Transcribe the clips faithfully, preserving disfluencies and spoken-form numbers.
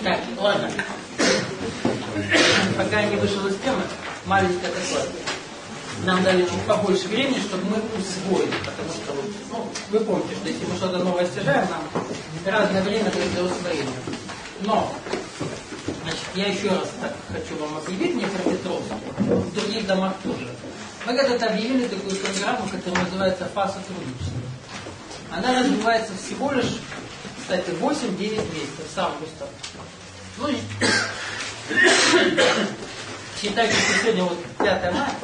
Так, ладно. Пока я не вышел из темы, маленькое такое. Нам дали чуть побольше времени, чтобы мы усвоили, потому что, ну, вы помните, что если мы что-то новое стяжаем, нам разное время для усвоения. Но, значит, я еще раз так хочу вам объявить, не про Петровский, в других домах тоже. Мы когда-то объявили такую программу, которая называется «Фаз сотрудничества». Она развивается всего лишь, кстати, восемь-девять месяцев с августа. Ну, считайте, что сегодня вот пятое мая,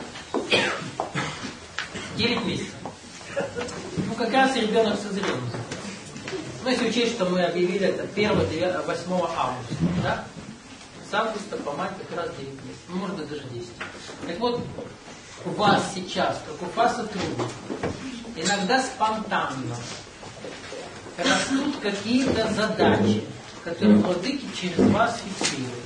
девять месяцев. Ну, как раз и ребенок созрел. Ну, если учесть, что мы объявили это первого-восьмого августа, да? С августа по май как раз девять месяцев. Ну, может быть, даже десять. Так вот, у вас сейчас, как у вас сотрудников, иногда спонтанно растут какие-то задачи, которые владыки через вас фиксируют.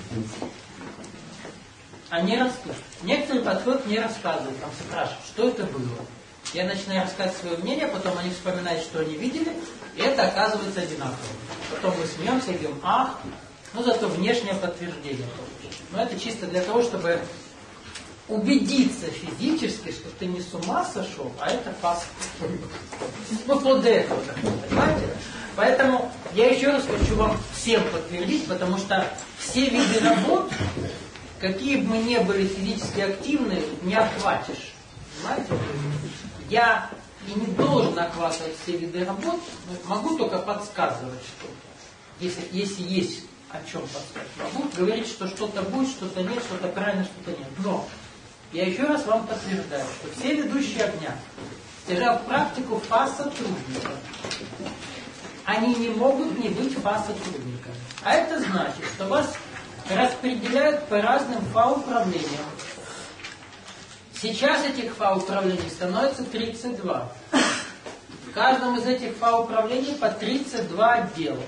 Они растут. Некоторые подходят, мне рассказывают, там спрашивают, что это было. Я начинаю рассказывать свое мнение, потом они вспоминают, что они видели, и это оказывается одинаково. Потом мы смеемся и говорим, ах, ну зато внешнее подтверждение. Но это чисто для того, чтобы убедиться физически, что ты не с ума сошел, а это факт. Ну, вот этого, понимаете? Поэтому я еще раз хочу вам всем подтвердить, потому что все виды работ, какие бы мы ни были физически активны, не охватишь. Понимаете? Я и не должен охватывать все виды работ, могу только подсказывать, что если, если есть о чем подсказать. Могу говорить, что что-то будет, что-то нет, что-то правильно, что-то нет. Но я еще раз вам подтверждаю, что все ведущие огня, стяжав практику фаз сотрудника, они не могут не быть фаз сотрудниками. А это значит, что вас распределяют по разным фа-управлениям. Сейчас этих фа-управлений становится тридцать два. В каждом из этих фа-управлений по тридцать два отдела.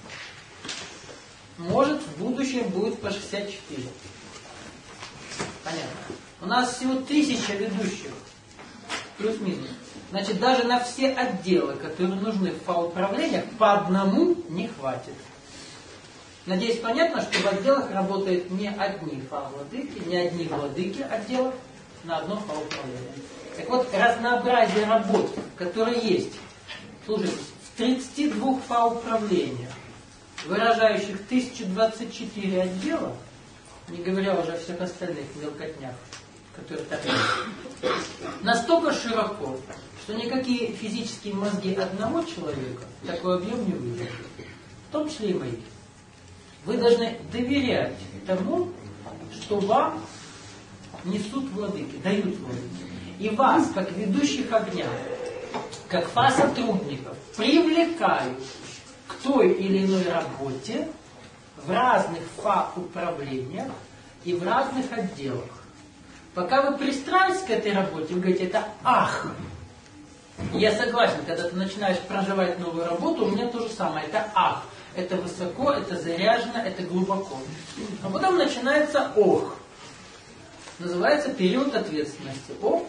Может, в будущем будет по шестьдесят четыре. Понятно. У нас всего тысяча ведущих. Плюс-минус. Значит, даже на все отделы, которые нужны в фа-управлениях, по одному не хватит. Надеюсь, понятно, что в отделах работают не одни фа-владыки, не одни владыки отделов на одно фа-управление. Так вот, разнообразие работ, которые есть, слушайте, в тридцати двух фа-управлениях, выражающих тысячу двадцать четыре отдела, не говоря уже о всех остальных мелкотнях, которые так есть, настолько широко, что никакие физические мозги одного человека такой объем не выдержат. В том числе и мои. Вы должны доверять тому, что вам несут владыки, дают владыки. И вас, как ведущих огня, как фа-сотрудников, привлекают к той или иной работе в разных фа-управлениях и в разных отделах. Пока вы пристраиваетесь к этой работе, вы говорите, это ах. Я согласен, когда ты начинаешь проживать новую работу, у меня то же самое, это ах. Это высоко, это заряжено, это глубоко. А потом начинается ох. Называется период ответственности. Ох.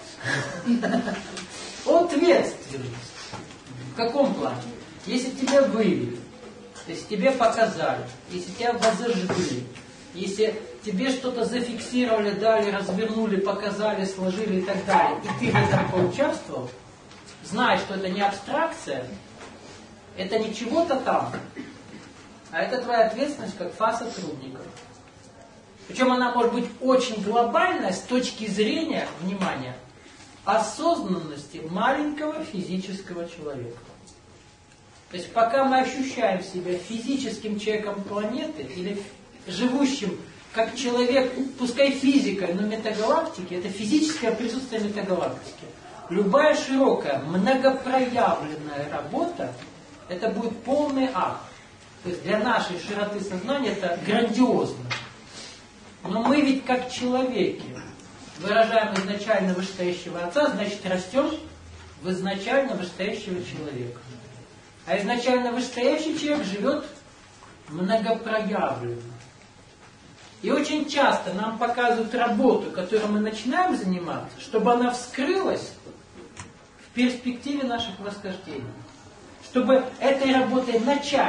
Ответственность. В каком плане? Если тебя вывели, если тебе показали, если тебя возожгли, если тебе что-то зафиксировали, дали, развернули, показали, сложили и так далее, и ты в этом поучаствовал, знай, что это не абстракция, это не чего-то там, а это твоя ответственность как фа-сотрудника. Причем она может быть очень глобальная с точки зрения, внимания, осознанности маленького физического человека. То есть пока мы ощущаем себя физическим человеком планеты или живущим как человек, пускай физикой, но метагалактики, это физическое присутствие метагалактики. Любая широкая, многопроявленная работа, это будет полный ах. То есть для нашей широты сознания это грандиозно. Но мы ведь как человеки выражаем изначально вышестоящего Отца, значит растем в изначально вышестоящего человека. А изначально вышестоящий человек живет многопроявленно. И очень часто нам показывают работу, которой мы начинаем заниматься, чтобы она вскрылась в перспективе наших восхождений. Чтобы этой работой начать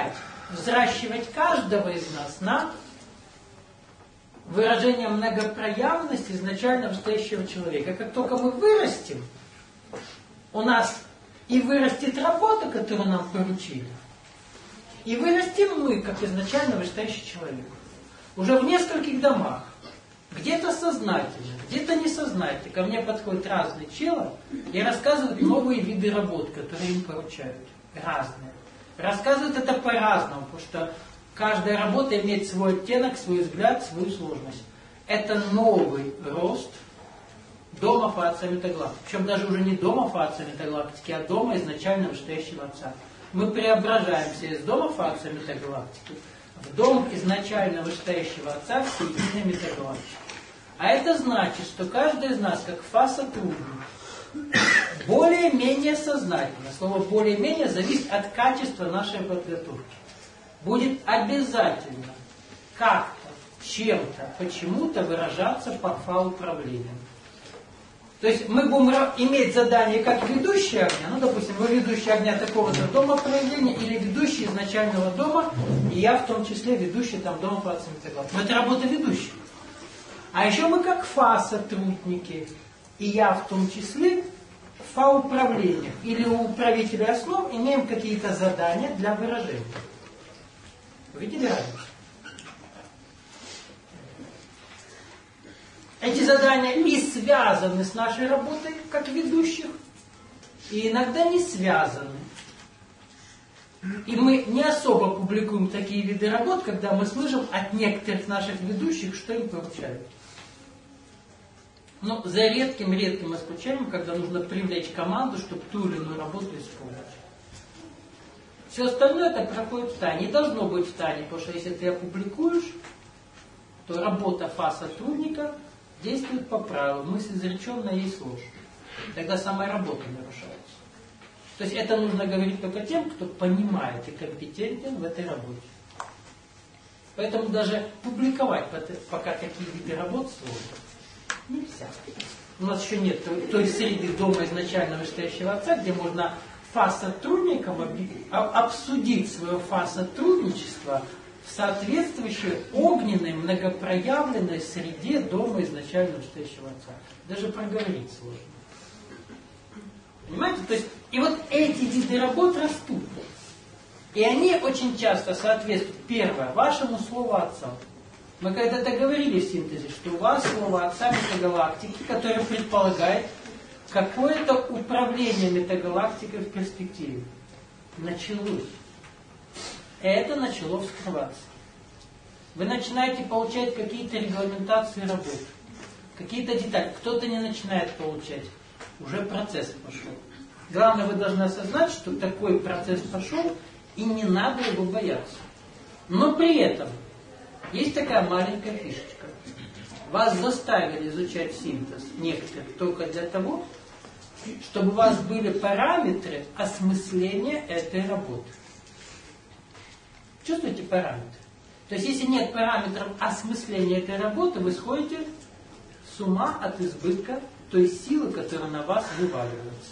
взращивать каждого из нас на выражение многопроявности изначально настоящего человека. Как только мы вырастем, у нас и вырастет работа, которую нам поручили, и вырастем мы, как изначально вырастающий человек. Уже в нескольких домах. Где-то сознательно, где-то несознательно. Ко мне подходят разные челы и рассказывают новые виды работ, которые им поручают. Разные. Рассказывают это по-разному, потому что каждая работа имеет свой оттенок, свой взгляд, свою сложность. Это новый рост дома по отца Метагалактики. Причем даже уже не дома по отца Метагалактики, а дома изначально настоящего отца. Мы преображаемся из дома по отца Метагалактики в дом изначально вышестоящего отца в середине Метагалактики. А это значит, что каждый из нас, как фа-сотрудник, более-менее сознательно, слово более-менее зависит от качества нашей подготовки, будет обязательно как-то, чем-то, почему-то выражаться по фа-управлению. То есть мы будем иметь задание как ведущий огня, ну, допустим, вы ведущий огня такого-то дома проявления, или ведущий изначального дома, и я в том числе ведущий там дома по отцам Метагалактики. Но это работа ведущего. А еще мы как фа-сотрудники, и я в том числе в фа-управлениях или у управителя основ имеем какие-то задания для выражения. Вы видели разницу? Эти задания и связаны с нашей работой, как ведущих, и иногда не связаны. И мы не особо публикуем такие виды работ, когда мы слышим от некоторых наших ведущих, что им поручают. Но за редким-редким исключением, когда нужно привлечь команду, чтобы ту или иную работу исполнить. Все остальное это проходит в тайне. Не должно быть в тайне, потому что если ты опубликуешь, то работа фа-сотрудника действует по правилам. Мысль изреченная есть ложь. Тогда самая работа нарушается. То есть это нужно говорить только тем, кто понимает и компетентен в этой работе. Поэтому даже публиковать пока такие виды работ сложно. Нельзя. У нас еще нет той среды дома изначально вышестоящего отца, где можно фа-сотрудникам обсудить свое фа-сотрудничество в соответствующей огненной, многопроявленной среде дома изначально вышестоящего отца. Даже проговорить сложно. Понимаете? То есть, и вот эти виды работ растут. И они очень часто соответствуют, первое, вашему слову отца. Мы когда-то говорили в синтезе, что у вас слово отца Метагалактики, которое предполагает какое-то управление Метагалактикой в перспективе. Началось. Это начало вскрываться. Вы начинаете получать какие-то регламентации работы, какие-то детали. Кто-то не начинает получать. Уже процесс пошел. Главное, вы должны осознать, что такой процесс пошел, и не надо его бояться. Но при этом есть такая маленькая фишечка. Вас заставили изучать синтез некоторых только для того, чтобы у вас были параметры осмысления этой работы. Чувствуете параметры? То есть, если нет параметров осмысления этой работы, вы сходите с ума от избытка той силы, которая на вас вываливается.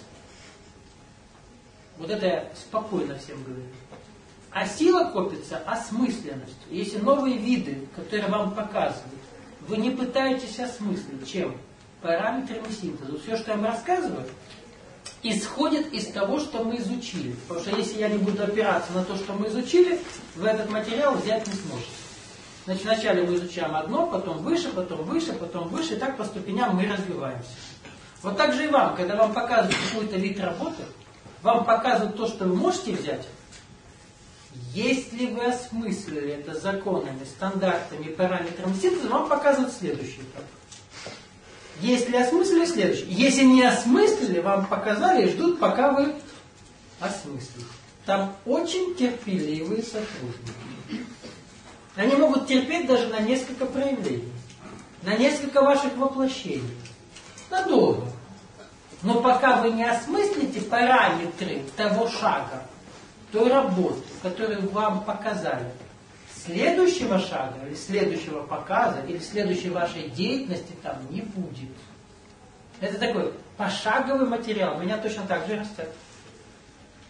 Вот это я спокойно всем говорю. А сила копится осмысленностью. Если новые виды, которые вам показывают, вы не пытаетесь осмыслить, чем? Параметрами синтеза. Все, что я вам рассказываю, исходит из того, что мы изучили. Потому что если я не буду опираться на то, что мы изучили, вы этот материал взять не сможете. Значит, вначале мы изучаем одно, потом выше, потом выше, потом выше, и так по ступеням мы развиваемся. Вот так же и вам, когда вам показывают какой-то вид работы, вам показывают то, что вы можете взять. Если вы осмыслили это законами, стандартами, параметрами синтеза, вам показывают следующий этап. Если осмыслили, следующий. Если не осмыслили, вам показали и ждут, пока вы осмыслите. Там очень терпеливые сотрудники. Они могут терпеть даже на несколько проявлений, на несколько ваших воплощений. Надолго. Но пока вы не осмыслите параметры того шага, той работы, которую вам показали, следующего шага, или следующего показа, или следующей вашей деятельности там не будет. Это такой пошаговый материал. Меня точно так же растет.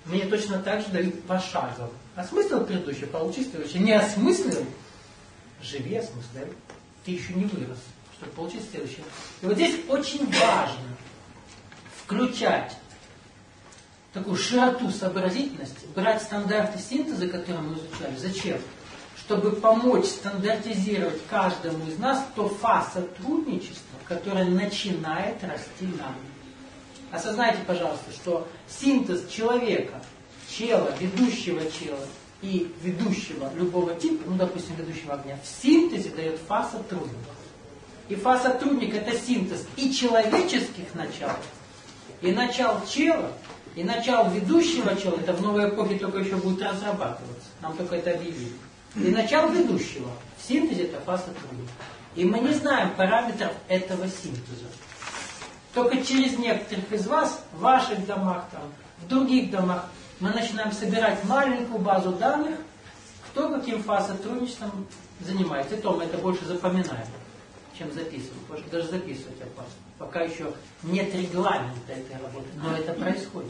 мне точно так же дают пошагово. Осмыслил предыдущее, получи следующее. Не осмыслил, живи, осмысляй. Ты еще не вырос, чтобы получить следующее. И вот здесь очень важно включать такую широту сообразительности, брать стандарты синтеза, которые мы изучали. Зачем? Чтобы помочь стандартизировать каждому из нас то фаз сотрудничества, которое начинает расти нами. Осознайте, пожалуйста, что синтез человека, чела, ведущего чела и ведущего любого типа, ну, допустим, ведущего огня, в синтезе дает фаз сотрудника. И фаз сотрудника — это синтез и человеческих начал, и начал чела, и начало ведущего чела. Это в новой эпохе только еще будет разрабатываться. Нам только это объявили. И начало ведущего. В синтезе это фаз сотрудника. И мы не знаем параметров этого синтеза. Только через некоторых из вас, в ваших домах, там, в других домах, мы начинаем собирать маленькую базу данных, кто каким фаз сотрудничеством занимается. И то мы это больше запоминаем, чем записываем. Потому что даже записывать опасно. Пока еще нет регламента этой работы, но это происходит.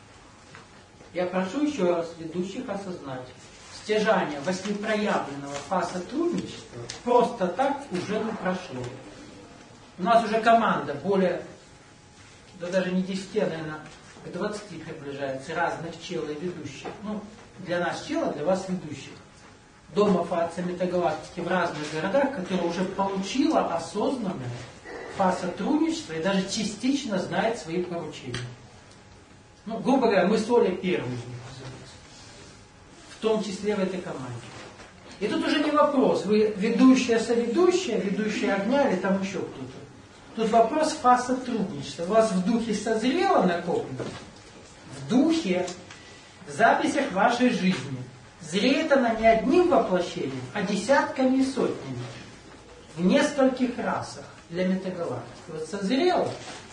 Я прошу еще раз ведущих осознать, стяжание восьмипроявленного фаз сотрудничества просто так уже не прошло. У нас уже команда более, да даже не десяти, а, наверное, к двадцати приближается, разных чел и ведущих. Ну, для нас чела, для вас ведущих. Домов от метагалактики в разных городах, которые уже получила осознанное фаз сотрудничества и даже частично знает свои поручения. Ну, грубо говоря, мы с Олей первыми из них называются. В том числе в этой команде. И тут уже не вопрос, вы ведущая, соведущая, ведущая огня или там еще кто-то. Тут вопрос фаз сотрудничества. У вас в духе созрело накоплено? В духе, в записях вашей жизни. Зреет она не одним воплощением, а десятками и сотнями. В нескольких расах для метагалактики. Вот созрело.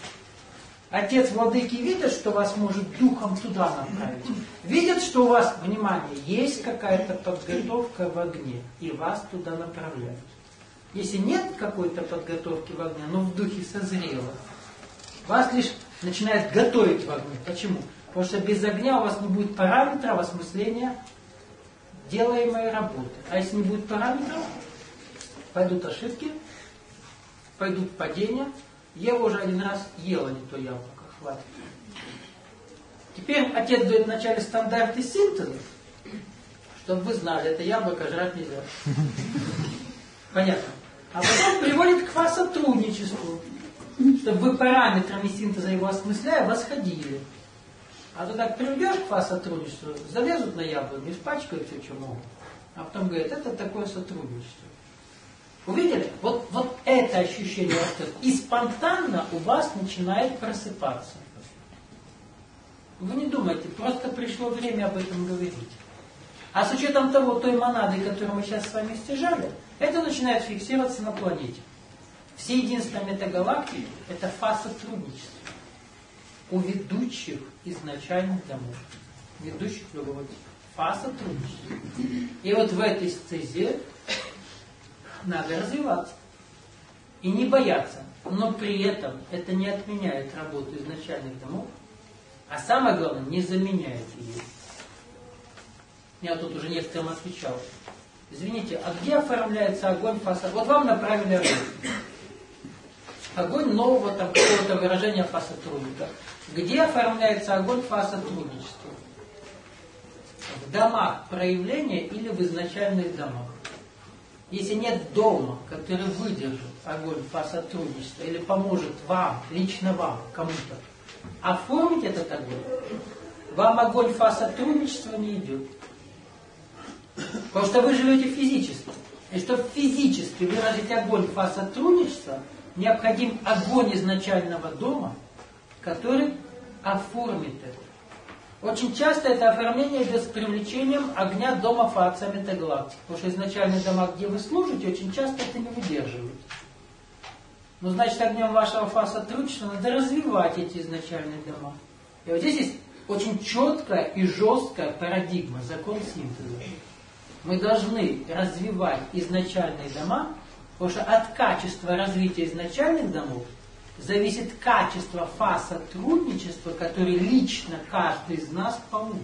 Отец владыки видит, что вас может духом туда направить. Видит, что у вас, внимание, есть какая-то подготовка в огне, и вас туда направляют. Если нет какой-то подготовки в огне, но в духе созрело, вас лишь начинает готовить в огне. Почему? Потому что без огня у вас не будет параметров осмысления делаемой работы. А если не будет параметров, пойдут ошибки, пойдут падения. Ева уже один раз ела не то яблоко, хватит. Теперь отец дает вначале стандарты синтеза, чтобы вы знали, это яблоко жрать нельзя. Понятно. А потом приводит к фаз сотрудничеству, чтобы вы параметрами синтеза его осмысляя восходили. А то так приведешь к фаз сотрудничеству, залезут на яблоко, испачкают все, что могут. А потом говорят, это такое сотрудничество. Увидели? Вот, вот это ощущение растет. И спонтанно у вас начинает просыпаться. Вы не думайте, просто пришло время об этом говорить. А с учетом того, той монады, которую мы сейчас с вами стяжали, это начинает фиксироваться на планете. Все единства метагалактики – это фаз сотрудничества. У ведущих изначальных домов. Ведущих любого типа. Фаз сотрудничества. И вот в этой стезе надо развиваться. И не бояться. Но при этом это не отменяет работу изначальных домов. А самое главное, не заменяет ее. Я тут уже некоторым отвечал. Извините, а где оформляется огонь фаса? Вот вам направили огонь. Огонь нового там какого-то выражения фаз сотрудника. Где оформляется огонь фаз сотрудничества? В домах проявления или в изначальных домах? Если нет дома, который выдержит огонь фаз сотрудничества или поможет вам, лично вам, кому-то, оформить этот огонь, вам огонь фаз сотрудничества не идет. Потому что вы живете физически. И чтобы физически выразить огонь фаз сотрудничества, необходим огонь изначального дома, который оформит это. Очень часто это оформление идет с привлечением огня дома фаза метагалактики. Потому что изначальные дома, где вы служите, очень часто это не выдерживают. Ну, значит, огнем вашего фаза сотрудничества надо развивать эти изначальные дома. И вот здесь есть очень четкая и жесткая парадигма, закон синтеза. Мы должны развивать изначальные дома, потому что от качества развития изначальных домов зависит качество фаз сотрудничества, который лично каждый из нас получит.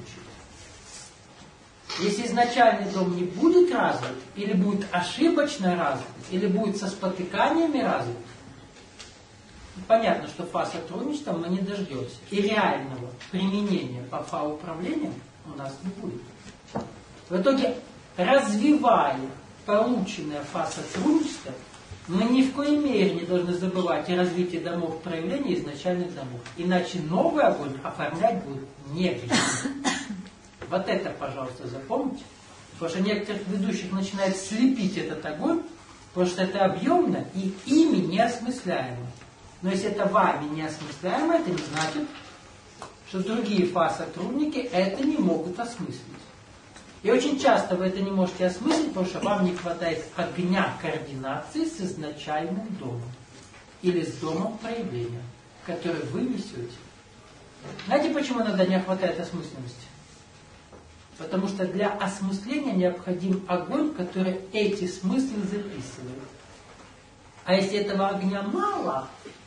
Если изначальный дом не будет развит, или будет ошибочно развит, или будет со спотыканиями развит, понятно, что фаз сотрудничества мы не дождемся. И реального применения по фа-управлению у нас не будет. В итоге, развивая полученное фаз сотрудничества, мы ни в коей мере не должны забывать о развитии домов проявления изначальных домов. Иначе новый огонь оформлять будет негде. Вот это, пожалуйста, запомните. Потому что некоторых ведущих начинает слепить этот огонь, потому что это объемно и ими неосмысляемо. Но если это вами неосмысляемо, это не значит, что другие фа-сотрудники это не могут осмыслить. И очень часто вы это не можете осмыслить, потому что вам не хватает огня координации с изначальным домом. Или с домом проявления, который вы несете. Знаете, почему иногда не хватает осмысленности? Потому что для осмысления необходим огонь, который эти смыслы записывает. А если этого огня мало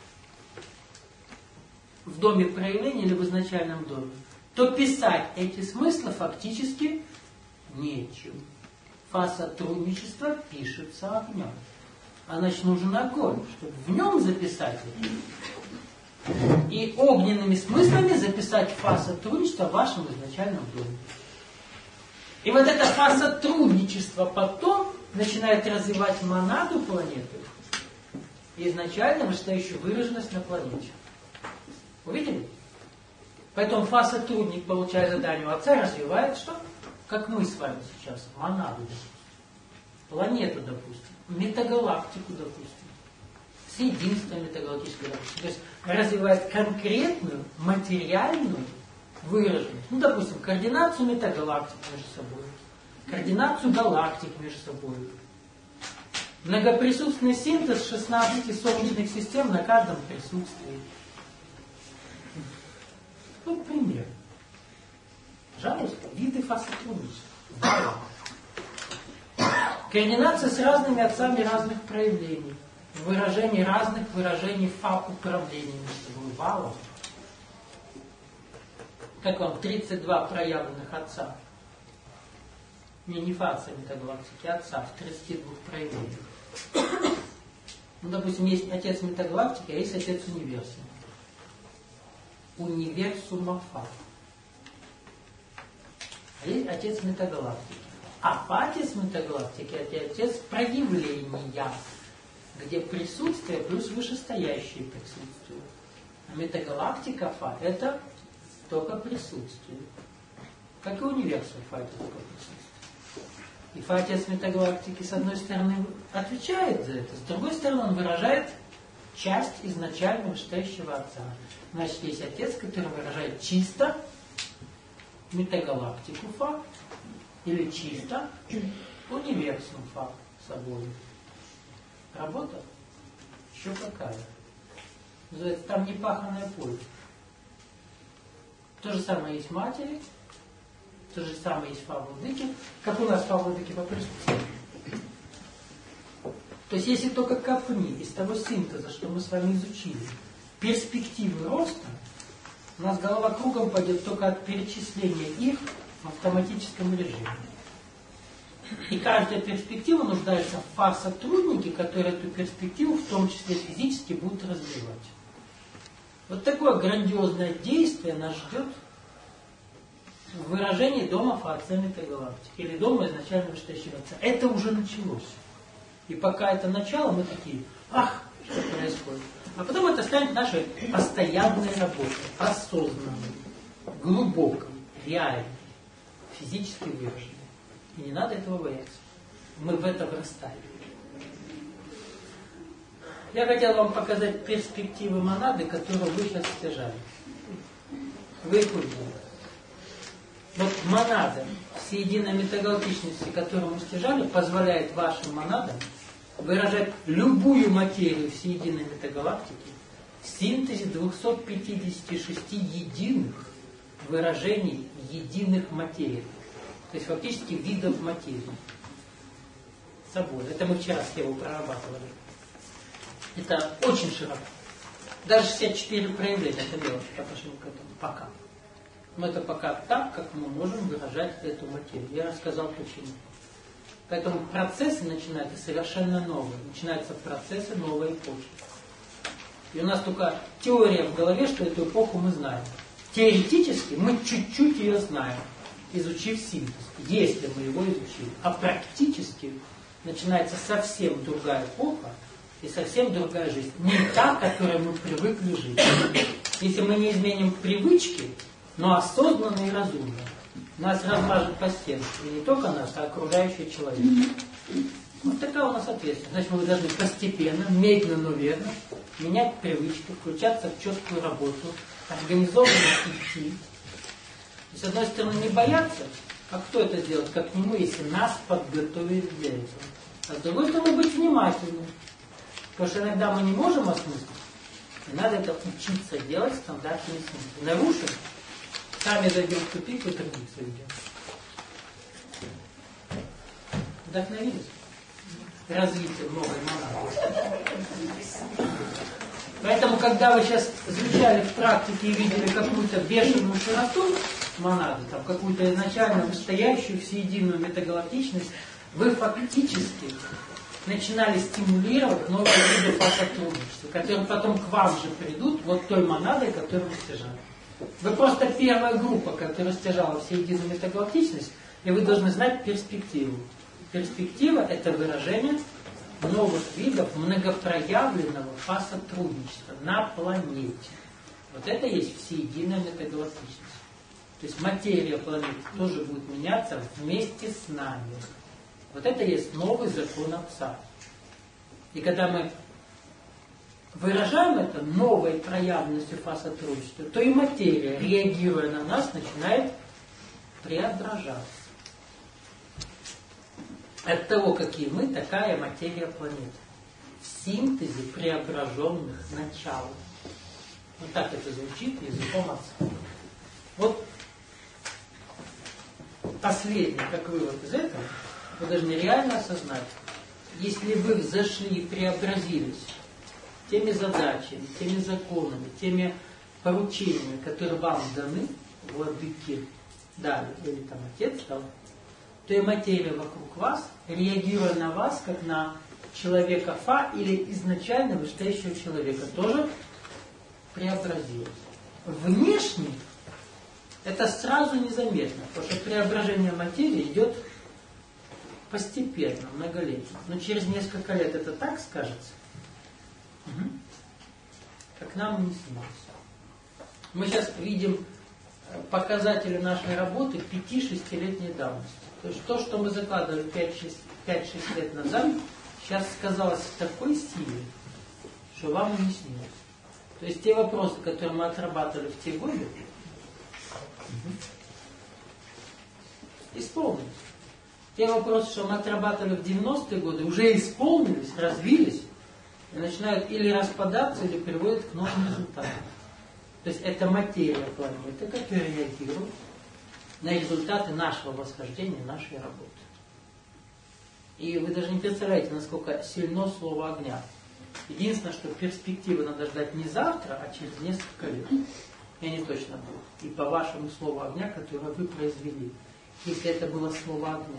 в доме проявления или в изначальном доме, то писать эти смыслы фактически нечем. Фаз сотрудничества пишется огнем. А значит, нужен огонь, чтобы в нем записать это. И огненными смыслами записать фаз сотрудничества в вашем изначальном доме. И вот это фаз сотрудничества потом начинает развивать монаду планеты и изначально вышестоящую выраженность на планете. Увидели? Поэтому фаз сотрудник, получая задание у Отца, развивает что? Как мы с вами сейчас. Монаду, допустим. Планету, допустим. Метагалактику, допустим. Соединство метагалактическое, допустим. То есть развивает конкретную, материальную выраженность. Ну, допустим, координацию метагалактик между собой. Координацию галактик между собой. Многоприсутственный синтез шестнадцати солнечных систем на каждом присутствии. Ну, пример. Пожалуйста, виды фаз сотрудничества. Координация с разными отцами разных проявлений. Выражений разных выражений фа-управлений между собой. Вау. Как вам тридцать два проявленных отца? Не, не фа-отца метагалактики, а отца в тридцати двух проявлениях. Ну, допустим, есть отец метагалактики, а есть отец универсума. Универсума фа. А есть отец метагалактики. А фа-отец метагалактики – это отец проявления, где присутствие плюс вышестоящее присутствие. А метагалактика фа – это только присутствие. Как и универсум фа – это только присутствие. И фа-отец метагалактики, с одной стороны, отвечает за это, с другой стороны, он выражает часть изначально вышестоящего отца. Значит, есть отец, который выражает чисто метагалактику фа или чисто универсум фа собой. Работа еще какая. Называется, там непаханное поле. То же самое есть матери, то же самое есть фа-владыки. Как у нас фа-владыки по присутствию. То есть, если только копни из того синтеза, что мы с вами изучили, перспективы роста, у нас голова кругом пойдет только от перечисления их в автоматическом режиме. И каждая перспектива нуждается в фа-сотруднике, которые эту перспективу, в том числе физически, будут развивать. Вот такое грандиозное действие нас ждет в выражении дома фа-отца метагалактики или дома изначально вышестоящего отца. Это уже началось. И пока это начало, мы такие, ах, что происходит. А потом это станет нашей постоянной работой, осознанной, глубокой, реальной, физически выраженной. И не надо этого бояться. Мы в это вырастаем. Я хотел вам показать перспективы монады, которые вы сейчас стяжали. Вы их увидели. Вот монада всеединой метагалактичности, которую мы стяжали, позволяет вашим монадам выражать любую материю всеединой метагалактики в синтезе двухсот пятидесяти шести единых выражений единых материй. То есть фактически видов материи. Собой. Это мы вчера с Евой прорабатывали. Это очень широко. Даже шестьдесят четыре проявления это делать по отношению к этому пока. Но это пока так, как мы можем выражать эту материю. Я рассказал почему. Поэтому процессы начинаются совершенно новые. Начинаются процессы новой эпохи. И у нас только теория в голове, что эту эпоху мы знаем. Теоретически мы чуть-чуть ее знаем, изучив синтез, если мы его изучили. А практически начинается совсем другая эпоха и совсем другая жизнь. Не та, к которой мы привыкли жить. Если мы не изменим привычки, но осознанно и разумно, нас размажет по стенке. И не только нас, а окружающий человек. Вот такая у нас ответственность. Значит, мы должны постепенно, медленно, но верно менять привычки, включаться в четкую работу, организованно идти. И, с одной стороны, не бояться, а кто это сделает, как к нему, если нас подготовили для этого. А с другой стороны, быть внимательным. Потому что иногда мы не можем осмыслить, и надо это учиться делать стандартными смыслами. Нарушим, сами зайдем в тупик и традицию идем. Вдохновились? Развитие новой монады. Поэтому, когда вы сейчас изучали в практике и видели какую-то бешеную широту монады, там, какую-то изначально выстоящую всеединую метагалактичность, вы фактически начинали стимулировать новые виды по сотрудничеству, которые потом к вам же придут, вот той монадой, которую вы стяжали. Вы просто первая группа, которая стяжала всеединую метагалактичность, и вы должны знать перспективу. Перспектива – это выражение новых видов многопроявленного по сотрудничеству на планете. Вот это есть всеединая метагалактичность. То есть материя планеты тоже будет меняться вместе с нами. Вот это есть новый закон Отца. И когда мы выражаем это новой проявленностью по сотрудничеству, то и материя, реагируя на нас, начинает преображаться. От того, какие мы, такая материя планеты. В синтезе преображенных начал. Вот так это звучит языком Отца. Вот последний, как вывод из этого, вы должны реально осознать, если вы взошли и преобразились теми задачами, теми законами, теми поручениями, которые вам даны, владыки дали, или там Отец дал, то и материя вокруг вас, реагируя на вас, как на человека Фа или изначально вышестоящего человека, тоже преобразилась. Внешне это сразу незаметно, потому что преображение материи идет постепенно, многолетно. Но через несколько лет это так скажется, угу. как нам не снилось. Мы сейчас видим показатели нашей работы пяти-шестилетней давности. То есть то, что мы закладывали пять-шесть лет назад, сейчас сказалось в такой силе, что вам и не снилось. То есть те вопросы, которые мы отрабатывали в те годы, исполнились. Те вопросы, что мы отрабатывали в девяностые годы, уже исполнились, развились и начинают или распадаться, или приводят к новым результатам. То есть это материя планеты, которая реагирует на результаты нашего восхождения, нашей работы. И вы даже не представляете, насколько сильно слово огня. Единственное, что перспективы надо ждать не завтра, а через несколько лет. И они точно будут. И по вашему слову огня, которое вы произвели. Если это было слово огня.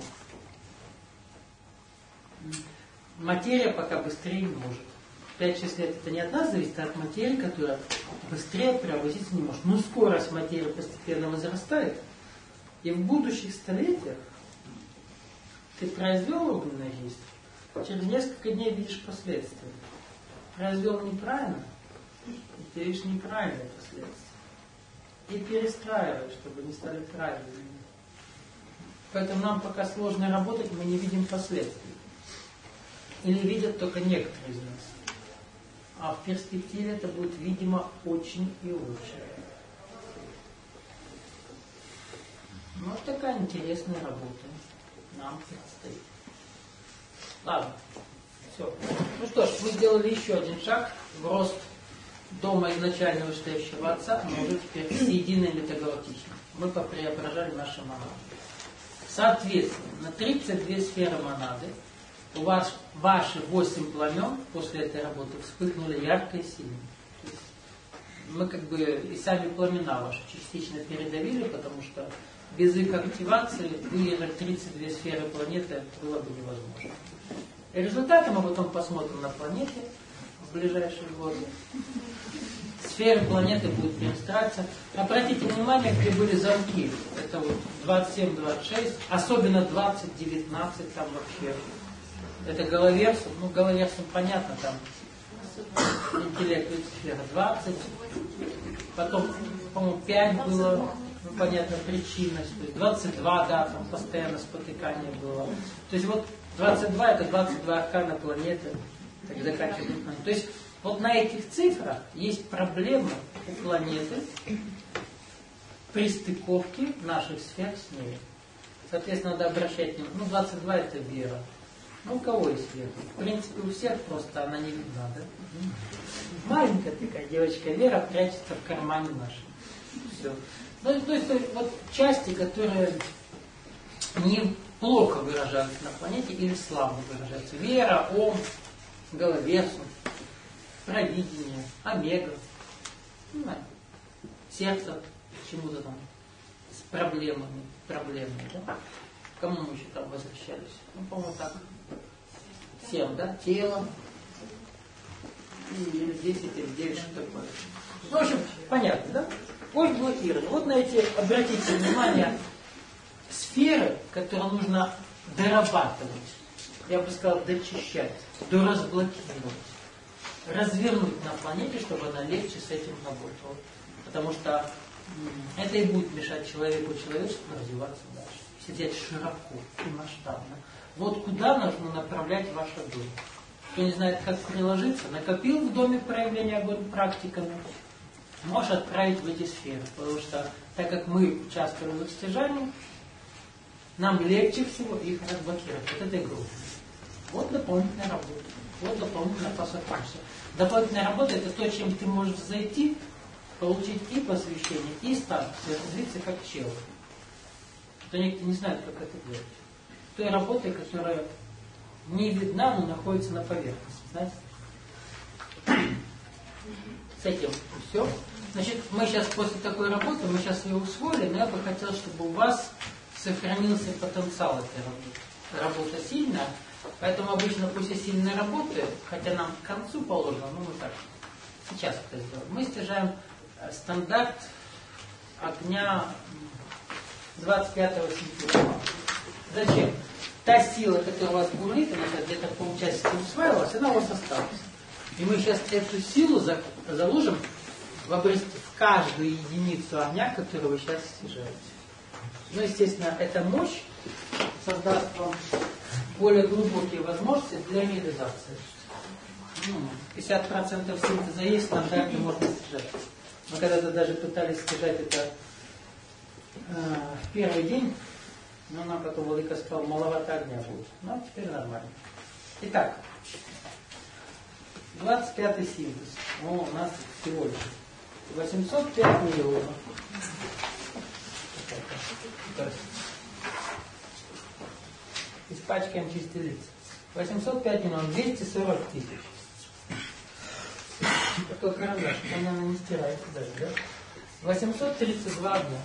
Материя пока быстрее не может. пять-шесть лет это не от нас зависит, а от материи, которая быстрее преобразиться не может. Но скорость материи постепенно возрастает. И в будущих столетиях ты произвел огненное действие, через несколько дней видишь последствия. Произвел неправильно, и ты видишь неправильные последствия. И перестраивай, чтобы они стали правильными. Поэтому нам пока сложно работать, мы не видим последствий. Или видят только некоторые из нас. А в перспективе это будет, видимо, очень и очень. Вот такая интересная работа нам предстоит. Ладно, все. Ну что ж, мы сделали еще один шаг в рост дома изначально вышестоящего Отца, но уже теперь всеединой метагалактичной. Мы попреображали наши монады. Соответственно, на тридцать две сферы монады у вас ваши восемь пламен после этой работы вспыхнули ярко и сильно. То есть мы как бы и сами пламена ваши частично передавили, потому что без их активации выиграть тридцать две сферы планеты было бы невозможно. И результаты мы потом посмотрим на планете в ближайшие годы. Сферы планеты будут перестраиваться. Обратите внимание, где были замки. Это вот двадцать семь двадцать шесть, особенно двадцать девятнадцать там вообще. Это Головерсум. Ну, Головерсум понятно, там интеллект сфера двадцать. Потом, по-моему, пять было, ну, понятно, причинность. То есть двадцать два, да, там постоянно спотыкание было. То есть вот двадцать два это двадцать два аркана планеты. Так заканчивается. То есть вот на этих цифрах есть проблема у планеты при стыковке наших сфер с ней. Соответственно, надо обращать внимание. Ну, двадцать два это вера. Ну, у кого есть вера? В принципе, у всех просто она не видна, да? Маленькая такая девочка Вера прячется в кармане нашем. Все. Ну, то есть, вот части, которые неплохо выражаются на планете или слабо выражаются. Вера, Ом, Головерсум, провидение, омега, ну, сердце чему-то там с проблемами, проблемами, да? Кому мы еще там возвращались? Ну, по-моему, так. Всем, да? Телом. Или десять, или девять, что такое. Ну, в общем, понятно, да? Ось блокирования. Вот на эти, обратите внимание, сферы, которые нужно дорабатывать, я бы сказал, дочищать, доразблокировать, развернуть на планете, чтобы она легче с этим работала. Потому что это и будет мешать человеку и человечеству развиваться дальше. Сидеть широко и масштабно. Вот куда нужно направлять ваш огонь. Кто не знает, как приложиться, накопил в доме проявления огонь практиками, можешь отправить в эти сферы. Потому что, так как мы участвуем в их стяжании, нам легче всего их разблокировать. Вот это игру. Вот дополнительная работа. Вот дополнительная посадка. Дополнительная работа — это то, чем ты можешь зайти, получить и посвящение, и статус, и развиться как чел. То некоторые не знают, как это делать. Той работой, которая не видна, но находится на поверхности. Знаете? С этим все. Значит, мы сейчас после такой работы, мы сейчас ее усвоили, но я бы хотел, чтобы у вас сохранился потенциал этой работы. Работа сильная, поэтому обычно после сильной работы, хотя нам к концу положено, но мы так сейчас это сделаем. Мы стяжаем стандарт огня двадцать пятого сентября. Зачем? Та сила, которая у вас бурлит, она сейчас где-то полчасика усваивалась, она у вас осталась. И мы сейчас эту силу заложим в, образ... в каждую единицу огня, которую вы сейчас стяжаете. Ну, естественно, эта мощь создаст вам более глубокие возможности для реализации. пятьдесят процентов синтеза есть, стандарты можно стяжать. Мы когда-то даже пытались стяжать это э, в первый день, но нам потом Владыка сказал, маловато огня будет. Но теперь нормально. Итак, двадцать пятый синтез. О, у нас всего лишь восемьсот пять миллионов. Испачкаем чистые лица. восемьсот пять миллионов, двести сорок тысяч. Такой карандаш, он, наверное, не стирается даже, да? восемьсот тридцать два дня.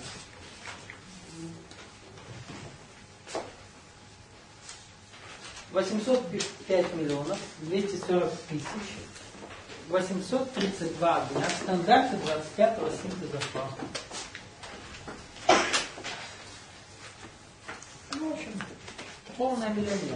восемьсот пять миллионов, двести сорок тысяч, восемьсот тридцать два дня, стандарты двадцать пятого синтеза плана. Ну, в общем, полная миллионер.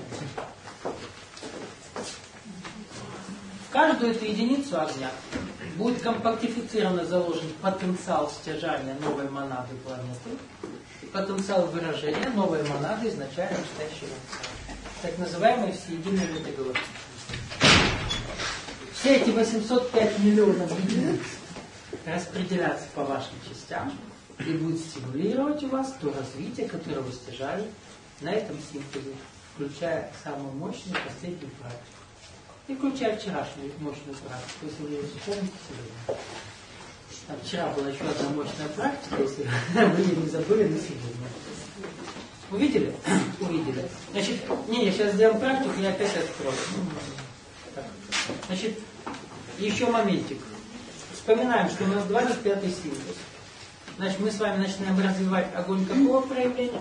В каждую эту единицу огня будет компактифицированно заложен потенциал стяжания новой монады планеты, потенциал выражения новой монады изначально стоящего. Так называемые всеединые метагалактики. Все эти восемьсот пять миллионов единиц распределятся по вашим частям и будут стимулировать у вас то развитие, которое вы стяжали на этом синтезе, включая самую мощную последнюю практику. И включая вчерашнюю мощную практику, если вы ее вспомните сегодня. Там вчера была еще одна мощная практика, если вы ее не забыли на сегодня. Увидели? Увидели. Значит, не, я сейчас сделаем практику, я опять открою. Так. Значит, еще моментик. Вспоминаем, что у нас двадцать пятый синтез. Значит, мы с вами начинаем развивать огонь какого проявления?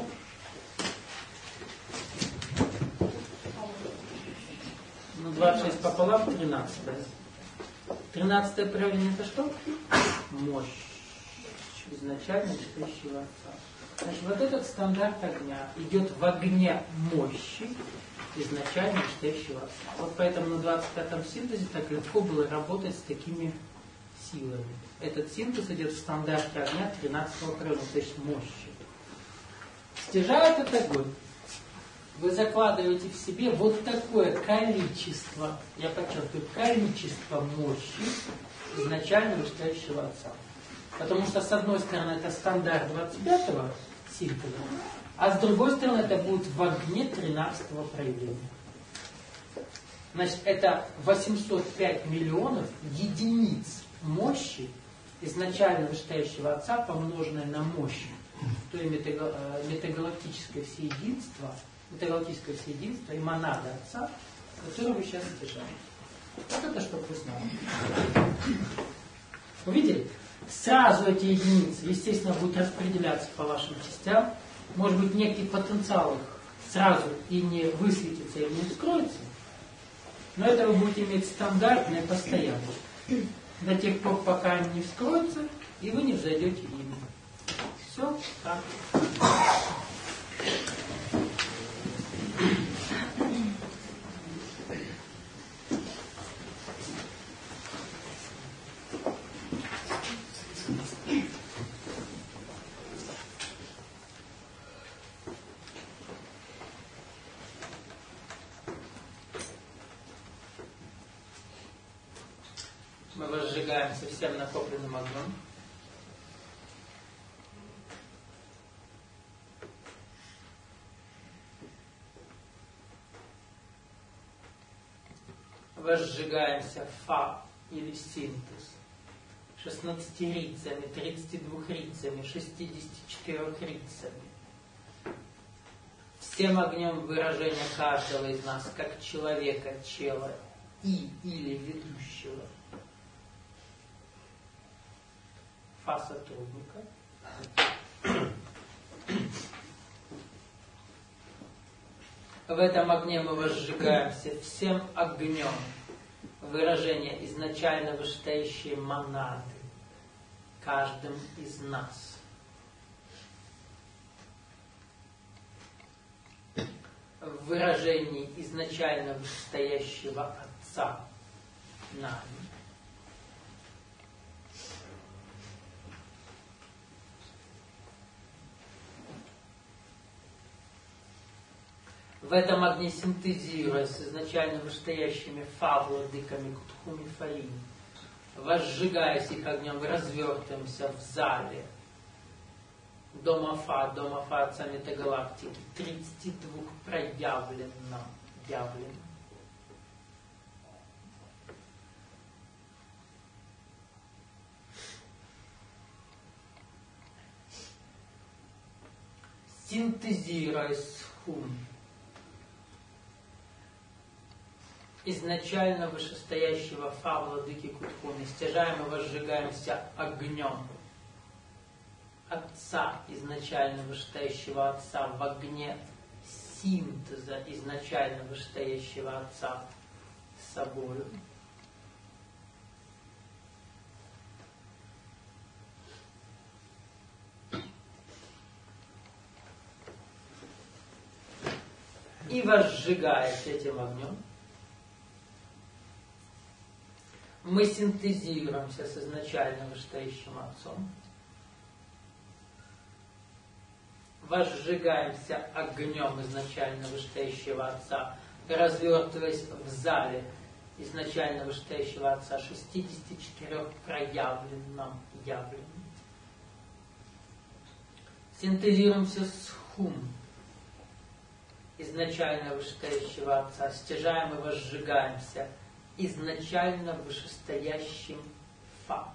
Ну, двадцать шесть пополам, тринадцатое. тринадцатое проявление это что? Мощь. Изначально чистящего отца. Значит, вот этот стандарт огня идет в огне мощи изначально чистящего отца. Вот поэтому на двадцать пятом синтезе так легко было работать с такими силами. Этот синтез идет в стандарте огня тринадцатого проявления, то есть мощи. Стяжает этот огонь. Вы закладываете в себе вот такое количество, я подчеркиваю, количество мощи изначально вышестоящего отца. Потому что с одной стороны это стандарт двадцать пятого синтеза, а с другой стороны это будет в огне тринадцатого проявления. Значит, это восемьсот пять миллионов единиц мощи изначально вышестоящего отца, помноженное на мощь, то есть метагалактическое всеединство, метагалактическое всеединство и монада отца, которую вы сейчас стяжаете. Вот это чтобы вы знали. Увидели? Сразу эти единицы, естественно, будут распределяться по вашим частям. Может быть, некий потенциал их сразу и не высветится, и не вскроется. Но это вы будете иметь стандартное постоянно. До тех пор, пока они не вскроются, и вы не взойдете ими. Все так. Мы возжигаемся всем накопленным огнем. Возжигаемся фа или синтез шестнадцатью рицами, тридцатью двумя рицами, шестьюдесятью четырьмя рицами. Всем огнем выражения каждого из нас, как человека, чела и или ведущего. Фа сотрудника. В этом огне мы возжигаемся всем огнем выражения изначально вышестоящей монады каждым из нас. В выражении изначально вышестоящего Отца нами. В этом огне синтезируя с изначально вышестоящими фа владыками Кутхуми Фаим, возжигаясь их огнем, развертываемся в зале Дома Фа, Дома Фа Отца Метагалактики, тридцати двух проявленном, явленном. Синтезируя с Хум, изначально вышестоящего Фа владыки Кутхуми, стяжаем и возжигаемся огнем Отца, изначально вышестоящего Отца, в огне синтеза изначально вышестоящего Отца с собою. И возжигаясь этим огнем, мы синтезируемся с изначально вышестоящим Отцом, возжигаемся огнем изначально вышестоящего Отца, развертываясь в зале изначально вышестоящего Отца, шестидесяти четырёх проявленном, явленном. Синтезируемся с Хум, изначально вышестоящего Отца, стяжаем и возжигаемся изначально вышестоящим Фа.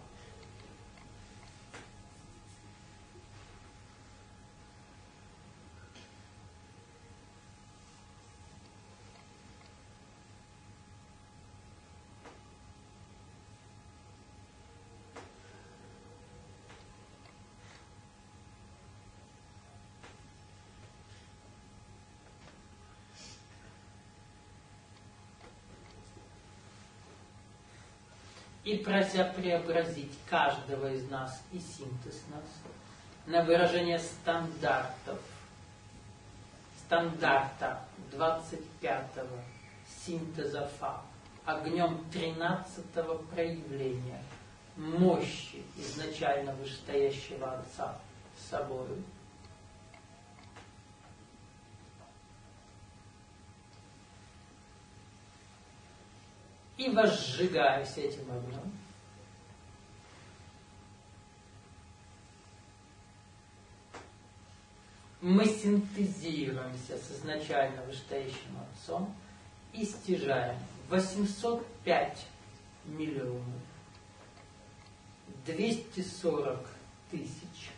и прося преобразить каждого из нас и синтез нас на выражение стандартов, стандарта двадцать пятого синтеза Фа, огнем тринадцатого проявления мощи изначально вышестоящего Отца собою, и возжигаясь этим огнем, мы синтезируемся с изначально вышестоящим Отцом и стяжаем восемьсот пять миллионов двести сорок тысяч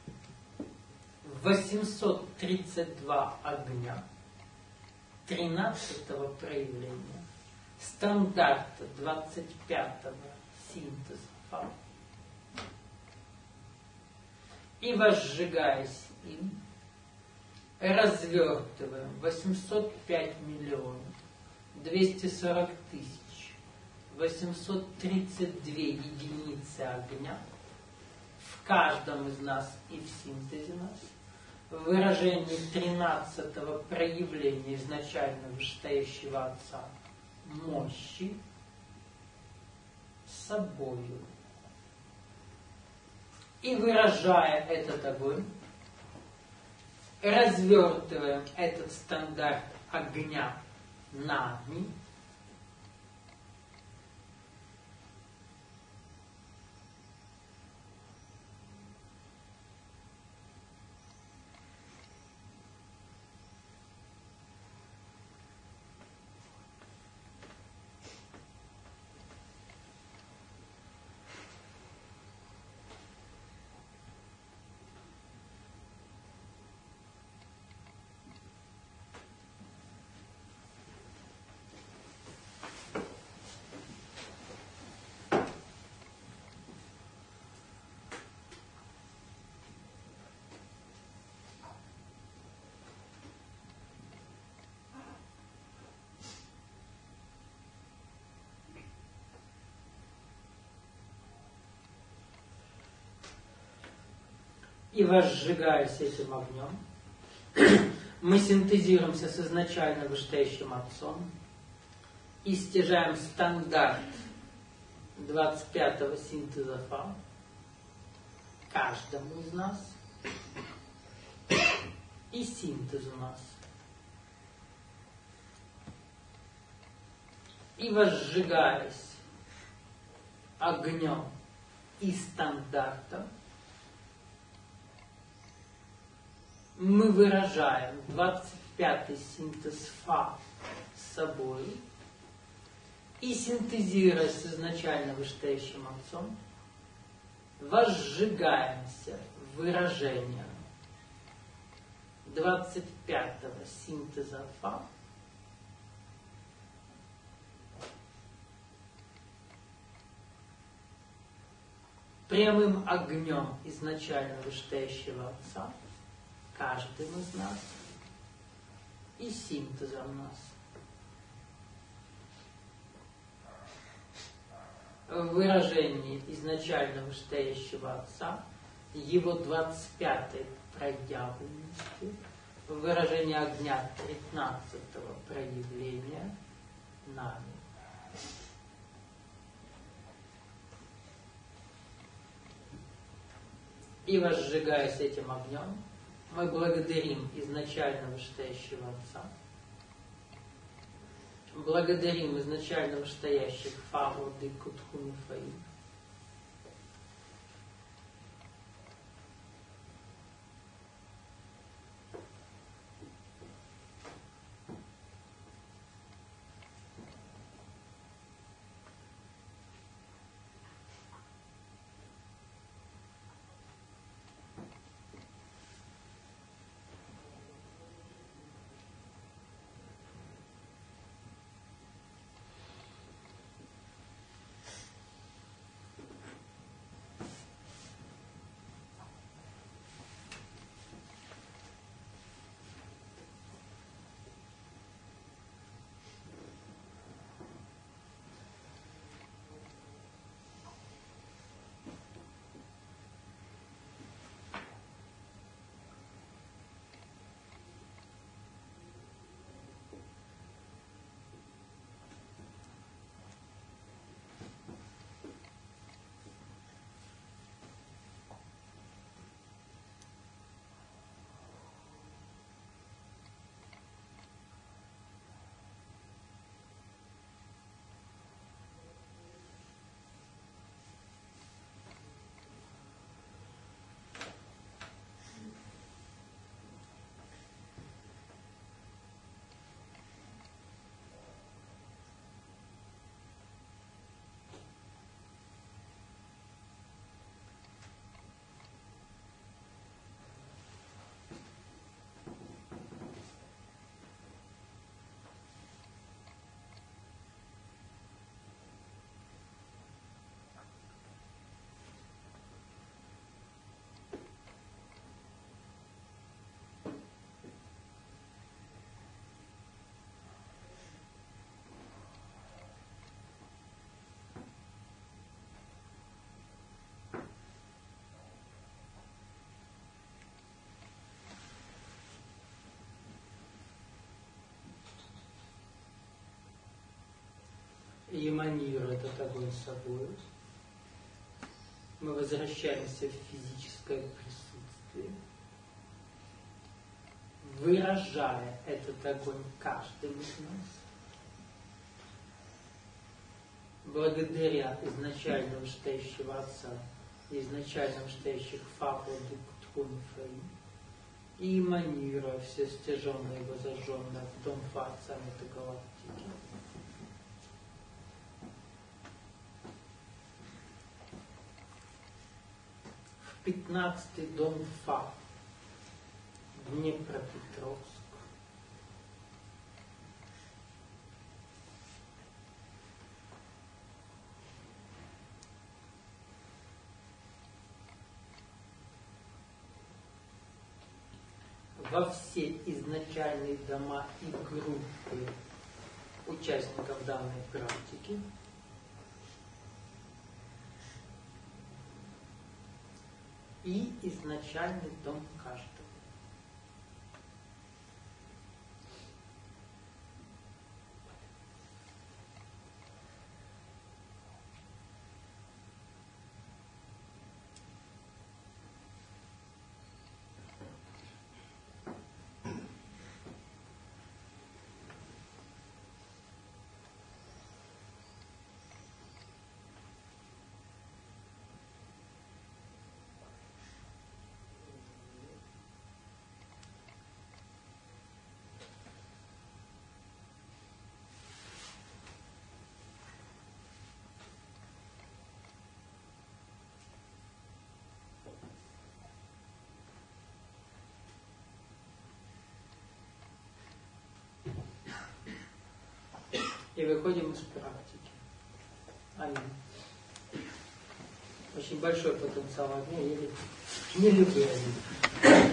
восемьсот тридцать два огня тринадцатого проявления стандарта двадцать пятого синтеза Фа, и возжигаясь им, развертываем восемьсот пять миллионов двести сорок тысяч восемьсот тридцать две единицы огня в каждом из нас и в синтезе нас, в выражении тринадцатого проявления изначально вышестоящего Отца мощи собою. И выражая этот огонь, развертываем этот стандарт огня нами, и возжигаясь этим огнем, мы синтезируемся с изначально вышестоящим Отцом и стяжаем стандарт двадцать пятого синтеза Фа каждому из нас и синтез у нас. И возжигаясь огнем и стандартом, мы выражаем двадцать пятый синтез Фа собой и, синтезируя с изначально вышестоящим Отцом, возжигаемся выражением двадцать пятого синтеза Фа прямым огнем изначально вышестоящего Отца каждым из нас и синтезом нас. В выражении изначально вышестоящего Отца, его двадцать пятой проявленности, в выражении огня тринадцатого проявления нами. И возжигаясь этим огнем, мы благодарим изначально вышестоящего Отца, благодарим изначально вышестоящих Фа, Владык, Кутху, Мифаим, эманирует от огонь собой. Мы возвращаемся в физическое присутствие, выражая этот огонь каждым из нас. Благодаря изначально вышестоящего Отца и изначально вышестоящих факелов Ткунфаи, и эманируя все стяженное и возожженное в дом Отца этой галактики. В пятнадцатый дом Фа, Днепропетровск. Во все изначальные дома и группы участников данной практики и изначальный дом каждого. И выходим из практики. Аминь. Очень большой потенциал огня, или не люблю огня.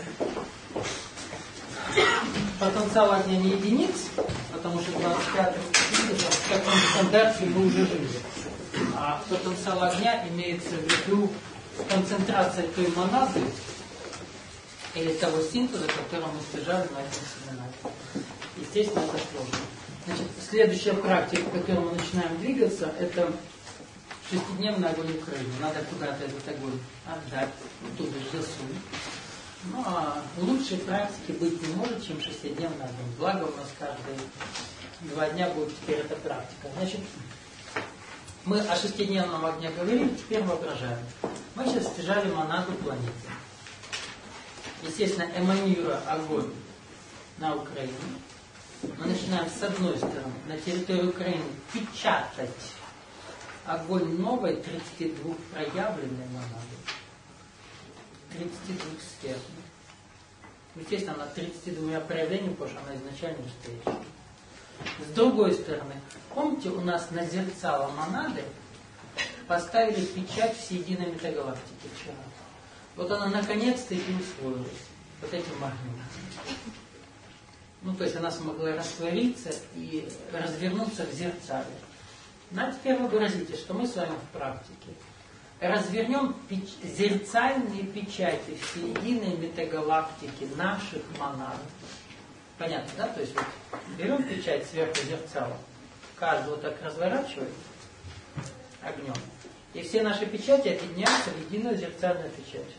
Потенциал огня не единиц, потому что двадцать пятый в таком стандарте мы уже жили. А потенциал огня имеется в виду концентрация той монады или того синтеза, который мы стяжали на этом семинаре. Естественно, это сложно. Значит, следующая практика, в которой мы начинаем двигаться, это шестидневный огонь Украины. Надо куда-то этот огонь отдать, тут же засунуть. Ну, а лучшей практики быть не может, чем шестидневный огонь. Благо у нас каждые два дня будет теперь эта практика. Значит, мы о шестидневном огне говорили, теперь воображаем. Мы сейчас стяжали монаду планеты. Естественно, эманируя огонь на Украину, мы начинаем с одной стороны на территории Украины печатать огонь новой тридцати двух проявленной монады, тридцати двух сфер. Естественно, она тридцатью двумя проявлениями, потому что она изначально настоящая. С другой стороны, помните, у нас на зерцало монады поставили печать всеединой метагалактики вчера. Вот она наконец-то и усвоилась вот этим магнитом. Ну, то есть она смогла раствориться и развернуться в зерцале. Ну, а теперь вообразите, что мы с вами в практике развернем печ... зерцальные печати всеединой метагалактики наших монад. Понятно, да? То есть вот берем печать сверху зерцала, каждую вот так разворачиваем огнем, и все наши печати объединяются в единую зерцальную печать.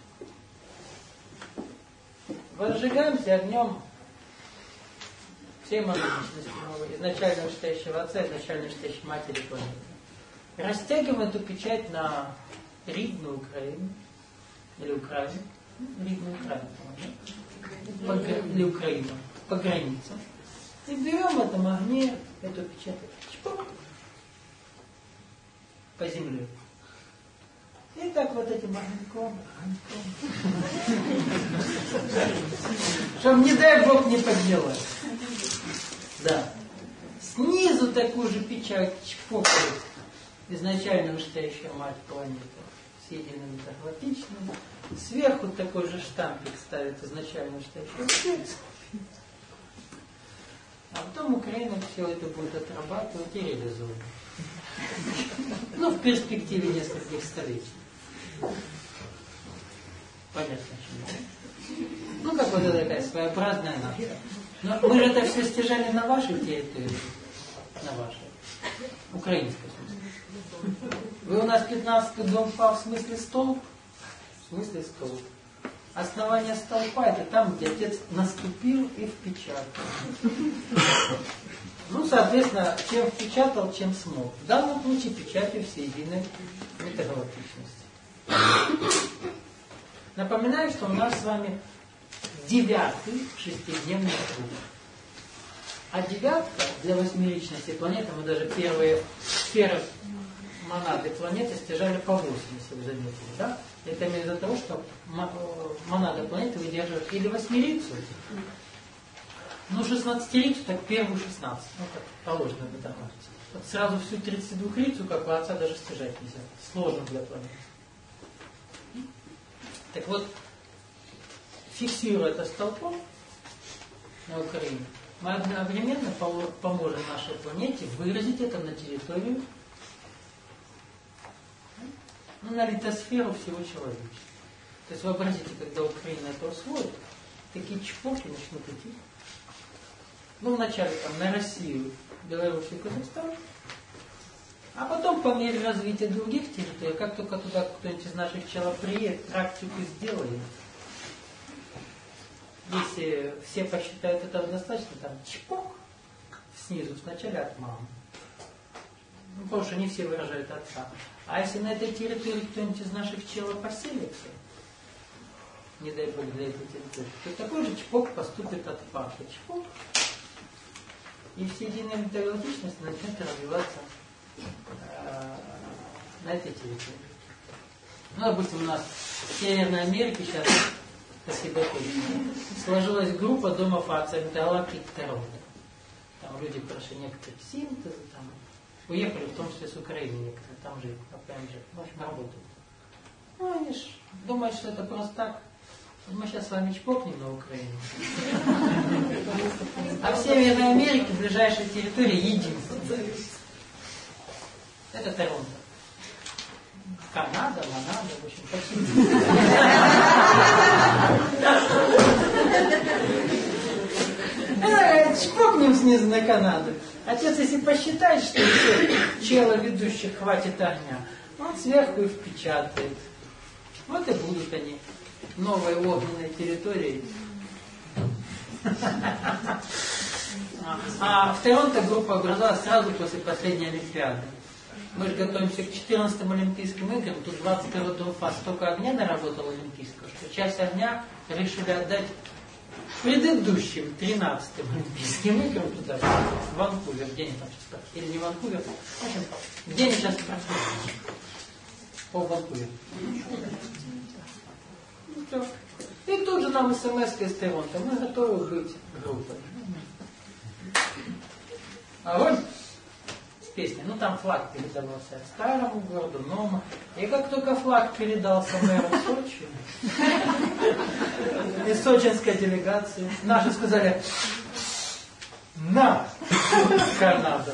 Возжигаемся огнем всей монадичности новой, изначально вышестоящего Отца, изначально вышестоящей Матери планеты. Растягиваем эту печать на Ридную Украину, или Украину, Ридную Украину, по, или Украину, по границам. И берем в этом огне эту печать, чпок, по земле. И так вот этим огоньком, огоньком. Чтобы, не дай Бог, не подделать. Да. Снизу такую же печать чпокает изначально вышестоящая Мать планеты с единым метагалактичным. Сверху такой же штампик ставит изначально вышестоящая Мать. А потом Украина все это будет отрабатывать и реализовывать. Ну, в перспективе нескольких столетий. Понятно, почему. Ну, как вот такая своеобразная наша. Но мы же это все стяжали на вашей территории. На вашей. Украинская, в смысле. Вы у нас пятнадцатый дом Фа в смысле столб? В смысле столб. Основание столпа это там, где отец наступил и впечатал. Ну, соответственно, чем впечатал, чем смог. В данном случае печатью всеединой метагалактичности. Напоминаю, что у нас с вами девятый шестидневный круг. А девятка для восьмеричности планеты, мы даже первые сферы монады планеты стяжали по восемь, если вы заметили, да? Это именно из-за того, что монада планеты выдерживает или восьмерицу, ну шестнадцатерицу, так первую шестнадцать, ну как положено в математике. Вот сразу всю тридцатидвухрицу, как у отца, даже стяжать нельзя. Сложно для планеты. Так вот, фиксируя это столпом на Украине, мы одновременно поможем нашей планете выразить это на территорию, ну, на литосферу всего человечества. То есть вообразите, когда Украина это усвоит, такие чпоки начнут идти. Ну, вначале там на Россию, Белоруссию, Казахстан, а потом по мере развития других территорий, как только туда кто-нибудь из наших пчелов приедет, практику сделает. Если все посчитают это достаточно, там чпок снизу, вначале от мамы. Ну, потому что не все выражают отца. А если на этой территории кто-нибудь из наших пчелов поселится, не дай Бог для этой территории, то такой же чпок поступит от папы. Чпок. И всеединая метагалактичность начнет развиваться э, на этой территории. Ну, допустим, у нас в Северной Америке сейчас сложилась группа домов отца метагалактик Торонто. Там люди прошли некоторые синтезы, там уехали, в том числе с Украины некоторые, там жили, на ПМЖ, в общем, работают. Ну, они ж думают, что это просто так. Мы сейчас с вами чпокнем на Украину. А в Северной Америке ближайшая территория единственная. Это Торонто. Канада, Монада, в общем, почти. Чпокнем снизу на Канаду. Отец, если посчитает, что еще чела ведущих хватит огня, он сверху и впечатает. Вот и будут они. Новой огненной территории. А в Торонто группа образовалась сразу после последней Олимпиады. Мы же готовимся к четырнадцатым Олимпийским играм. Тут двадцать второй дом Фа столько огня наработал олимпийского, что часть огня решили отдать предыдущим тринадцатым Олимпийским играм туда, в Ванкувер. Где они там сейчас? Или не Ванкувер? В общем, где они сейчас проходят? По Ванкувер. И тут же нам смс из Торонто. Мы готовы быть группой. Огонь! С песней. Ну там флаг передавался от старому городу, новому. И как только флаг передался мэру Сочи, из сочинской делегации, наши сказали: на! Канада!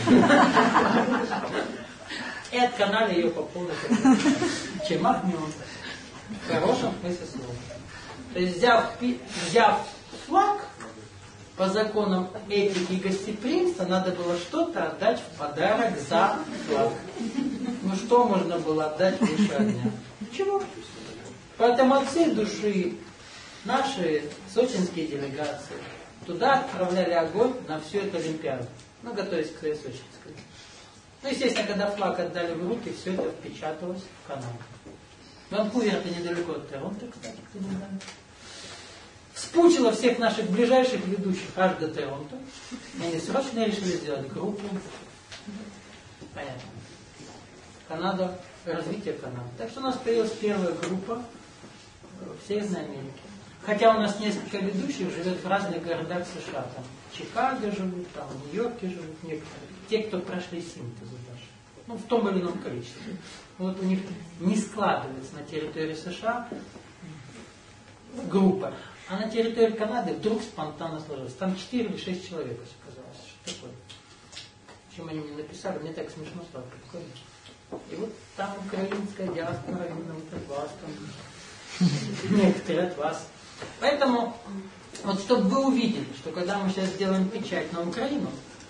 И отканали ее по полной программе. Чемахнем. В хорошем смысле слова. То есть, взяв, взяв флаг, по законам этики и гостеприимства, надо было что-то отдать в подарок за флаг. Ну что можно было отдать выше огня? Ничего. Поэтому от всей души наши сочинские делегации туда отправляли огонь на всю эту Олимпиаду. Ну, готовясь к своей сочинской. Ну, естественно, когда флаг отдали в руки, все это впечаталось в канал. Ванкувер это недалеко от Торонто, кстати, кто не знает. Вспучило всех наших ближайших ведущих аж до Торонто. И они срочно решили сделать группу. Понятно. Канада, развитие Канады. Так что у нас появилась первая группа в Северной Америке. Хотя у нас несколько ведущих живет в разных городах США. Там в Чикаго живут, там в Нью-Йорке живут некоторые. Те, кто прошли синтезы даже. Ну, в том или ином количестве. Вот у них не складывается на территории США группа. А на территории Канады вдруг спонтанно сложилось. Там четыре или шесть человек оказалось. Что такое? Чем они мне написали, мне так смешно стало. И вот там украинская диаспора, именно вот от вас, там, некоторые от вас. Поэтому, вот чтобы вы увидели, что когда мы сейчас сделаем печать на Украину,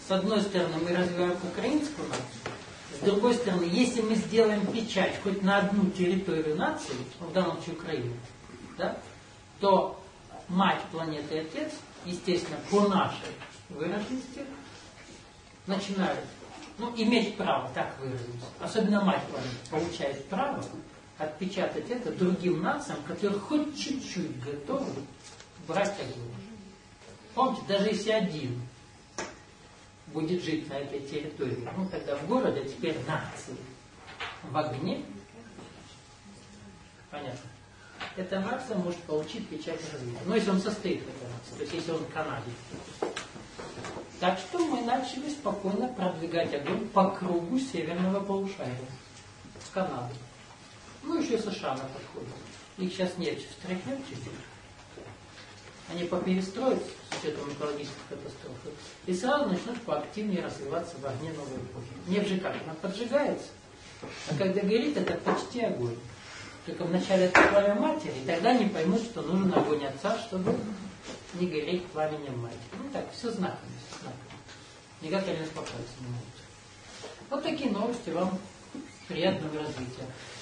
с одной стороны, мы развиваем украинскую нацию, с другой стороны, если мы сделаем печать хоть на одну территорию нации, в данном случае Украины, да, то мать планеты и отец, естественно, по нашей выраженности, начинают ну, иметь право, так выразимся, особенно мать планеты, получает право отпечатать это другим нациям, которые хоть чуть-чуть готовы брать огонь. Помните, даже если один будет жить на этой территории, ну тогда в городе теперь нации в огне, понятно, эта нация может получить печать развития. Ну, если он состоит в этой нации, то есть если он канадец. Так что мы начали спокойно продвигать огонь по кругу северного полушария, с Канады. Ну, еще США на подходе. Их сейчас нефть встряхнет чуть-чуть. Они поперестроятся с учетом экологических катастроф и сразу начнут поактивнее развиваться в огне новой эпохи. Нефть же как? Она поджигается. А когда горит, это почти огонь. Только вначале это пламя матери, и тогда они поймут, что нужен огонь отца, чтобы не гореть пламенем матери. Ну так, все знаками. Никак они успокоиться не могут. Вот такие новости вам. Приятного развития.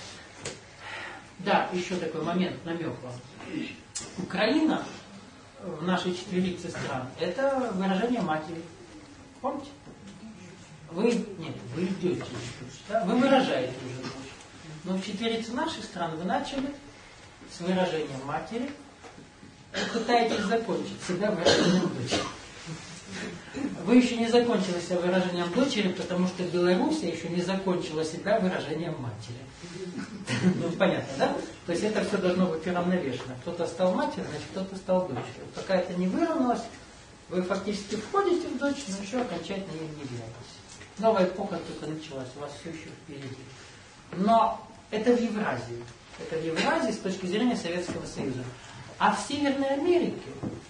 Да, еще такой момент, намек вам. Украина в нашей четверице стран, это выражение матери. Помните? Вы, нет, вы идете, да? Вы выражаете уже. Но в четверице наших стран вы начали с выражением матери и пытаетесь закончить себя выражением дочери. Вы еще не закончили себя выражением дочери, потому что Белоруссия еще не закончила себя выражением матери. Ну, понятно, да? То есть это все должно быть уравновешено. Кто-то стал матерью, значит, кто-то стал дочерью. Пока это не выровнялось, вы фактически входите в дочь, но еще окончательно ей не являетесь. Новая эпоха только началась, у вас все еще впереди. Но это в Евразии. Это в Евразии с точки зрения Советского Союза. А в Северной Америке,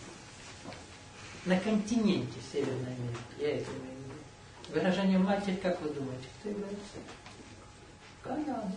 на континенте Северной Америки, я это имею в виду, выражение матери, как вы думаете, кто является? Канада.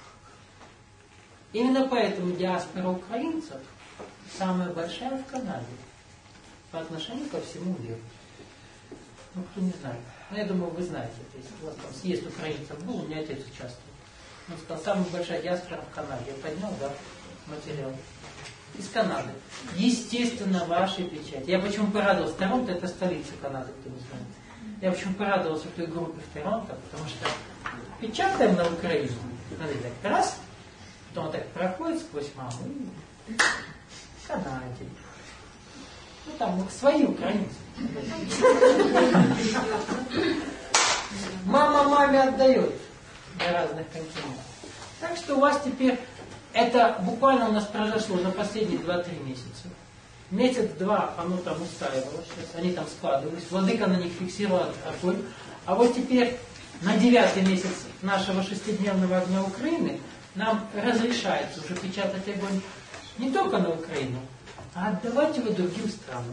Именно поэтому диаспора украинцев самая большая в Канаде по отношению ко всему миру. Ну, кто не знает. Ну, я думаю, вы знаете это. Если у вас там съезд украинцев был, у меня отец участвовал. Он сказал, самая большая диаспора в Канаде. Я поднял, да, материал. Из Канады. Естественно, ваши печати. Я почему порадовался? Торонто — это столица Канады, кто не знает. Я почему порадовался той группе в Торонто, потому что печатаем на Украину. Смотрите, так, раз, потом так проходит сквозь маму. В Канаде. Ну там свои украинцы. Мама маме отдает на разных континентах. Так что у вас теперь это буквально у нас произошло за последние два-три месяца. Месяц-два оно там устраивалось, сейчас они там складывались, владыка на них фиксировал огонь. А вот теперь на девятый месяц нашего шестидневного огня Украины нам разрешается уже печатать огонь не только на Украину, а отдавать его другим странам.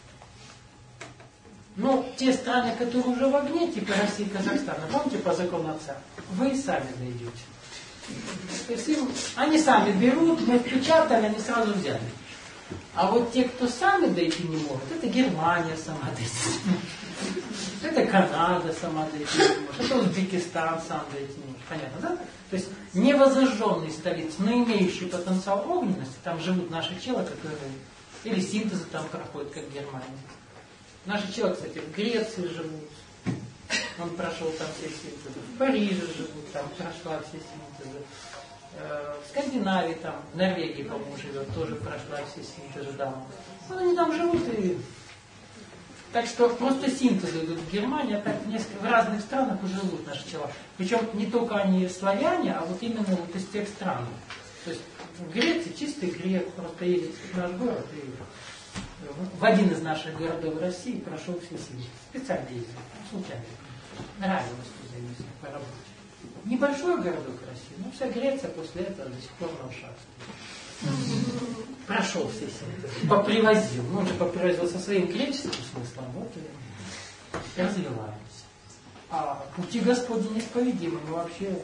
Но те страны, которые уже в огне, типа России и Казахстана, помните по закону отца, вы и сами дойдете. То есть им, они сами берут, мы впечатали, они сразу взяли. А вот те, кто сами дойти не могут, это Германия сама дойти не может. Это Канада сама дойти не может. Это Узбекистан сам дойти не может. Понятно, да? То есть невозожженные столицы, но имеющие потенциал огненности, там живут наши челы, которые или синтезы там проходят, как в Германии. Наши челы, кстати, в Греции живут. Он прошел там все синтезы. В Париже живут, там прошла все синтезы. В Скандинавии, там, в Норвегии, по-моему, живет, тоже прошла все синтезы. Да. Ну, они там живут и... Так что просто синтезы идут в Германии, а так в, несколько, в разных странах уже живут наши тела. Причем не только они славяне, а вот именно вот из тех стран. То есть в Греции чистый грек, просто едет в наш город и в один из наших городов России прошел все синтезы. Специально ездил, случайно. Нравилось туда ездить по работе. Небольшой городок России, но вся Греция после этого до сих пор на ушах. Прошел все синтезы, попривозил. Ну, он же попривозил со своим греческим смыслом, вот и развиваемся. А пути Господни неисповедимы, мы вообще...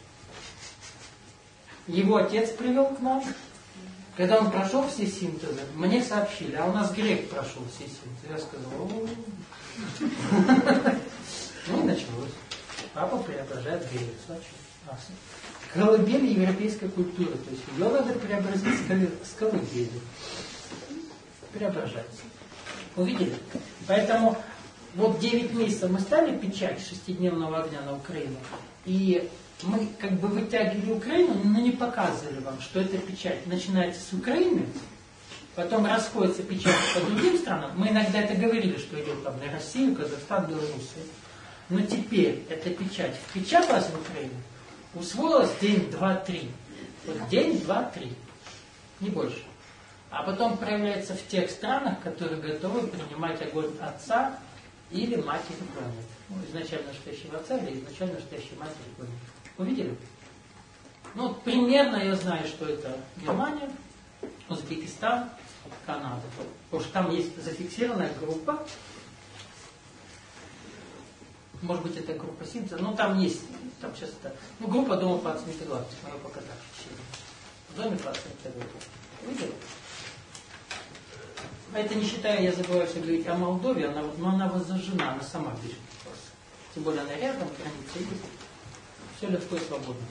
Его отец привел к нам. Когда он прошел все синтезы, мне сообщили, а у нас грек прошел все синтезы. Я сказал, о, Ну и началось. Папа преображает грецию. Колыбель европейской культуры. То есть ее надо преобразить с колыбели. Преображаться. Увидели? Поэтому вот девять месяцев мы ставили печать шестидневного огня на Украину. И мы как бы вытягивали Украину, но не показывали вам, что эта печать начинается с Украины, потом расходится печать по другим странам. Мы иногда это говорили, что идет там на Россию, Казахстан, Белоруссию. Но теперь эта печать впечаталась в Украину, усвоилась день, два, три. Вот день, два, три. Не больше. А потом проявляется в тех странах, которые готовы принимать огонь Отца или Матери планеты. Ну, изначально стоящего Отца или изначально стоящей Матери планеты. Увидели? Ну, вот примерно я знаю, что это Германия, Узбекистан, Канада. Потому что там есть зафиксированная группа. Может быть, это группа синтеза, но там есть, там сейчас это, ну, группа Дома двадцать метагалактик, но я пока так читаю. В Доме двадцать метагалактик. Видели? Это не считая, я забываю все говорить о Молдове, она, но она воззажена, она сама пишет. Тем более она рядом, граница есть. Все легко и свободно.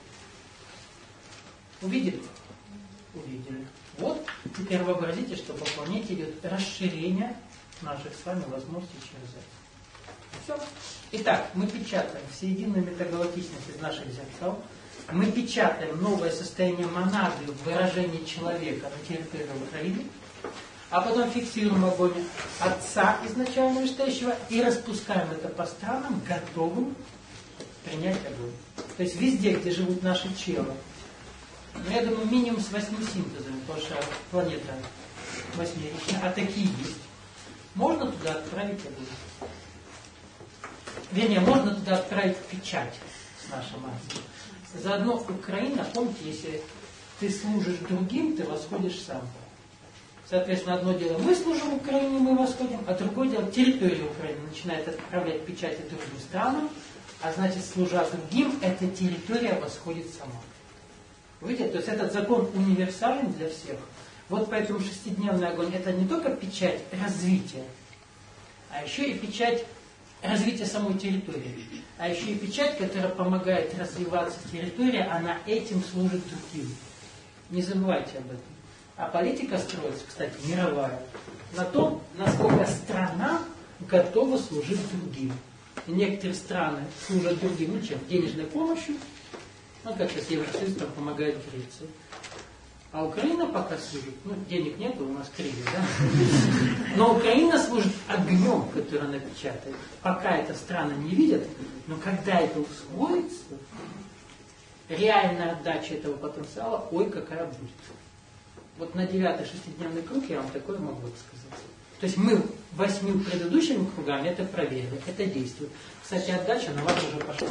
Увидели? Увидели. Вот, теперь вообразите, что по планете идет расширение наших с вами возможностей через это. Все. Итак, мы печатаем всеединую метагалактичность из наших зеркал. Мы печатаем новое состояние монады в выражении человека на территории Украины. А потом фиксируем огонь Отца изначально настоящего и распускаем это по странам, готовым принять огонь. То есть везде, где живут наши челы. Но я думаю, минимум с восьми синтезами, потому что планета восьмеричная, а такие есть. Можно туда отправить огонь. Вернее, можно туда отправить печать с нашей массой. Заодно Украина, помните, если ты служишь другим, ты восходишь сам. Соответственно, одно дело, мы служим Украине, мы восходим, а другое дело, территория Украины начинает отправлять печати другим странам, а значит, служа другим, эта территория восходит сама. Видите, то есть этот закон универсален для всех. Вот поэтому шестидневный огонь это не только печать развития, а еще и печать развития самой территории. А еще и печать, которая помогает развиваться территория, она этим служит другим. Не забывайте об этом. А политика строится, кстати, мировая, на том, насколько страна готова служить другим. И некоторые страны служат другим, ну чем? Денежной помощью. Ну, как сейчас Евросоюз там помогает Греции. А Украина пока служит, ну, денег нет, у нас кризис, да? Но Украина служит огнем, который она печатает. Пока это страны не видят, но когда это усвоится, реальная отдача этого потенциала, ой, какая будет. Вот на девятый шестидневный круг я вам такое могу сказать. То есть мы восьми предыдущими кругами это проверили, это действует. Кстати, отдача на вас уже пошла.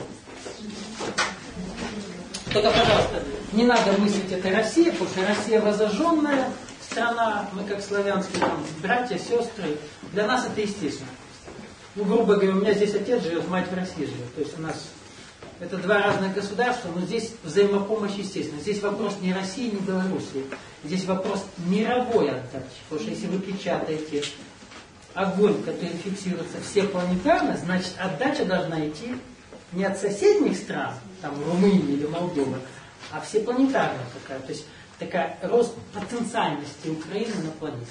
Только, пожалуйста, не надо мыслить, это Россия, потому что Россия возожженная страна, мы как славянские там, братья, сестры, для нас это естественно. Ну, грубо говоря, у меня здесь отец живет, мать в России живет. То есть у нас это два разных государства, но здесь взаимопомощь естественно. Здесь вопрос не России, не Белоруссии. Здесь вопрос мировой отдачи. Потому что если вы печатаете огонь, который фиксируется все планетарно, значит отдача должна идти не от соседних стран, там Румынии или Молдовы, а всепланетарная такая. То есть такая рост потенциальности Украины на планете.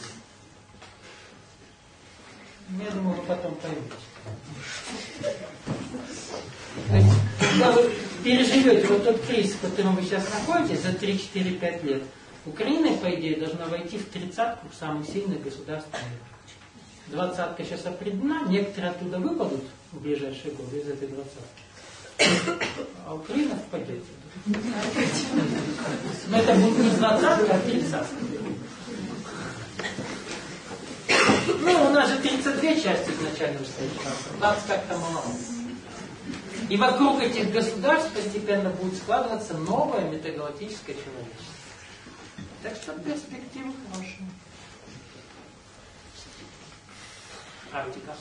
Я думаю, вы потом поймете. То есть, когда вы переживете вот тот кризис, в котором вы сейчас находитесь, за три-четыре-пять лет, Украина, по идее, должна войти в тридцатку самых сильных государств мира. Двадцатка сейчас определена, некоторые оттуда выпадут в ближайшие годы из этой двадцатки. А Украина впадет. Но это будет не двадцатка, а тридцатка. Ну, у нас же тридцать две части изначально стоит. двадцать как-то мало. И вокруг этих государств постепенно будет складываться новое метагалактическое человечество. Так что перспективы хорошие. Практика.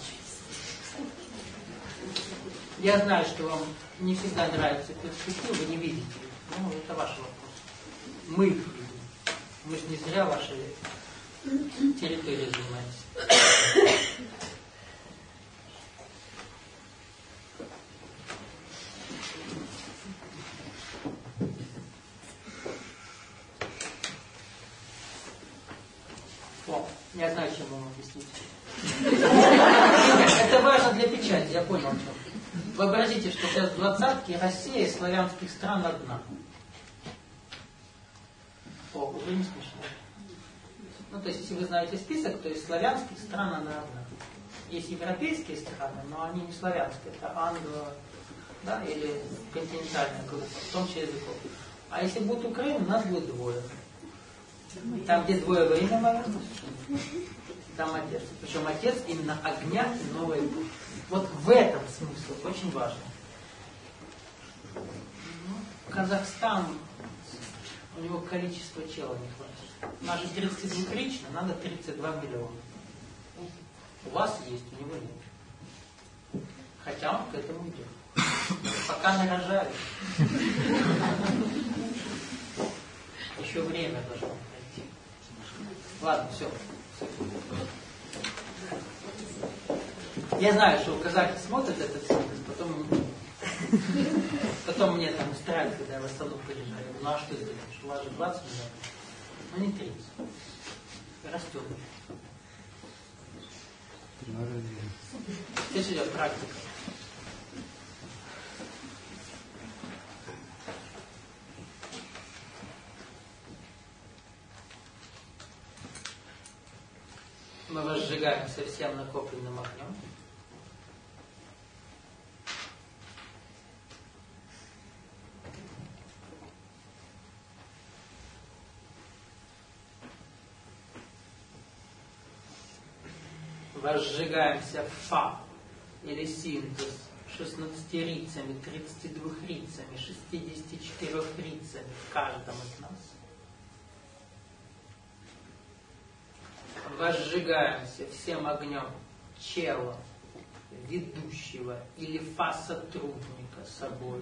Я знаю, что вам не всегда нравятся перспективы, вы не видите. Ну, это ваш вопрос. Мы их видим. Мы же не зря ваши территории занимаемся. Я знаю, чем вам объяснить. Это важно для печати, я понял, что. Вообразите, что сейчас в двадцатке Россия из славянских стран одна. О, уже не смешно. Ну, то есть, если вы знаете список, то есть славянских стран она одна. Есть европейские страны, но они не славянские, это англо, да, или континентальная группа, в том числе языков. А если будет Украина, нас будет двое. Там, где двое во имя мое, там отец. Причем отец именно огня и новой эпохи. Вот в этом смысл очень важно. Казахстан, у него количество чела не хватит. Наши тридцать два лично, надо тридцать два миллиона. У вас есть, у него нет. Хотя он к этому идет. Пока нарожали. Еще время должно пройти. Ладно, все. Я знаю, что казахи смотрят этот синтез, потом, потом мне там устраивают, когда я в Астану приезжаю. Я говорю, ну а что сделаешь? У вас же двадцать миллионов. Ну не тридцать. Растет. Здесь идет практика. Мы возжигаем совсем накопленным огнем. Возжигаемся фа или синтез шестнадцатирицами, тридцатидвухрицами, шестидесятичетырехрицами в каждом из нас. Возжигаемся всем огнем чела, ведущего или фа-сотрудника собою.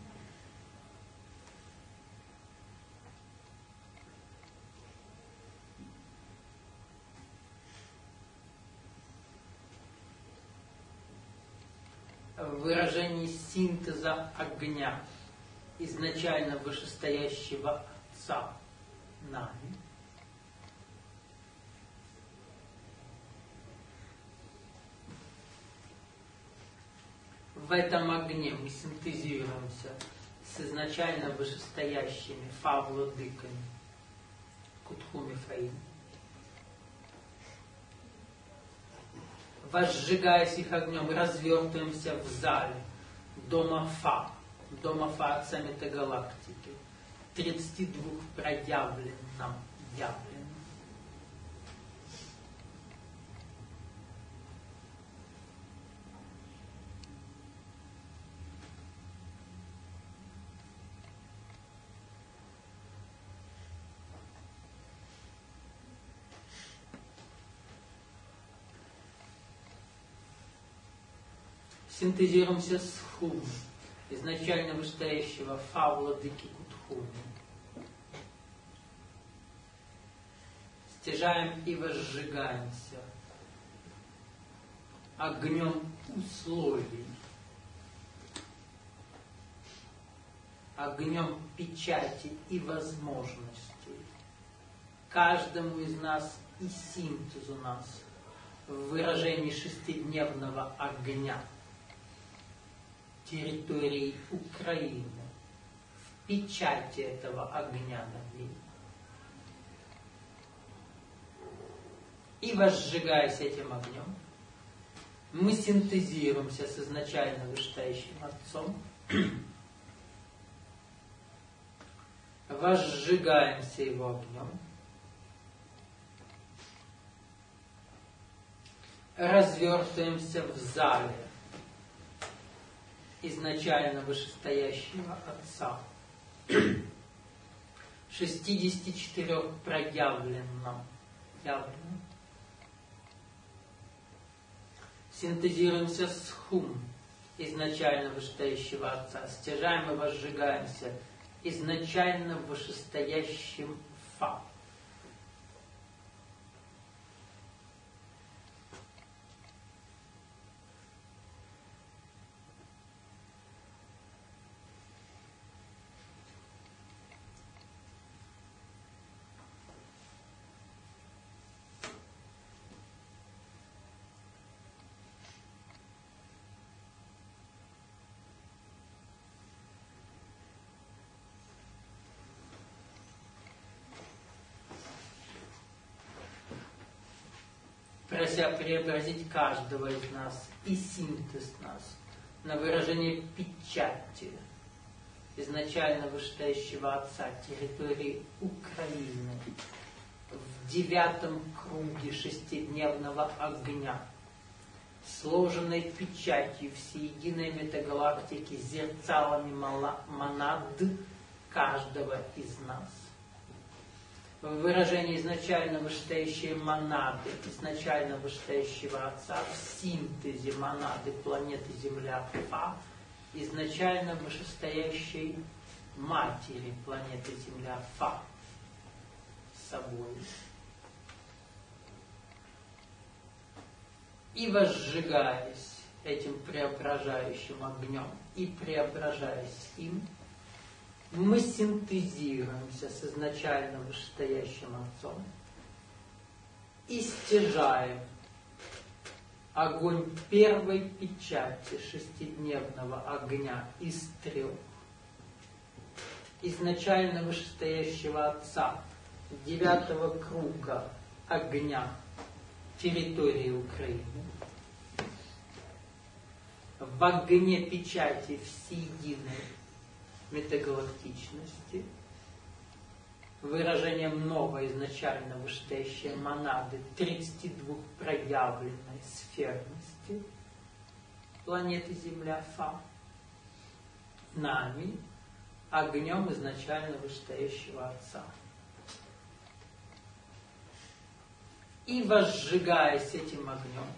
В выражении синтеза огня, изначально вышестоящего Отца нами, в этом огне мы синтезируемся с изначально вышестоящими фа-владыками Кутху-Мифраим. Возжигаясь их огнем, развертываемся в зале дома Фа, дома Фа Отца Метагалактики, тридцати двух проявленном явленном. Синтезируемся с Хум, изначально вышестоящего Фа владыки Кутхуми. Стяжаем и возжигаемся огнем условий, огнем печати и возможностей. Каждому из нас и синтез у нас в выражении шестидневного огня территории Украины, в печати этого огня на ней. И возжигаясь этим огнем, мы синтезируемся с изначально вышестоящим Отцом, возжигаемся его огнем, развертываемся в зале изначально вышестоящего Отца, шестидесяти четырёх проявленном, явленном. Синтезируемся с Хум, изначально вышестоящего Отца, стяжаем и возжигаемся изначально вышестоящим Фа. прося преобразить каждого из нас и синтез нас на выражение печати изначально вышестоящего Отца территории Украины в девятом круге шестидневного огня, сложенной печатью всеединой метагалактики зерцалами монад каждого из нас. В выражении изначально вышестоящей монады, изначально вышестоящего Отца в синтезе монады планеты Земля Фа, изначально вышестоящей матери планеты Земля Фа с собой. И возжигаясь этим преображающим огнем и преображаясь им, мы синтезируемся с изначально вышестоящим Отцом и стяжаем огонь первой печати шестидневного огня из трех изначально вышестоящего Отца девятого круга огня территории Украины в огне печати всеединой метагалактичности, выражением новой изначально вышестоящей монады тридцати двух проявленной сферности планеты Земля Фа, нами, огнем изначально вышестоящего Отца. И возжигаясь этим огнем,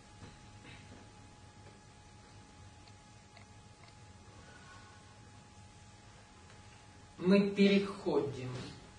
мы переходим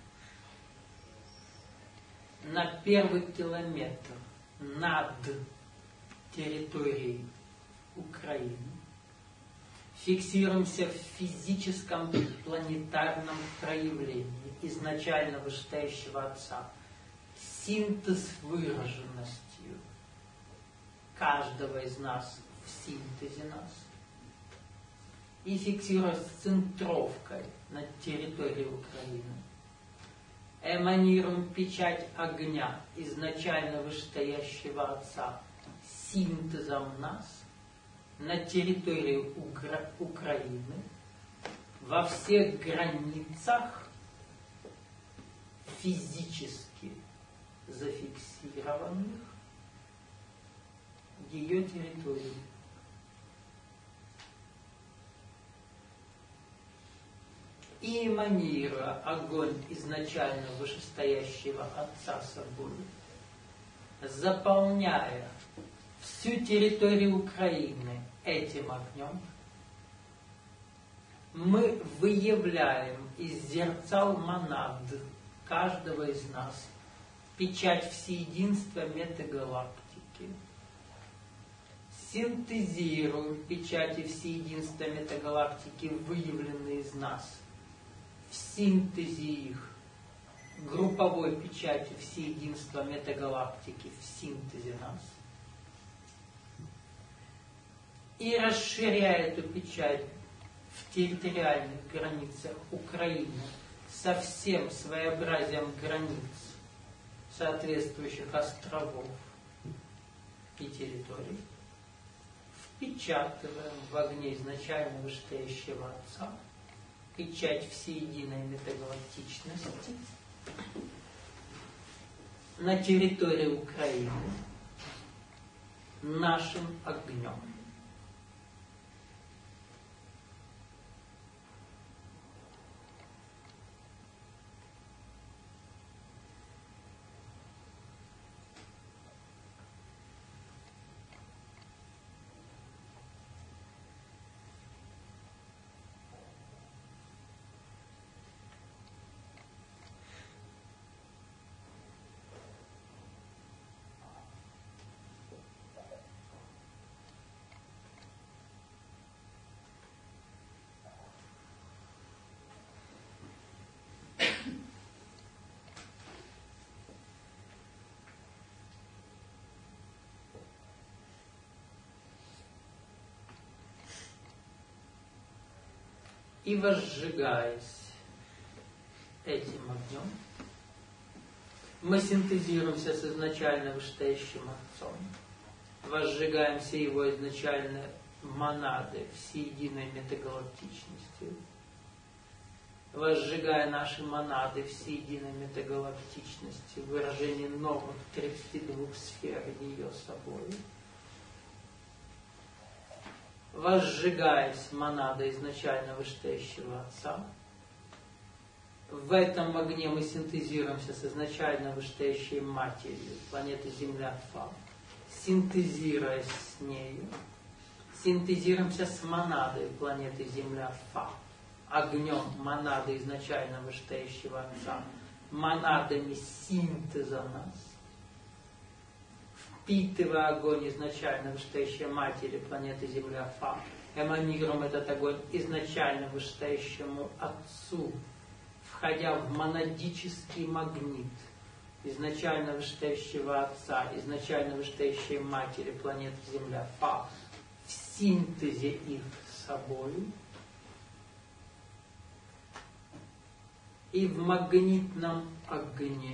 на первый километр над территорией Украины, фиксируемся в физическом планетарном проявлении изначально вышестоящего Отца, синтез выраженностью каждого из нас в синтезе нас, и фиксируясь центровкой над территорией Украины, эманируем печать огня изначально вышестоящего Отца синтезом нас на территории Укра- Украины во всех границах физически зафиксированных ее территорий. И эманируя огонь изначально вышестоящего Отца собой, заполняя всю территорию Украины этим огнем, мы выявляем из зерцал монад каждого из нас печать всеединства метагалактики, синтезируем печати всеединства метагалактики, выявленные из нас, в синтезе их, групповой печати всеединства метагалактики в синтезе нас, и расширяя эту печать в территориальных границах Украины со всем своеобразием границ соответствующих островов и территорий, впечатываем в огне изначально вышестоящего Отца печать всеединой метагалактичности на территории Украины нашим огнем. И возжигаясь этим огнем, Мы синтезируемся с изначально вышестоящим Отцом, возжигаем все его изначальные монады всеединой метагалактичностью, возжигая наши монады всеединой метагалактичности, выражение новых тридцати двух сфер ее собой, возжигаясь монада изначально вышестоящего Отца. В этом огне мы синтезируемся с изначально вышестоящей матерью, планеты Земля Фа, синтезируясь с нею, синтезируемся с монадой планеты Земля Фа, огнем монады изначально вышестоящего Отца, монадами синтеза нас, впитывая огонь изначально вышестоящей матери планеты Земля Фа, эманируем этот огонь изначально вышестоящему Отцу, входя в монадический магнит изначально вышестоящего Отца, изначально вышестоящей матери планеты Земля Фа, в синтезе их с собой, и в магнитном огне,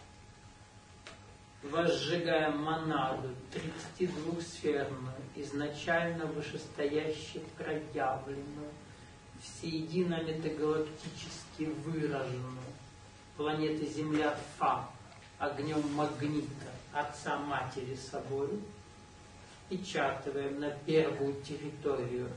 возжигая монаду тридцатидвухсферную, изначально вышестояще проявленную, всеедино метагалактически выраженную планеты Земля Фа, огнем магнита Отца Матери собой, впечатываем на первую территорию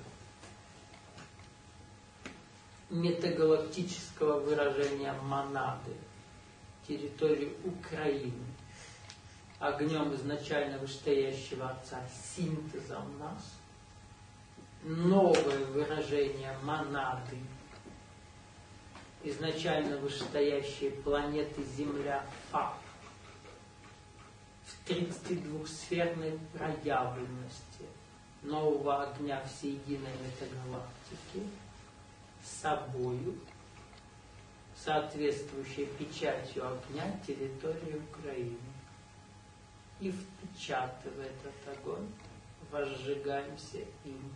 метагалактического выражения монады, территорию Украины, огнем изначально вышестоящего Отца, синтезом нас, новое выражение монады, изначально вышестоящей планеты Земля Фа, в тридцатидвухсферной проявленности нового огня всеединой метагалактики, собою, соответствующей печатью огня территории Украины. И впечатывая этот огонь, возжигаемся им.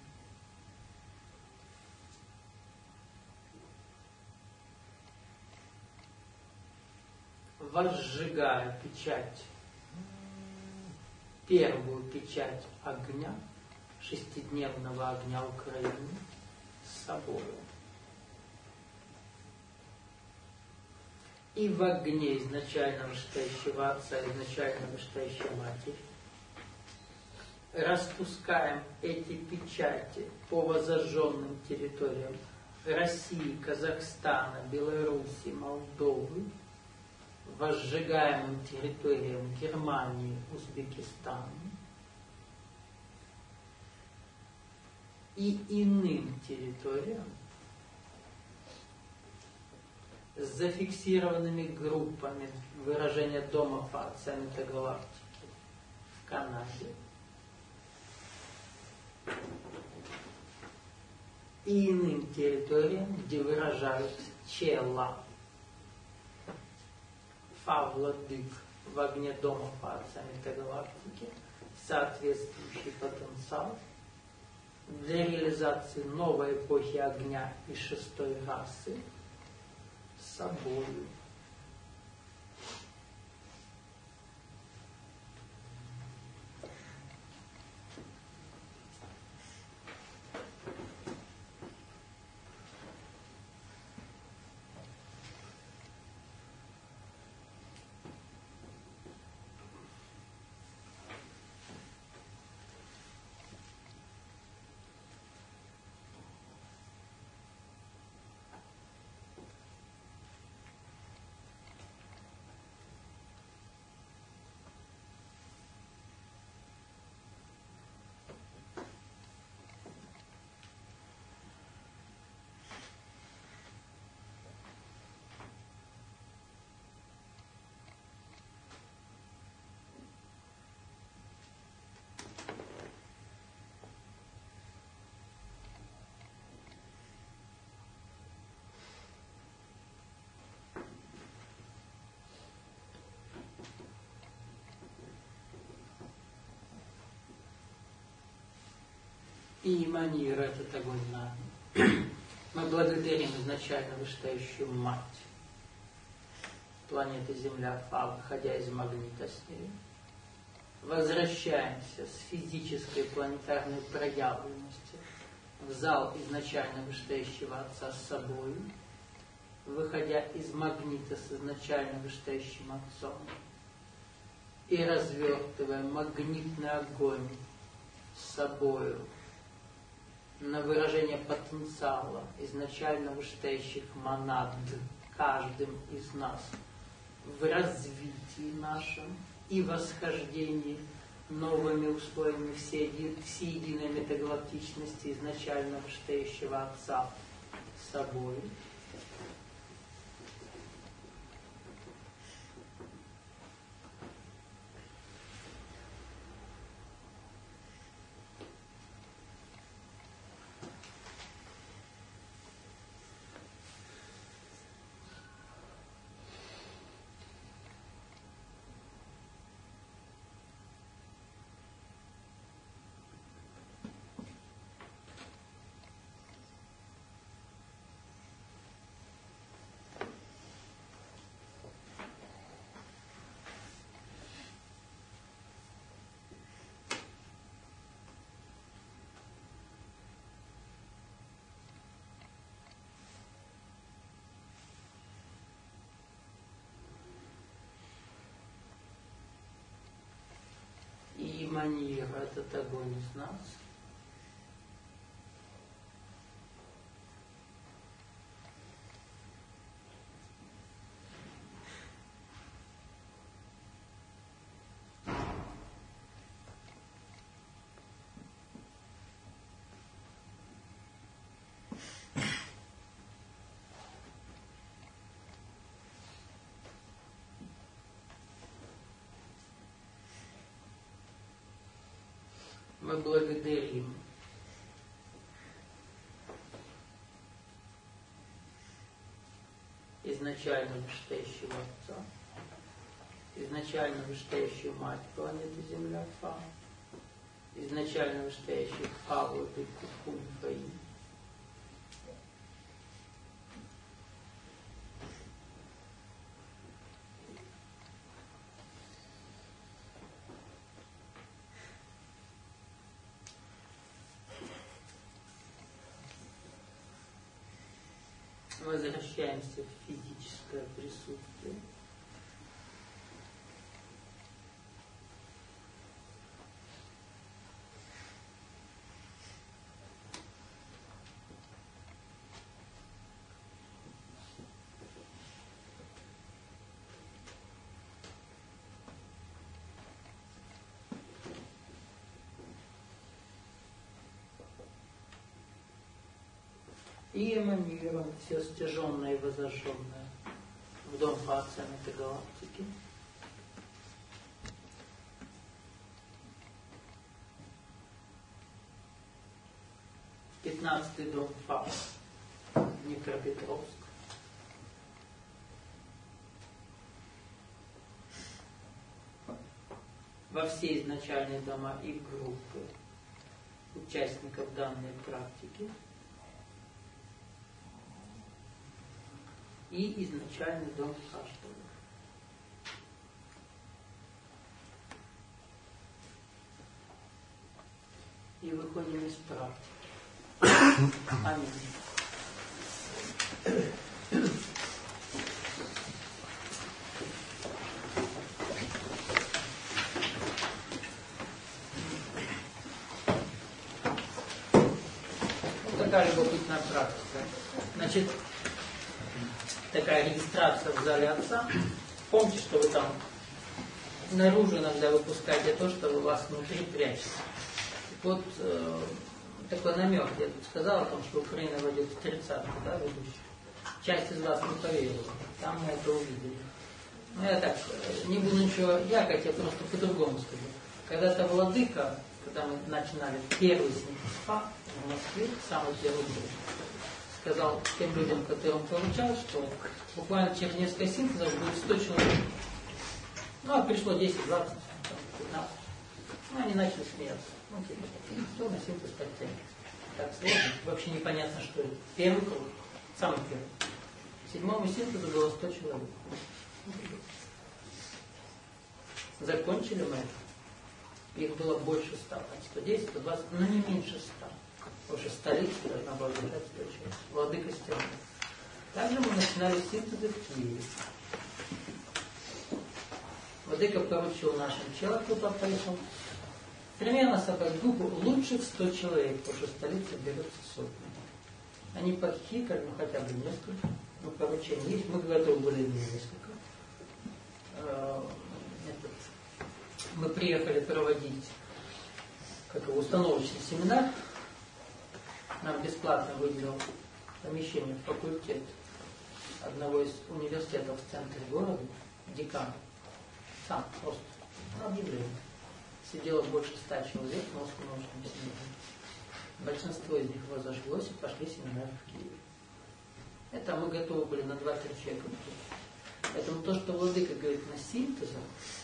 Возжигая печать, первую печать огня, шестидневного огня Украины, с собой. И в огне изначально вышестоящего Отца, изначально вышестоящей Матери распускаем эти печати по возожженным территориям России, Казахстана, Белоруссии, Молдовы, возжигаемым территориям Германии, Узбекистана и иным территориям с зафиксированными группами выражения дома Фа, Отца Метагалактики в Канаде и иным территориям, где выражают чела Фа, Владык, в огне дома Фа, Отца Метагалактики, соответствующий потенциал для реализации новой эпохи огня и шестой расы с собой. И эманируя этот огонь нами, мы благодарим изначально вышестоящую Мать, планеты Земля Фа, выходя из магнитосферы. Возвращаемся с физической планетарной проявленности в зал изначально вышестоящего Отца с собой, выходя из магнита с изначально вышестоящим Отцом, и развертывая магнитный огонь с собою на выражение потенциала изначально вышестоящих монад каждым из нас в развитии нашем и восхождении новыми условиями всеединой метагалактичности изначально вышестоящего Отца с собой. И эманируя этот огонь из нас, мы благодарим изначально вышестоящего Отца, изначально вышестоящую Мать планеты Земля Фа, изначально вышестоящих Фа, Владыку Кун Фаи, возвращаемся в физическое присутствие. И эманируем все стяженное и возожженное в дом по отцам этой галактики. Пятнадцатый дом Фа, Днепропетровск. Во все изначальные дома и группы участников данной практики. И изначальный дом каждого. И выходим из практики. Аминь. Вот такая любопытная практика. Значит, такая регистрация в зале Отца. Помните, что вы там наружу иногда выпускаете то, что у вас внутри прячется. Вот э, такой намек. Я тут сказал о том, что Украина войдет в тридцатку, да, ведущих. Часть из вас не поверила. Там мы это увидели. Но я так, не буду ничего якать, я просто по-другому скажу. Когда-то владыка, когда мы начинали первый синтез-фа в Москве, самый первый день, сказал тем людям, которым поручал, что буквально через несколько синтезов будет сто человек. Ну, а пришло десять, двадцать, пятнадцать. Ну, они начали смеяться. Ну, типа, кто на синтез подтянет? Так сложно. Вообще непонятно, что это. Первый круг. Самый первый. Седьмому синтезу было сто человек. Закончили мы это. Их было больше ста, сто десять, сто двадцать, но не меньше ста. Потому что столица должна была держать сто человек. Владыка Степан. Также мы начинали синтезы в Киеве. Владыка поручил нашим человеку попросил примерно собрать группу лучших сто человек, потому что столица берется сотни. Они подхикали, ну хотя бы несколько, ну поручения есть, мы готовы были несколько. Этот, мы приехали проводить как его, установочный семинар, нам бесплатно выделил помещение в факультет одного из университетов в центре города, декан, сам просто объявление. Сидело больше ста человек в установочном семинаре. Большинство из них разошлось и пошли семинары в Киеве. Это мы готовы были на два-три человека. Поэтому то, что Владыка говорит на синтезах,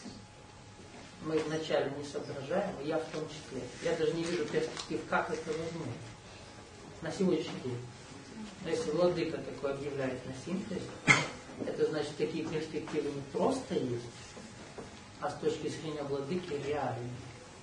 мы вначале не соображаем, и я в том числе. Я даже не вижу перспектив, как это возможно на сегодняшний день. Но если Владыка такое объявляет на синтезе, это значит, такие перспективы не просто есть, а с точки зрения Владыки реальны.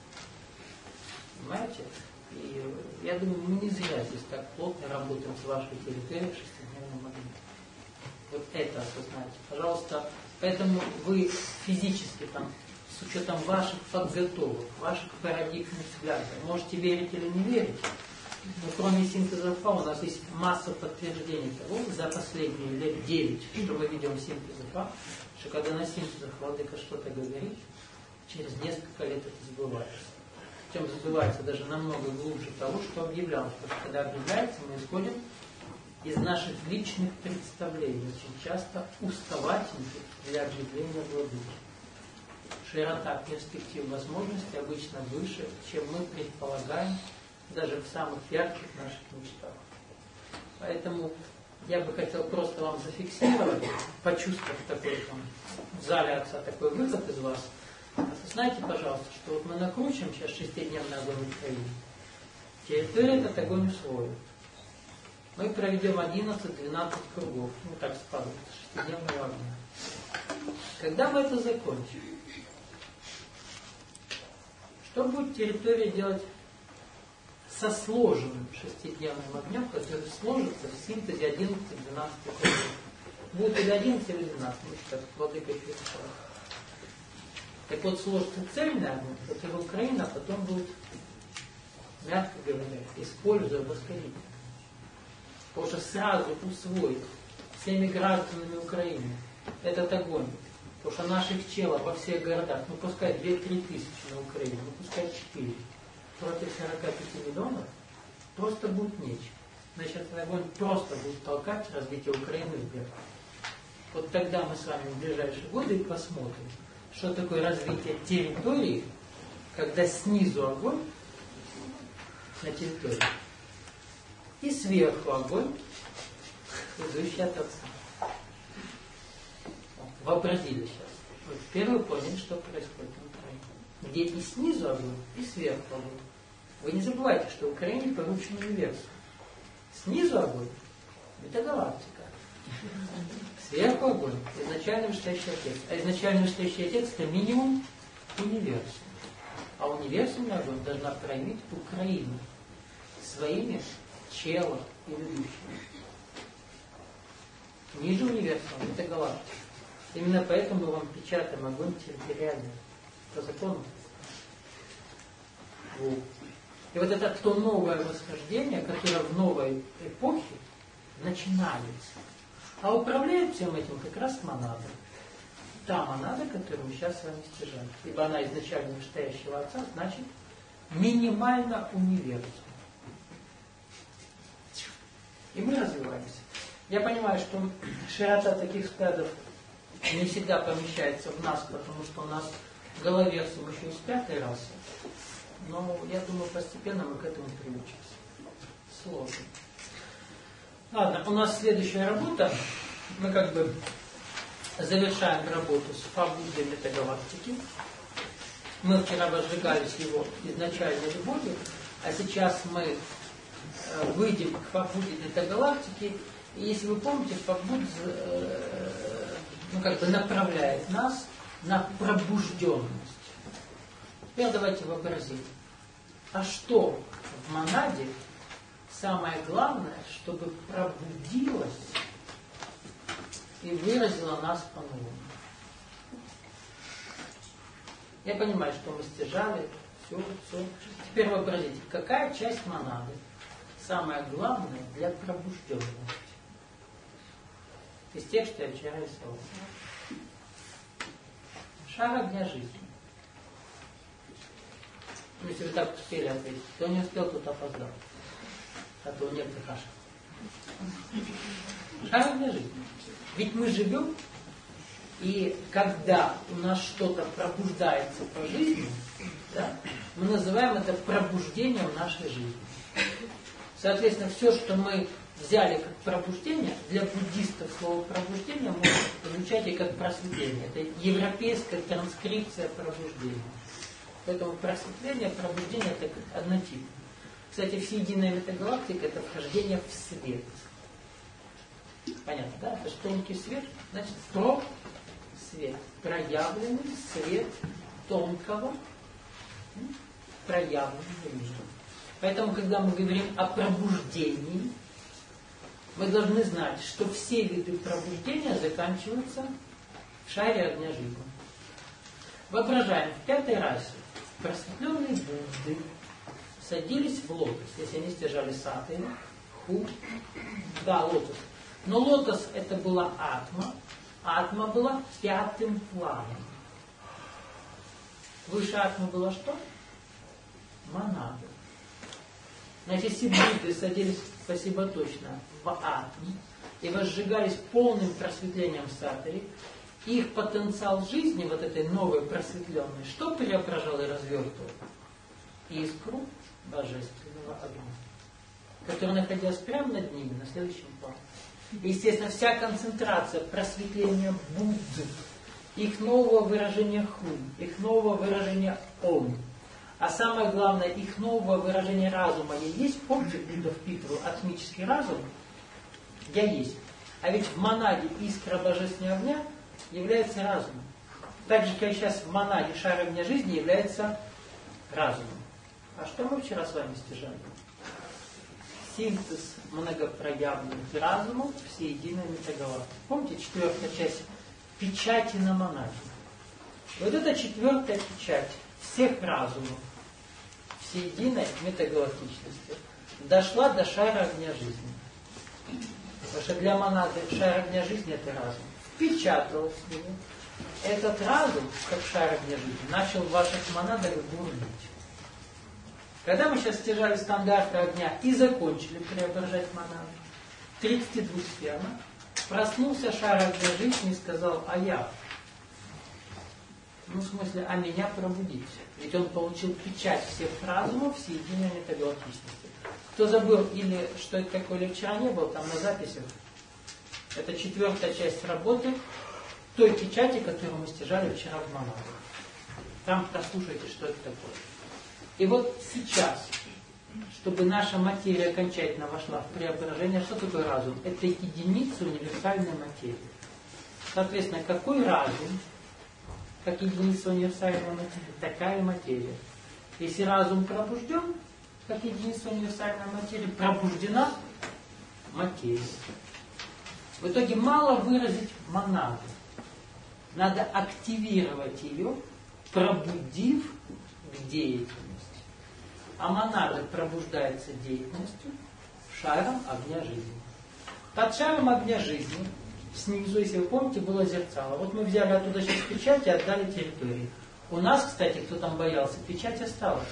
Понимаете? И я думаю, мы не зря здесь так плотно работаем с вашей территорией в шестидневном огне. Вот это осознайте. Пожалуйста, поэтому вы физически там, с учетом ваших подготовок, ваших парадигмных взглядов, можете верить или не верить, но кроме синтеза ФА у нас есть масса подтверждений того, за последние лет девять, что мы ведем синтез ФА, что когда на синтезах Владыка что-то говорит, через несколько лет это сбывается. Причем сбывается даже намного глубже того, что объявлялось. Потому что когда объявляется, мы исходим из наших личных представлений, очень часто уставательных для объявления Владыки. Широта перспектив возможностей обычно выше, чем мы предполагаем даже в самых ярких наших мечтах. Поэтому я бы хотел просто вам зафиксировать, почувствовать такой там, в зале отца такой выход из вас. Знаете, пожалуйста, что вот мы накручиваем сейчас шестидневный огонь в Украине. Территория этот огонь усвоит. Мы проведем одиннадцать-двенадцать кругов, ну так складывается, шестидневного огня. Когда мы это закончим? Что будет территория делать со сложенным шестидневным огнем, который сложится в синтезе одиннадцать-двенадцать кругов? Будет или одиннадцать, или двенадцать, мы сейчас Владыка пишет. Так вот, сложится цельный огонь, который Украина потом будет, мягко говоря, используя восхорить. Потому что сразу усвоить всеми гражданами Украины этот огонь. Потому что наших челов во всех городах, ну пускай две-три тысячи на Украине, ну пускай четыре, против сорока пяти миллионов, просто будет нечего. Значит, этот огонь просто будет толкать развитие Украины вверх. Вот тогда мы с вами в ближайшие годы и посмотрим, что такое развитие территории, когда снизу огонь на территории, и сверху огонь, идущий от отца. Вообразили сейчас. Вот первый поняли, что происходит в Украине. Где и снизу огонь, и сверху огонь. Вы не забывайте, что в Украине поручен универсум. Снизу огонь – это галактика. Сверху огонь – изначальный вышестоящий отец. А изначальный вышестоящий отец – это минимум универсум. А универсумный огонь должна проявить Украину своими челом и ведущими. Ниже универсума – это галактика. Именно поэтому мы вам печатаем огонь территориально. По закону. Вот. И вот это то новое восхождение, которое в новой эпохе начинается. А управляет всем этим как раз монада. Та монада, которую мы сейчас с вами стяжаем. Ибо она изначально вышестоящего отца, значит минимально универсум. И мы развиваемся. Я понимаю, что широта таких взглядов не всегда помещается в нас, потому что у нас головерсум еще из пятой расы. Но я думаю, постепенно мы к этому приучимся. Сложно. Ладно, у нас следующая работа. Мы как бы завершаем работу с Фабудой метагалактики. Мы вчера возжигались его изначальной любовью, а сейчас мы выйдем к Фабуде метагалактики. И если вы помните, Фабуд ну, как бы направляет нас на пробужденность. Теперь давайте вообразим. А что в монаде самое главное, чтобы пробудилось и выразило нас по-новому? Я понимаю, что мы стяжали, все, все. Теперь вообразите, какая часть монады самое главное для пробужденности? Из тех, что я вчера рисовал. Шар огня жизни. Если вы так успели ответить, кто не успел, тот опоздал. А то нет каша. Шар огня жизни. Ведь мы живем, и когда у нас что-то пробуждается по жизни, да, мы называем это пробуждением нашей жизни. Соответственно, все, что мы взяли как пробуждение, для буддистов слово пробуждение можно изучать и как просветление. Это европейская транскрипция пробуждения. Поэтому просветление, пробуждение это однотипно. Кстати, всеединая метагалактика это вхождение в свет. Понятно, да? Это же тонкий свет, значит, про свет. Проявленный свет тонкого, проявленного мира. Поэтому, когда мы говорим о пробуждении, мы должны знать, что все виды пробуждения заканчиваются в шаре огня жизни. Воображаем, в пятой расе просветленные Будды садились в лотос, если они стяжали саты, ху, да, лотос. Но лотос это была атма, атма была пятым планом. Выше атмы было что? Монада. Значит, если Будды садились, спасибо точно, в атме и возжигались полным просветлением сатари, их потенциал жизни, вот этой новой просветленной, что преображал и развертывал? Искру божественного огня, которая находилась прямо над ними, на следующем плане. Естественно, вся концентрация просветления Будды, их нового выражения хум, их нового выражения ом, а самое главное, их нового выражения разума я есть, помните, Будда впитывал атмический разум, я есть. А ведь в монаде искра божественного огня является разумом. Так же, как сейчас в монаде шар огня жизни является разумом. А что мы вчера с вами стяжали? Синтез многопроявленных разумов всеединой метагалактики. Помните, четвертая часть печати на монаде. Вот эта четвертая печать всех разумов всеединой метагалактичности дошла до шара огня жизни. Потому что для монады шар огня жизни это разум. Впечаталась в него. Этот разум, как шар огня жизни, начал в ваших монадах бурлить. Когда мы сейчас стяжали стандарты огня и закончили преображать монаду, в тридцати двух сферах проснулся шар огня жизни и сказал: а я? Ну, в смысле, а меня пробудить. Ведь он получил печать всех разумов всеединой метагалактичности. Кто забыл или что это такое, или вчера не было, там на записях, это четвертая часть работы той печати, которую мы стяжали вчера в монадах. Там прослушайте, что это такое. И вот сейчас, чтобы наша материя окончательно вошла в преображение, что такое разум? Это единица универсальной материи. Соответственно, какой разум, как единица универсальной материи, такая материя. Если разум пробужден, как единица универсальной материи, пробуждена материя. В итоге мало выразить монаду. Надо активировать ее, пробудив к деятельности. А монада пробуждается деятельностью шаром огня жизни. Под шаром огня жизни, снизу, если вы помните, было зерцало. Вот мы взяли оттуда сейчас печать и отдали территории. У нас, кстати, кто там боялся, печать осталась.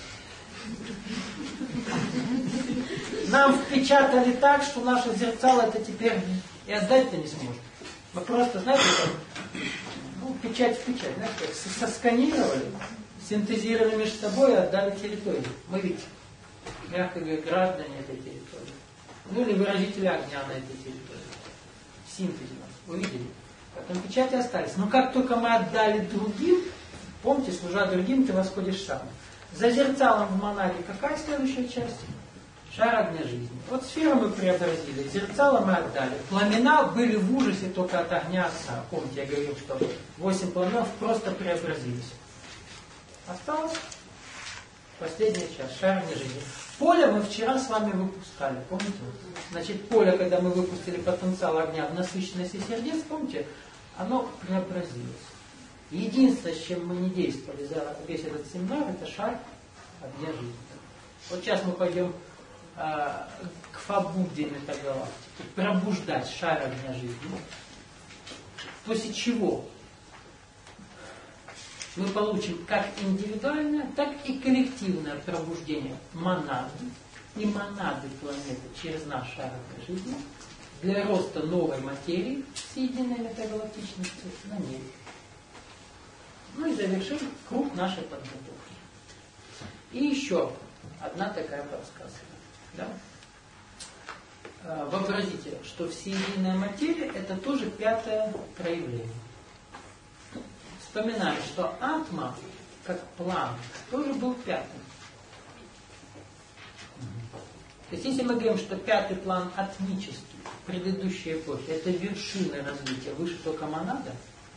Нам впечатали так, что наше зерцало это теперь и отдать-то не сможет. Мы просто, знаете, там, ну, печать в печать, знаете, как сосканировали, синтезировали между собой и отдали территорию. Мы ведь, мягко говоря, граждане этой территории. Ну или выразители огня на этой территории. В синтезе нас. Вы видели? Потом печати остались. Но как только мы отдали другим, помните, служа другим, ты восходишь сам. За зерцалом в монаде какая следующая часть? Шар огня жизни. Вот сферу мы преобразили, зерцало мы отдали. Пламена были в ужасе только от огня отца. Помните, я говорил, что восемь пламенов просто преобразились. Осталось последняя часть, шар огня жизни. Поле мы вчера с вами выпускали, помните? Значит, поле, когда мы выпустили потенциал огня в насыщенности сердец, помните, оно преобразилось. Единственное, с чем мы не действовали за весь этот семинар, это шар огня жизни. Вот сейчас мы пойдем а, к фабуде метагалактики, пробуждать шар огня жизни. После чего мы получим как индивидуальное, так и коллективное пробуждение монады и монады планеты через наш шар огня жизни для роста новой материи с единой метагалактичностью на ней. Ну и завершим круг нашей подготовки. И еще одна такая подсказка. Да? Вообразите, что всеединая материя это тоже пятое проявление. Вспоминаем, что атма, как план, тоже был пятым. То есть, если мы говорим, что пятый план атмический, предыдущей эпохи, это вершина развития, выше только монада,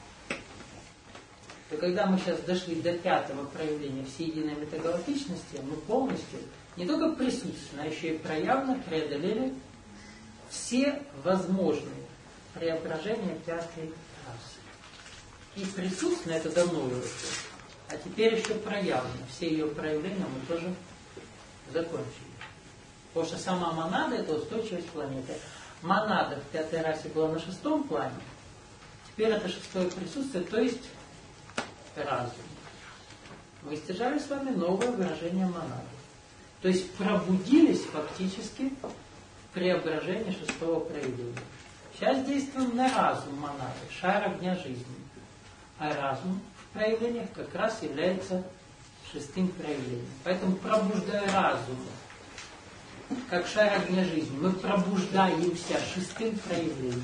то когда мы сейчас дошли до пятого проявления всеединой метагалактичности, мы полностью, не только присутственно, а еще и проявно преодолели все возможные преображения пятой расы. И присутственно это давно уже. А теперь еще проявлено. Все ее проявления мы тоже закончили. Потому что сама монада это устойчивость планеты. Монада в пятой расе была на шестом плане. Теперь это шестое присутствие, то есть разум. Мы стяжали с вами новое выражение монады. То есть пробудились фактически в преображении шестого проявления. Сейчас действуем на разум монады, шар огня жизни. А разум в проявлениях как раз является шестым проявлением. Поэтому, пробуждая разум, как шар огня жизни, мы пробуждаемся шестым проявлением,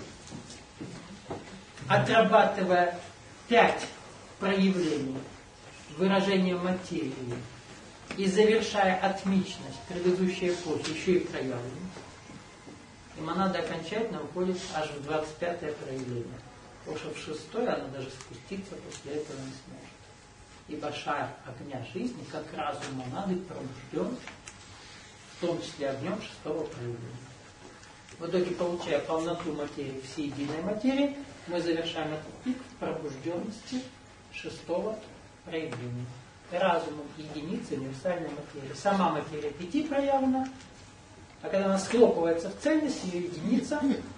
отрабатывая пять проявлений, выражения материи, и завершая атмичность предыдущей эпохи, еще и проявлением. И монада окончательно уходит аж в двадцать пятое проявление. Потому что в шестое она даже спуститься после этого не сможет. Ибо шар огня жизни, как разум монады, пробужден, в том числе огнем шестого проявления. В итоге, получая полноту материи всеединой материи, мы завершаем этот пик в пробужденности шестого проявления. Разумом единицы универсальной материи. Сама материя пяти проявлена, а когда она схлопывается в цельность, ее единица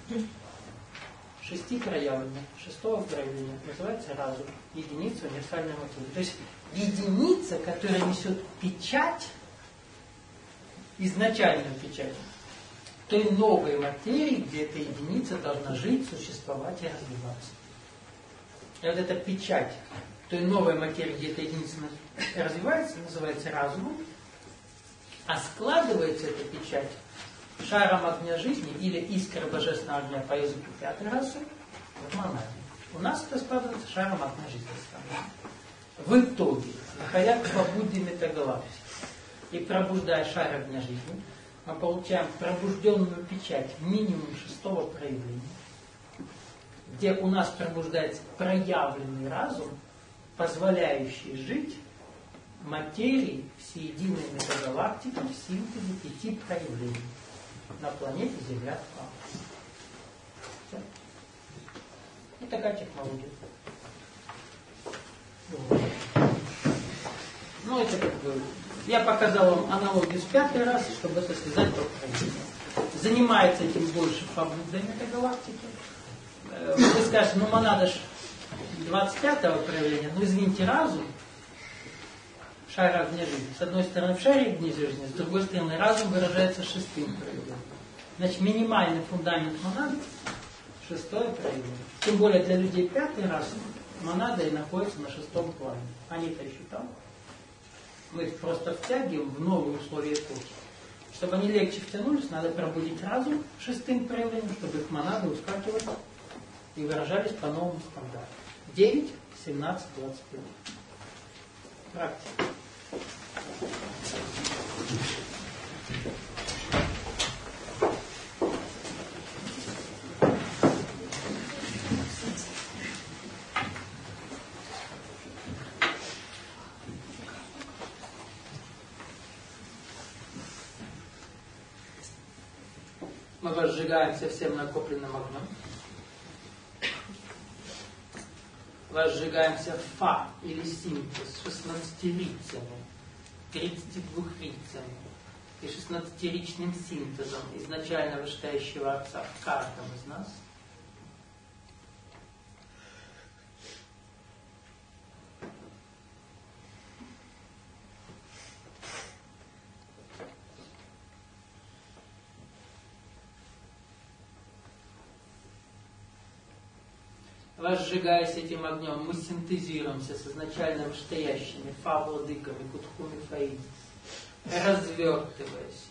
шести проявлена, шестого проявления, называется разум, единица универсальной материи. То есть единица, которая несет печать, изначальную печать, той новой материи, где эта единица должна жить, существовать и развиваться. И вот эта печать той новой материи, где эта единица развивается, называется разумом, а складывается эта печать шаром огня жизни или искра божественного огня по языку пятой расы в монаде. У нас это складывается шаром огня жизни. В итоге, находя к свободе метагалактики и пробуждая шар огня жизни, мы получаем пробужденную печать минимум шестого проявления, где у нас пробуждается проявленный разум, позволяющий жить материи всеединой метагалактики в синтезе пяти проявлений на планете Земля. Все. И такая технология. Ну, это как бы... Я показал вам аналогию с пятой расой, чтобы это связать по проявлению. Занимается этим больше фабудой метагалактики. Вы скажете, ну, монада ж двадцать пятого проявления, ну, извините, разум, шар огня жизни. С одной стороны в шаре огня жизни, с другой стороны разум выражается шестым проявлением. Значит, минимальный фундамент монады – шестое проявление. Тем более для людей пятой расы монада и находится на шестом плане. Они-то еще там. Мы их просто втягиваем в новые условия эпохи. Чтобы они легче втянулись, надо пробудить разум шестым проявлением, чтобы их монады ускакивали и выражались по новому стандарту. девять, семнадцать, двадцать пять. Практика. Возжигаемся всем накопленным огнем. Возжигаемся фа или синтез шестнадцатирицами, тридцатидвухрицами и шестнадцатиричным синтезом изначально вышестоящего Отца в каждом из нас. Возжигаясь этим огнем, мы синтезируемся с изначально вышестоящими фа-владыками, кутхуми, фаидис, развертываясь.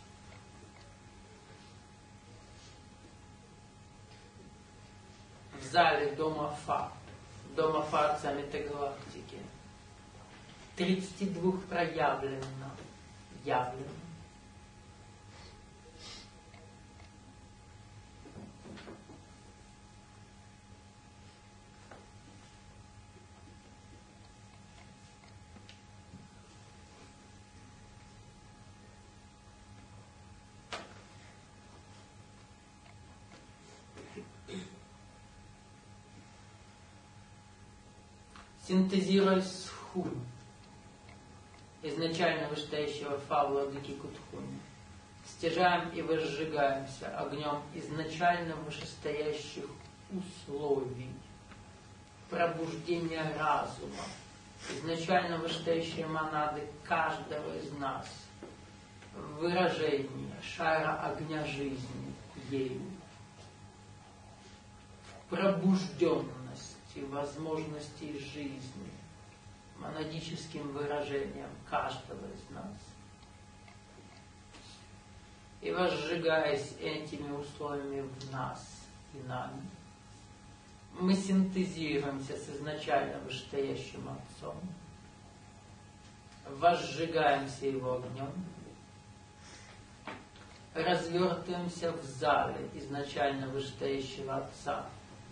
В зале дома Фа, дома Фа Отца Метагалактики, тридцати двух проявленно, явлено. Синтезируясь с хун, изначально вышестоящего фа владыки Кутхуни, стяжаем и возжигаемся огнем изначально вышестоящих условий, пробуждения разума, изначально вышестоящие монады каждого из нас, выражение шара огня жизни ею, пробужденность возможностей жизни, монадическим выражением каждого из нас. И возжигаясь этими условиями в нас и нами, мы синтезируемся с изначально вышестоящим Отцом, возжигаемся Его огнем, развертываемся в зале изначально вышестоящего Отца,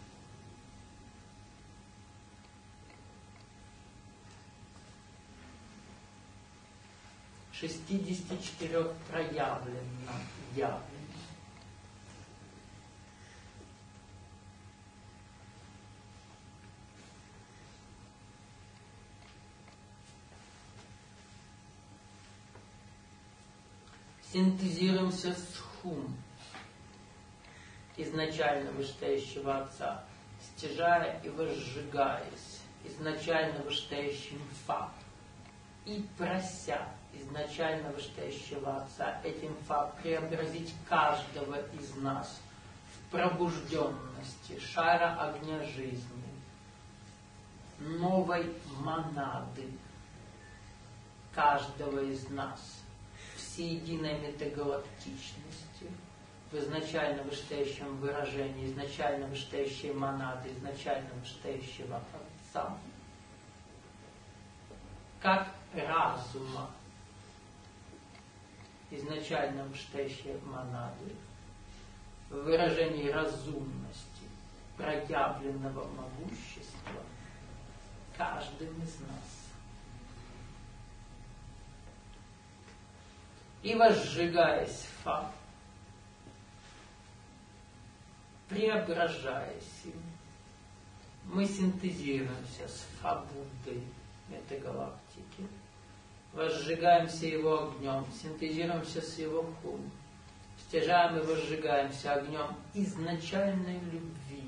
шестидесяти четырех проявленно, явленно. Синтезируемся с хум, изначально вышестоящего Отца, стяжая и возжигаясь изначально вышестоящим фа, и прося изначально вышестоящего Отца этим фа преобразить каждого из нас в пробужденности шара огня жизни, новой монады каждого из нас, всеединой метагалактичности, в изначально вышестоящем выражении, изначально вышестоящей монады, изначально вышестоящего Отца, как разума, изначально вышестоящей монады, в выражении разумности, проявленного могущества каждым из нас. И возжигаясь фа, преображаясь им, мы синтезируемся с фа Буддой этой галактики, возжигаемся его огнем, синтезируемся с его хум, стяжаем и возжигаемся огнем изначальной любви.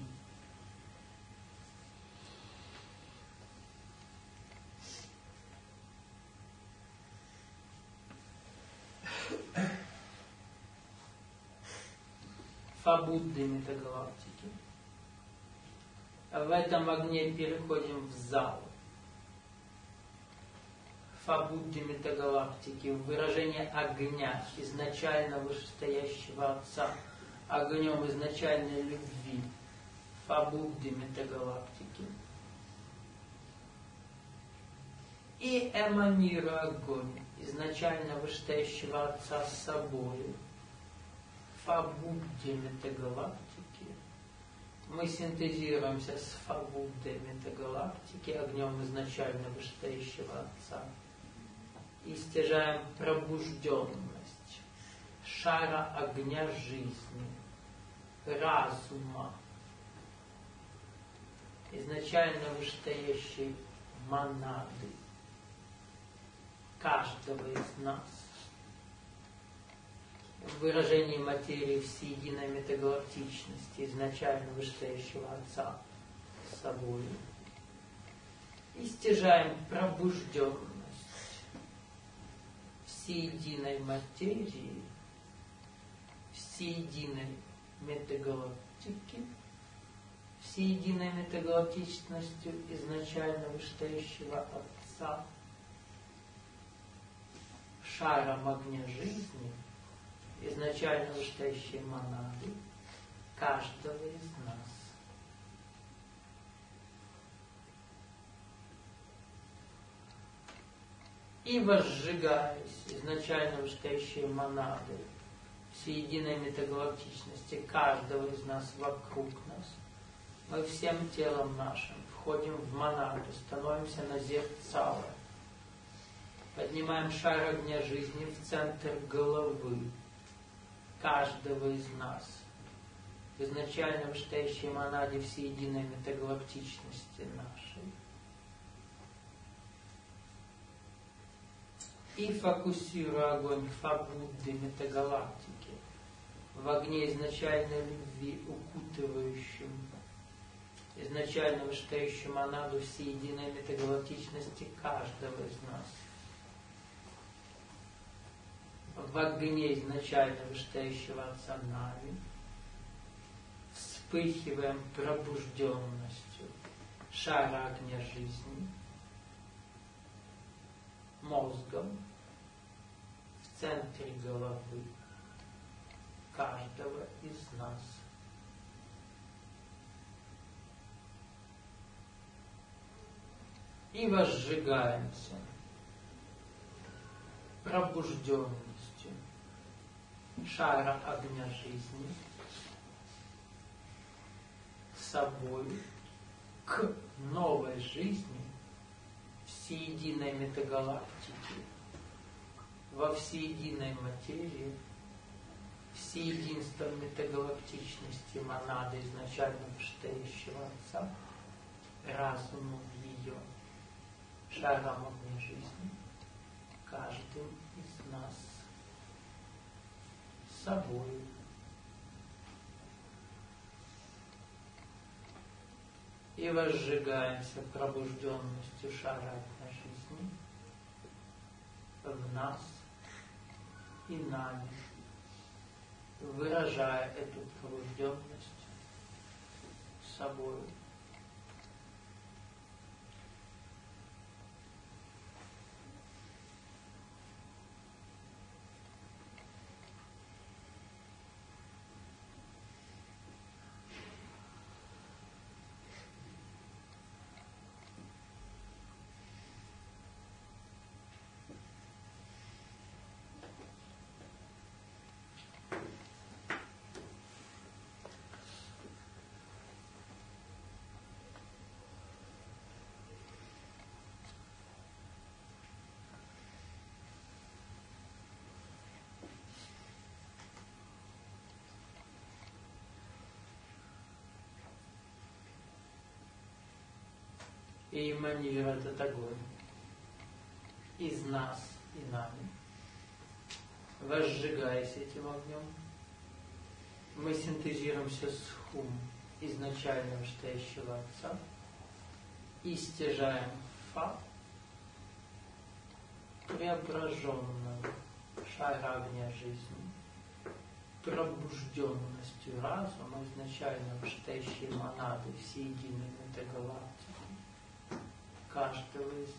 Фа Будды метагалактики. А в этом огне переходим в зал. Фа Будды метагалактики, в выражение огня, изначально вышестоящего Отца, огнем изначальной любви, Фа Будды метагалактики. И эманируя огонь, изначально вышестоящего Отца с собой, Фа Будды метагалактики, мы синтезируемся с Фа Буддой метагалактики, огнем изначально вышестоящего Отца, и стяжаем пробужденность шара огня жизни разума, изначально вышестоящей монады каждого из нас, в выражении материи всеединой метагалактичности изначально вышестоящего Отца с собой, и стяжаем пробужденность всеединой материи, всеединой метагалактики, всеединой метагалактичностью изначально вышестоящего Отца, шаром огня жизни, изначально вышестоящей монады каждого из нас. И возжигаясь изначально вышестоящей монады всеединой метагалактичности каждого из нас вокруг нас, мы всем телом нашим входим в монаду, становимся на зерцало, поднимаем шар огня жизни в центр головы каждого из нас, в изначально вышестоящей монаде всеединой метагалактичности нашей. И фокусируя огонь фабудды метагалактики в огне изначальной любви, укутывающем изначально вышестоящую монаду всеединой метагалактичности каждого из нас, в огне изначально вышестоящего Отца нами, вспыхиваем пробужденностью шара огня жизни, мозгом в центре головы каждого из нас. И возжигаемся пробужденностью шара огня жизни собой к новой жизни всеединой метагалактики, во всеединой материи, всеединством метагалактичности монады изначально вышестоящего Отца, разумом ее, шаром огня жизни, каждым из нас собой. И возжигаемся пробужденностью шара огня жизни в нас и нами, выражая эту пробужденность собой. И эманирует этот огонь из нас и нами. Возжигаясь этим огнем, мы синтезируемся с хум, изначально вышестоящего Отца, и стяжаем фа, преображенного шара огня жизни, пробужденностью разума, изначально вышестоящей монады всеединой метагалактики каждого из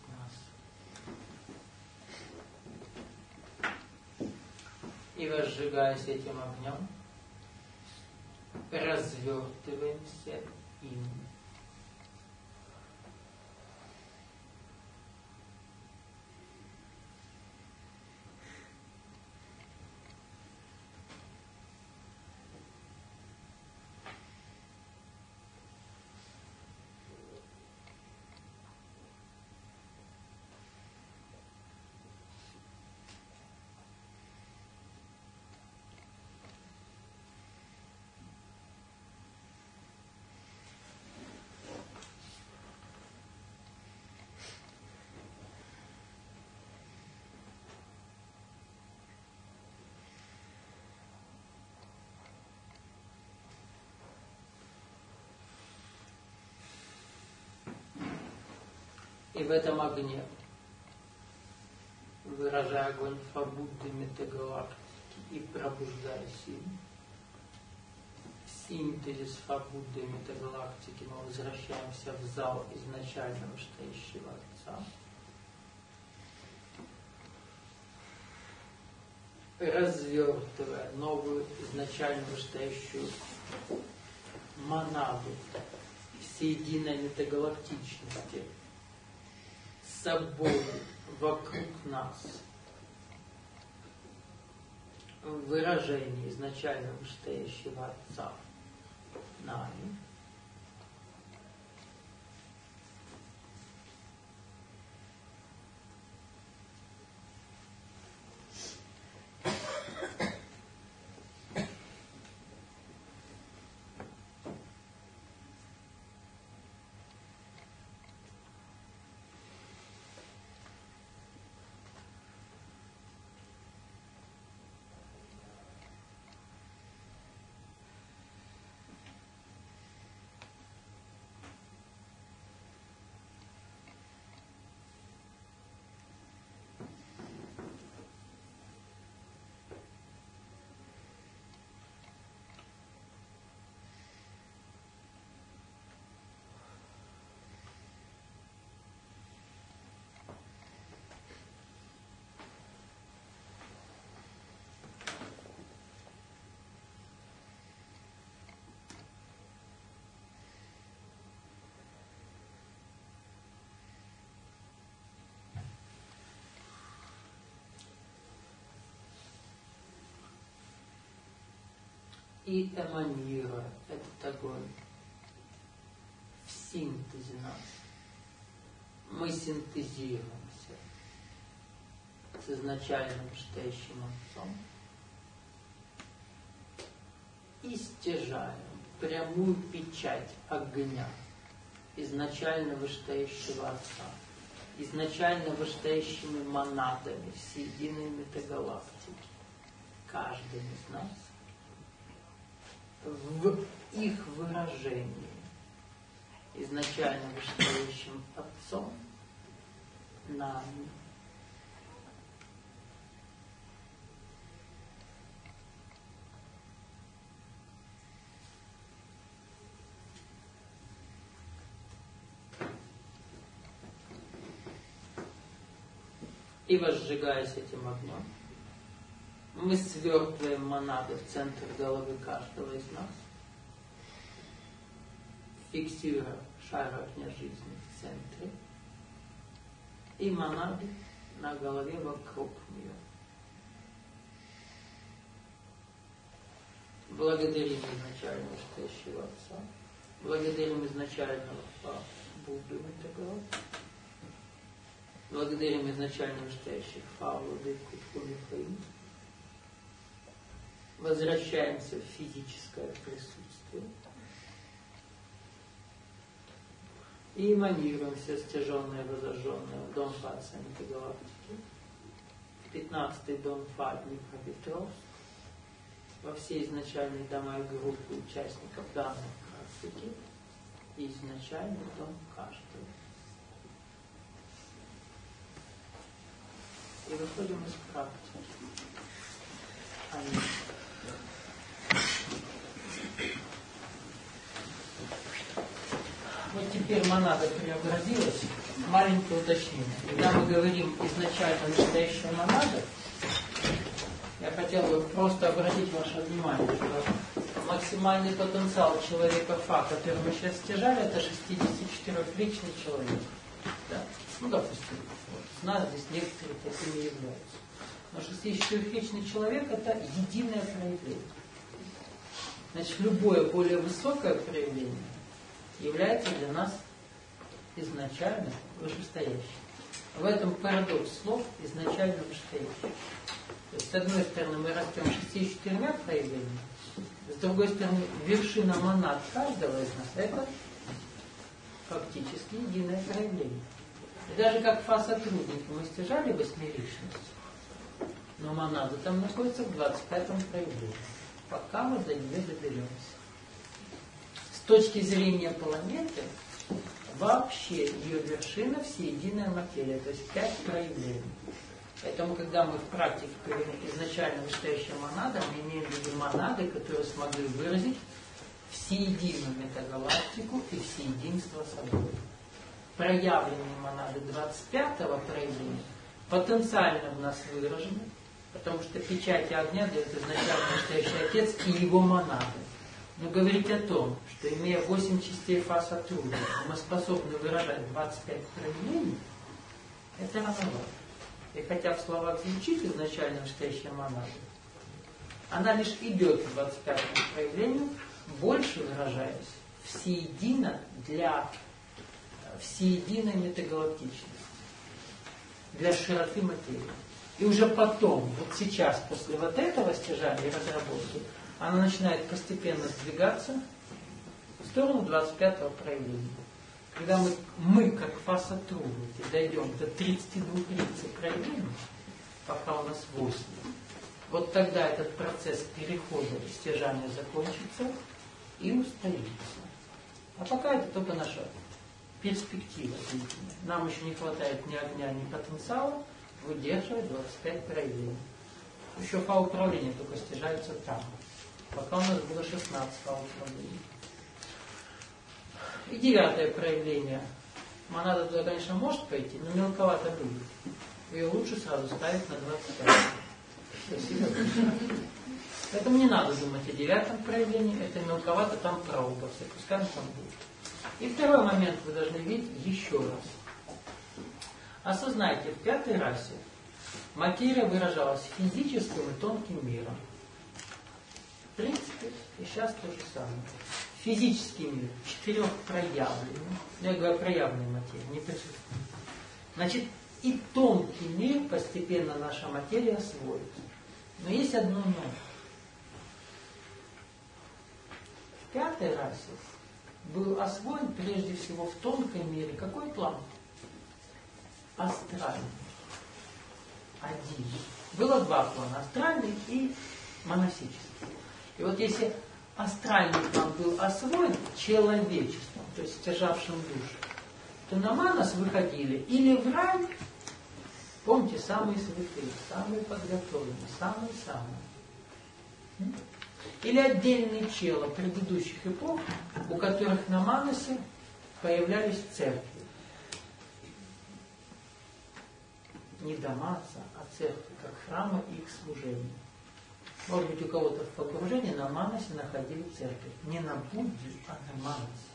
нас. И возжигаясь этим огнем, развертываемся им. И в этом огне, выражая огонь Фабудды метагалактики и пробуждаясь им, в синтезе с Фабуддой метагалактики мы возвращаемся в зал изначально вышестоящего Отца. Развертывая новую изначально вышестоящую монаду всеединой метагалактичности с собой вокруг нас в выражении изначально вышестоящего Отца нами, и эманируя этот огонь в синтезе нас, мы синтезируемся с изначальным вышестоящим Отцом и стяжаем прямую печать огня изначально вышестоящего Отца, изначально вышестоящими монадами всеединой метагалактики, каждым из нас, в их выражении изначально вышестоящим Отцом нами. И возжигаясь этим огнем, мы свертываем монады в центр головы каждого из нас, фиксируя шар огня жизни в центре, и монады на голове вокруг нее. Благодарим изначального вышестоящего Отца, благодарим изначального Будду Метагалактики, благодарим изначально вышестоящих Фаву, Дыку, Фумифаим. Возвращаемся в физическое присутствие и эманируемся стяженное, возожженное в дом Фа Метагалактики, в пятнадцатый дом Фа Днепропетровск, во все изначальные дома и группы участников данной практики и изначальный дом каждого. И выходим из практики. Аминь. Вот теперь монада преобразилась. Маленькое уточнение. Когда мы говорим изначально вышестоящая монада, я хотел бы просто обратить ваше внимание, что максимальный потенциал человека Фа, который мы сейчас стяжали, это шестидесятичетырёхличный человек. Да? Ну, допустим, вот, у нас здесь некоторые такими являются. Но шестидесятичетырёхличный человек – это единое проявление. Значит, любое более высокое проявление является для нас изначально вышестоящим. В этом парадокс слов изначально вышестоящим. То есть, с одной стороны, мы растем шестьюдесятью четырьмя проявлениями, с другой стороны, вершина монад каждого из нас – это фактически единое проявление. И даже как фа-сотрудники мы стяжали восьмиличность, но монада там находится в двадцать пятом проявлении, пока мы до нее доберемся. С точки зрения планеты, вообще ее вершина всеединая материя, то есть пять проявлений. Поэтому, когда мы в практике говорим изначально вышестоящая монада, мы имеем в виду монады, которые смогли выразить всеединую метагалактику и всеединство собой. Проявленные монады двадцать пятого проявления потенциально в нас выражены, потому что печати огня дает изначально вышестоящий Отец и его монады. Но говорить о том, что имея восемь частей фаз отруда, мы способны выражать двадцать пять проявлений, это рановато. И хотя в словах звучит изначально вышестоящая монада, она лишь идет к двадцать пятому проявлению, больше выражаясь всеедино для всеединой метагалактичности, для широты материи. И уже потом, вот сейчас, после вот этого стяжания и разработки, она начинает постепенно сдвигаться в сторону двадцать пятого проявления. Когда мы, мы как фаса трудности, дойдем до тридцати двух проявлений, пока у нас восемь, вот тогда этот процесс перехода и стяжания закончится и устарится. А пока это только наша перспектива. Нам еще не хватает ни огня, ни потенциала выдерживать двадцать пять проявлений. Еще фау управления только стяжаются там. Пока у нас было шестнадцать фау управлений. И девятое проявление. Монада туда, конечно, может пойти, но мелковато будет. Ее лучше сразу ставить на двадцать пять. Спасибо. Поэтому не надо думать о девятом проявлении. Это мелковато, там прообразы. Пускай он там будет. И второй момент вы должны видеть еще раз. Осознайте, в пятой расе материя выражалась физическим и тонким миром. В принципе, и сейчас то же самое. Физический мир четырехпроявленный, я говорю о проявленной материи, не присутствует. Значит, и тонкий мир постепенно наша материя освоит. Но есть одно но. В пятой расе был освоен прежде всего в тонком мире какой план? Астральный. Один. Было два плана, астральный и монасический. И вот если астральный план был освоен человечеством, то есть стяжавшим душу, то на манас выходили или в рай, помните, самые святые, самые подготовленные, самые-самые. Или отдельные чела предыдущих эпох, у которых на манасе появлялись церкви. Не дома, а церкви, как храмы и их служения. Может быть, у кого-то в погружении на манасе находили церковь. Не на Будде, а на манасе.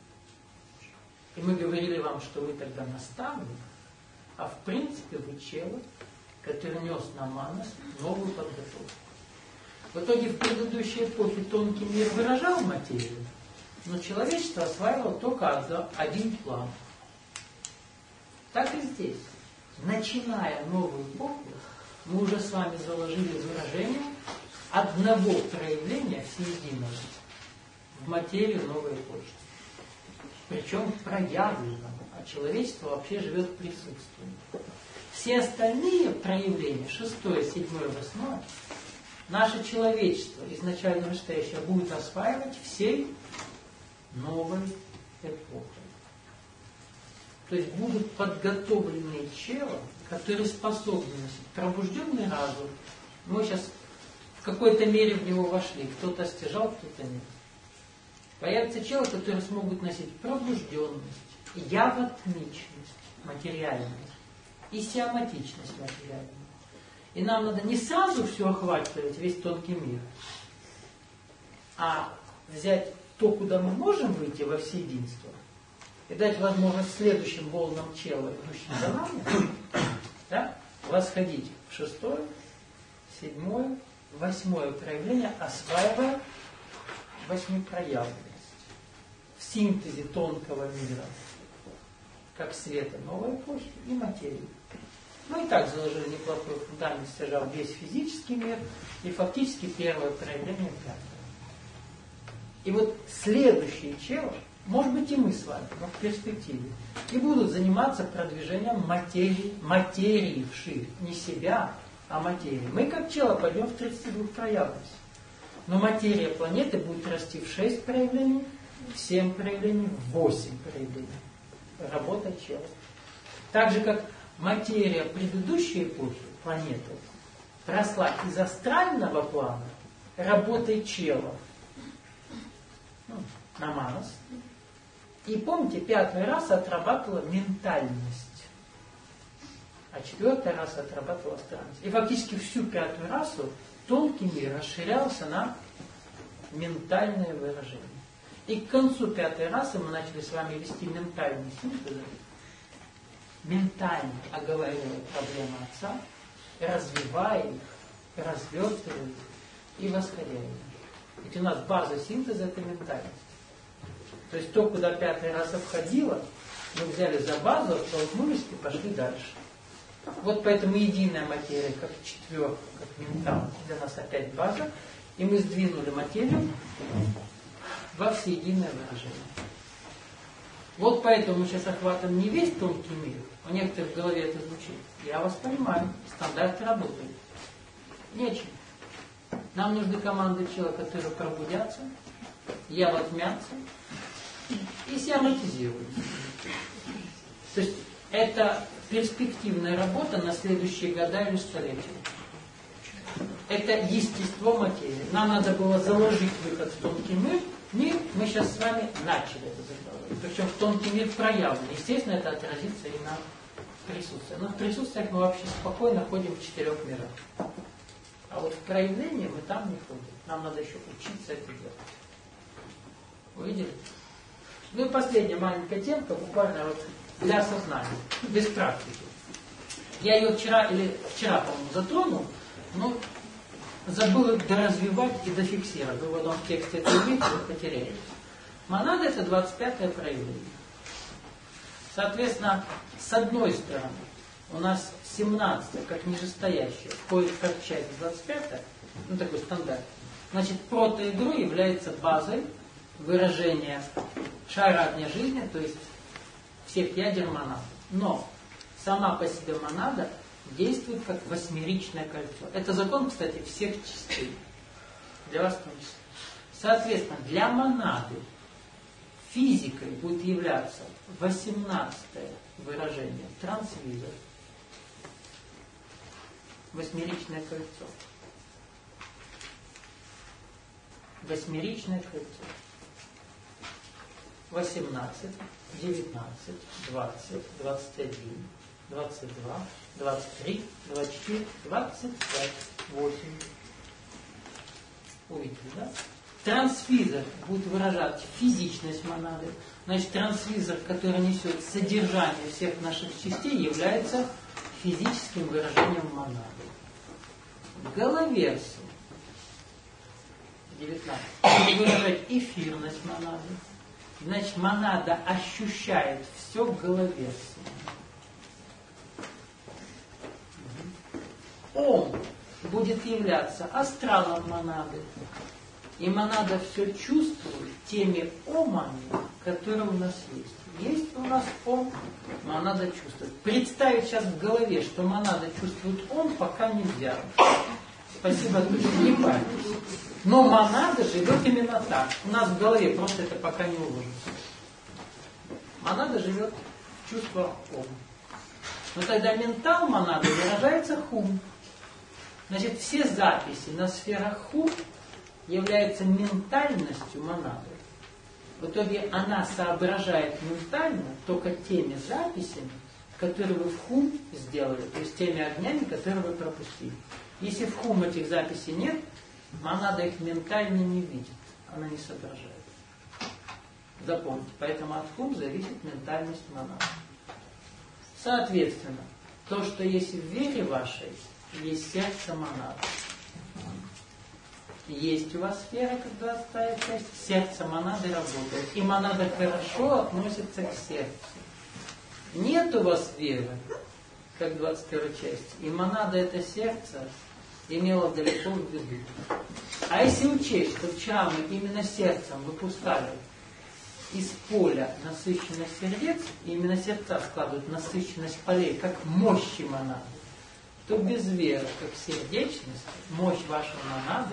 И мы говорили вам, что вы тогда наставник, а в принципе вы чела, который нес на манас новую подготовку. В итоге в предыдущей эпохе тонкий мир выражал материю, но человечество осваивало только один план. Так и здесь. Начиная новую эпоху, мы уже с вами заложили выражение одного проявления всеединого в материю новой эпохи. Причем проявленного, а человечество вообще живет в присутствии. Все остальные проявления, шестое, седьмое, восьмое, наше человечество, изначально настоящее, будет осваивать всей новой эпохой. То есть будут подготовленные чела, которые способны носить пробужденный разум. Мы сейчас в какой-то мере в него вошли. Кто-то стяжал, кто-то нет. Появятся чела, которые смогут носить пробужденность, явотмичность, материальность и сиоматичность материальную. И нам надо не сразу все охватывать, весь тонкий мир, а взять то, куда мы можем выйти во всеединство, и дать возможность следующим волнам чела, идущим за нами, да, восходить в шестое, седьмое, восьмое проявление, осваивая восьмипроявленность в синтезе тонкого мира, как света новой эпохи и материи. Мы и так заложили неплохой фундамент, стяжал весь физический мир и фактически первое проявление пятого. И вот следующие челы, может быть и мы с вами, но в перспективе, и будут заниматься продвижением материи, материи вширь. Не себя, а материи. Мы как чело пойдем в тридцать два проявленности. Но материя планеты будет расти в шесть проявлений, в семь проявлений, в восемь проявлений. работа чела. Так же, как материя предыдущей эпохи, планеты, росла из астрального плана, работой чела, ну, на Манас. И помните, пятая раса отрабатывала ментальность, а четвертая раса отрабатывала астральность. И фактически всю пятую расу тонкий мир расширялся на ментальное выражение. И к концу пятой расы мы начали с вами вести ментальные синтезы, ментально оговаривая проблемы Отца, развивая их, развертывая их и восходяя их. Ведь у нас база синтеза – это ментальность. То есть то, куда пятая раса входила, мы взяли за базу, оттолкнулись и пошли дальше. Вот поэтому единая материя, как четверка, как ментал, для нас опять база, и мы сдвинули материю во всеединое выражение. Вот поэтому мы сейчас охватываем не весь тонкий мир, у некоторых в голове это звучит. Я вас понимаю, стандарты работают. Нечем. Нам нужны команды чела, которые пробудятся, явотмятся и сиаматизируют. То есть это перспективная работа на следующие года или столетия. Это естество материи. Нам надо было заложить выход в тонкий мир. Мир мы сейчас с вами начали это закладывать. Причем в тонкий мир проявлен. Естественно, это отразится и на присутствии. Но в присутствиях мы вообще спокойно ходим в четырех мирах. А вот в проявлении мы там не ходим. Нам надо еще учиться это делать. Увидели? Ну и последняя маленькая темка, буквально вот для осознания, без практики. Я ее вчера или вчера, по-моему, затронул, но забыл доразвивать и дофиксировать. Вы в одном тексте это увидите, вы потеряете. Монада – это двадцать пятое проявление. Соответственно, с одной стороны, у нас семнадцатое, как нижестоящее, входит как часть двадцать пятое, ну такой стандарт. Значит, протоядро является базой выражения шара огня жизни, то есть всех ядер монады. Но сама по себе монада действует как восьмеричное кольцо. Это закон, кстати, всех частей. Для вас в том числе. Соответственно, для монады физикой будет являться восемнадцатое выражение трансвизор. Восьмеричное кольцо. Восьмеричное кольцо. восемнадцать, девятнадцать, двадцать, двадцать один, двадцать два, двадцать три, двадцать четыре, двадцать пять, восемь. Увидели, да? Трансвизор будет выражать физичность монады. Значит, трансвизор, который несет содержание всех наших частей, является физическим выражением монады. Головерсу девятнадцать будет выражать эфирность монады. Значит, монада ощущает все головерсу. Ом будет являться астралом монады. И монада все чувствует теми омами, которые у нас есть. Есть у нас ом, монада чувствует. Представить сейчас в голове, что монада чувствует ом, пока нельзя. Спасибо, что не паритесь. Но монада живет именно так. У нас в голове просто это пока не уложится. Монада живет в чувство ом. Но тогда ментал монады выражается хум. Значит, все записи на сферах хум являются ментальностью монады. В итоге она соображает ментально только теми записями, которые вы в хум сделали, то есть теми огнями, которые вы пропустили. Если в хум этих записей нет, монада их ментально не видит, она не соображает. Запомните, поэтому от хум зависит ментальность монады. Соответственно, то, что есть в вере вашей, есть сердце монады. Есть у вас сфера, как двадцатая часть, сердце монады работает. И монада хорошо относится к сердцу. Нет у вас веры, как двадцать первая часть, и монада это сердце имела далеко в виду. А если учесть, что вчера мы именно сердцем выпускали из поля насыщенность сердец, и именно сердца складывают насыщенность полей, как мощи монады, то без веры, как сердечность, мощь вашей монады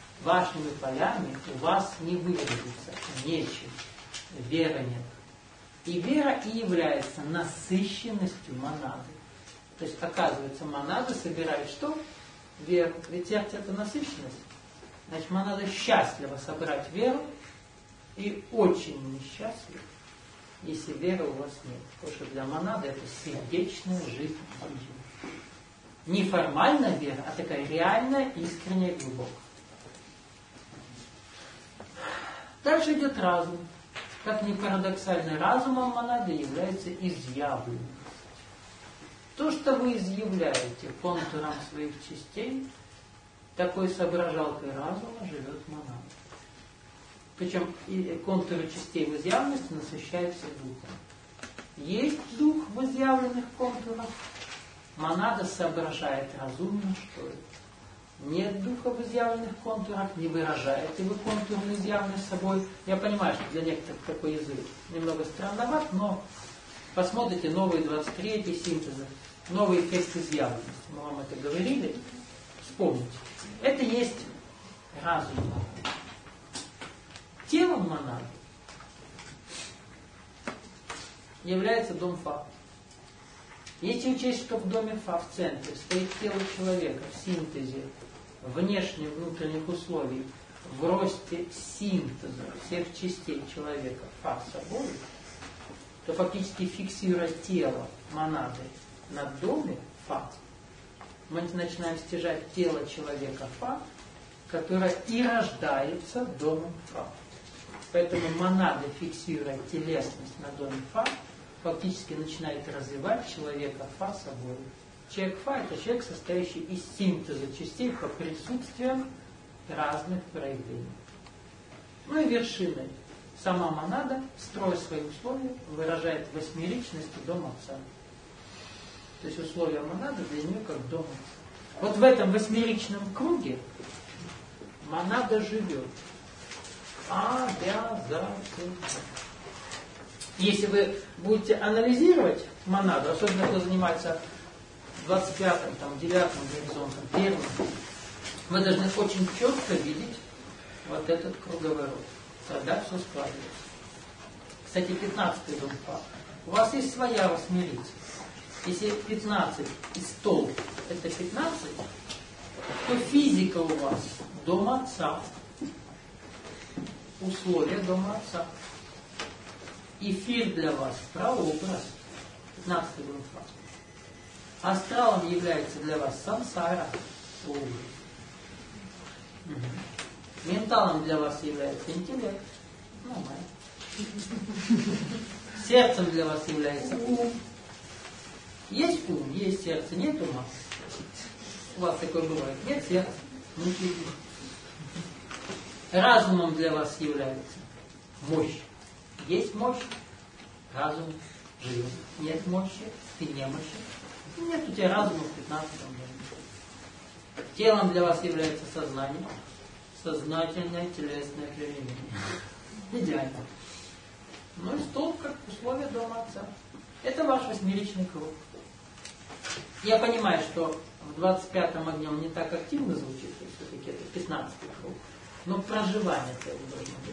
вашими полями у вас не выразится. Нечем. Веры нет. И вера и является насыщенностью монады. То есть, оказывается, монада собирает что? Веру. Ведь сердце это насыщенность. Значит, монада счастлива собрать веру и очень несчастлива, если веры у вас нет. Потому что для монады это сердечная жизнь. Не формальная вера, а такая реальная, искренняя, глубокая. Дальше идет разум. Как ни парадоксально, разумом монады является изъявленность. То, что вы изъявляете контуром своих частей, такой соображалкой разума живет монада. Причем и контуры частей в изъявленности насыщаются духом. Есть дух в изъявленных контурах, монада соображает разумно, что это. Нет духа в изъявленных контурах, не выражаете вы контурно изъявленный собой. Я понимаю, что для некоторых такой язык немного странноват, но посмотрите новые двадцать третий синтезы, новый эффект изъявленности. Мы вам это говорили, вспомните. Это есть разум. Телом монады является дом Фа. Если учесть, что в доме Фа, в центре, стоит тело человека в синтезе внешних и внутренних условий, в росте синтеза всех частей человека Фа с собой, то фактически фиксируя тело монады на доме Фа, мы начинаем стяжать тело человека Фа, которое и рождается домом Фа. Поэтому монада, фиксируя телесность на доме Фа, фактически начинает развивать человека Фа собой. Человек Фа – это человек, состоящий из синтеза частей по присутствиям разных проявлений. Ну и вершиной сама монада, строя свои условия, выражает восьмеричность и дом Отца. То есть условия монады для нее как дом Отца. Вот в этом восьмеричном круге монада живет. Обязательно. Если вы будете анализировать монаду, особенно кто занимается двадцать пятым, там, девятым горизонтом, первым, вы должны очень четко видеть вот этот круговорот. Тогда все складывается. Кстати, пятнадцатый дом Фа. У вас есть своя восьмерица. Если пятнадцать и столб это пятнадцать, то физика у вас дом Отца. Условия дома Отца. Эфир для вас прообраз. пятнадцатый дом Фа. Астралом является для вас сансара. Угу. Менталом для вас является интеллект. Нормально. Сердцем для вас является ум. Есть ум, есть сердце, нет ума. У вас такое бывает. Нет сердца, нет ума. Разумом для вас является мощь. Есть мощь, разум живет. Нет мощи, ты немощен. Нет у тебя разума в пятнадцатом доме. Телом для вас является сознание. Сознательное телесное проявление. Идеально. Ну и столб как условие дома Отца. Это ваш восьмеричный круг. Я понимаю, что в двадцать пятом огне он не так активно звучит, то есть все-таки это пятнадцатый круг. Но проживание это должно быть.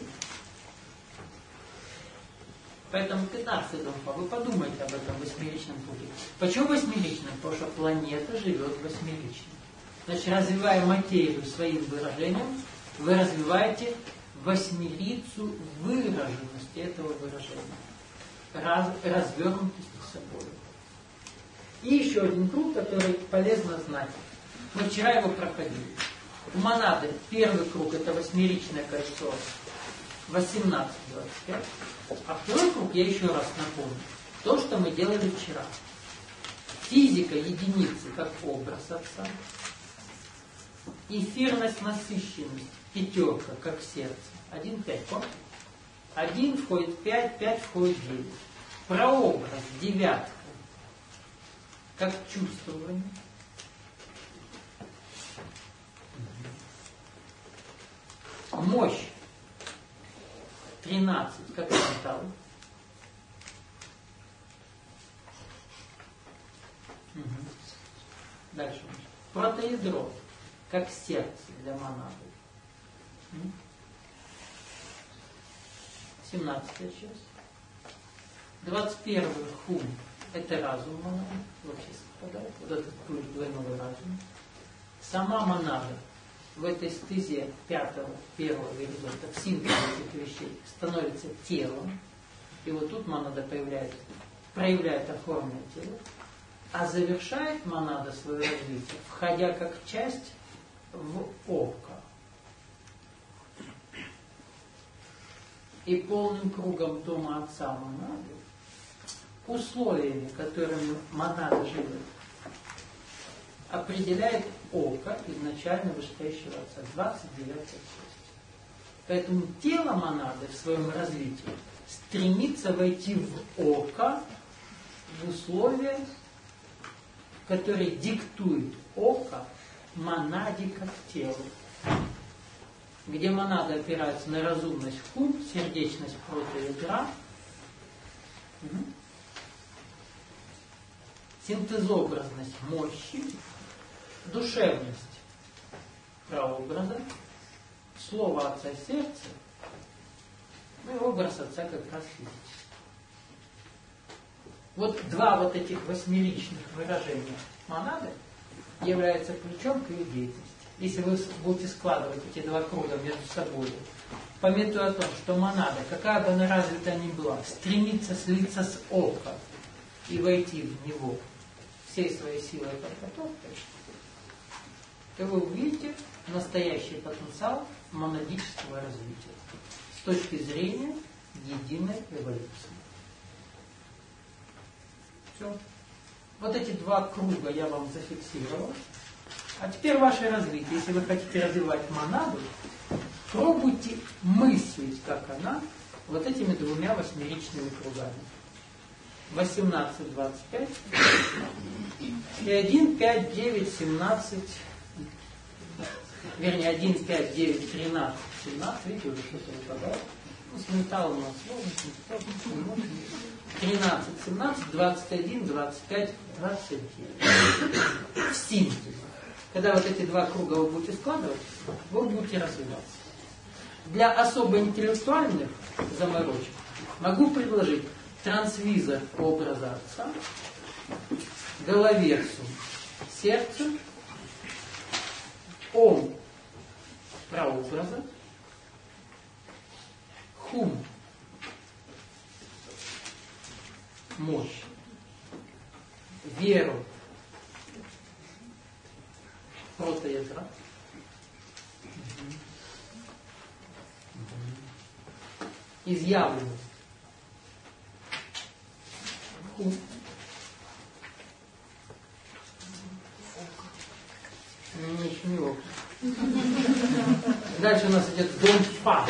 Поэтому пятнадцатый дом Фа, вы подумайте об этом восьмеричном круге. Почему восьмеричном? Потому что планета живет восьмерично. Значит, развивая материю своим выражением, вы развиваете восьмерицу выраженности этого выражения. Раз, развернутости собой. И еще один круг, который полезно знать. Мы вчера его проходили. У монады первый круг это восьмеричное кольцо восемнадцать двадцать пять. А второй круг, я еще раз напомню, то, что мы делали вчера. Физика единицы как образ Отца. Эфирность, насыщенность, пятерка как сердце. Один пять, помните? Один входит в пять, пять входит в девять. Прообраз, девятка, как чувствование. Мощь, тринадцать, как металл. Угу. Дальше. Протоядро, как сердце для монады. семнадцатая часть. двадцать первый хум – это разум монады, вообще совпадает, вот этот ключ двойного разума. Сама монада в этой стезе пятого, первого горизонта, в синтезе этих вещей, становится телом. И вот тут монада появляется, проявляет оформленное тело, а завершает монада свое развитие, входя как часть в око. И полным кругом дома отца монады, условиями, которыми монада живет, определяет око изначально вышестоящего отца, двадцать девятая часть. Поэтому тело монады в своем развитии стремится войти в око, в условия, которые диктует око монаде как телу. Где монада опирается на разумность хум, сердечность протоядра, угу. синтезообразность мощи, душевность прообраза, слово отца сердца, ну и образ отца как раз физически. Вот два вот этих восьмеричных выражения монады являются ключом к ее деятельности. Если вы будете складывать эти два круга между собой, памятуя о том, что монада, какая бы она развита ни была, стремится слиться с ока и войти в него всей своей силой и подготовкой, то вы увидите настоящий потенциал монадического развития с точки зрения единой эволюции. Все. Вот эти два круга я вам зафиксировал. А теперь ваше развитие. Если вы хотите развивать монаду, пробуйте мыслить, как она, вот этими двумя восьмеричными кругами. восемнадцать, двадцать пять и один, пять, девять, семнадцать, вернее, один, пять, девять, тринадцать, семнадцать, видите, уже что-то выпадает. Ну, с менталом у нас сложно, тринадцать, семнадцать, двадцать один, двадцать пять, двадцать девять. В синтезе. Когда вот эти два круга вы будете складывать, вы будете развиваться. Для особо интеллектуальных заморочек могу предложить трансвизор образа отца, головерсум сердца, ом прообраза, хум мощь, веру протоядра, изъявленность хум, ничего. Дальше у нас идет дом фа.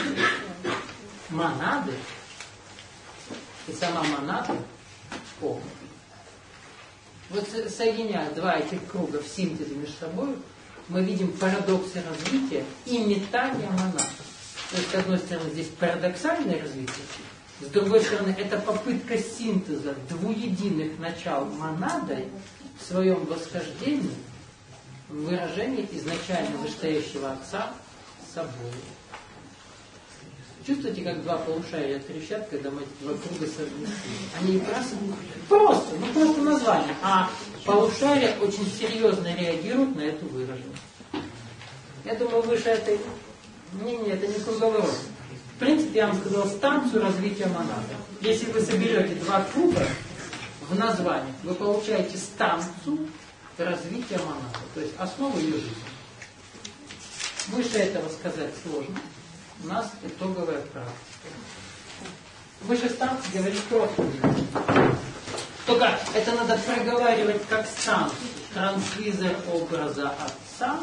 Монады и сама монада о. Вот соединяя два этих круга в синтезе между собой, мы видим парадоксы развития и метания монад. То есть, с одной стороны, здесь парадоксальное развитие, с другой стороны, это попытка синтеза двуединых начал монады в своем восхождении в выражении изначально вышестоящего отца собой. Чувствуете, как два полушария трещат, когда мы эти два круга совместим? Они просто, просто, ну просто название. А полушария очень серьезно реагируют на эту выраженность. Я думаю, выше этой... Не, не, это не круговорот. В принципе, я вам сказал станцию развития монады. Если вы соберете два круга в названии, вы получаете станцию развития монады. То есть основу ее жизни. Выше этого сказать сложно. У нас итоговая практика. Выше станции говорить просто. Только это надо проговаривать как станцию. Трансвизор образа отца,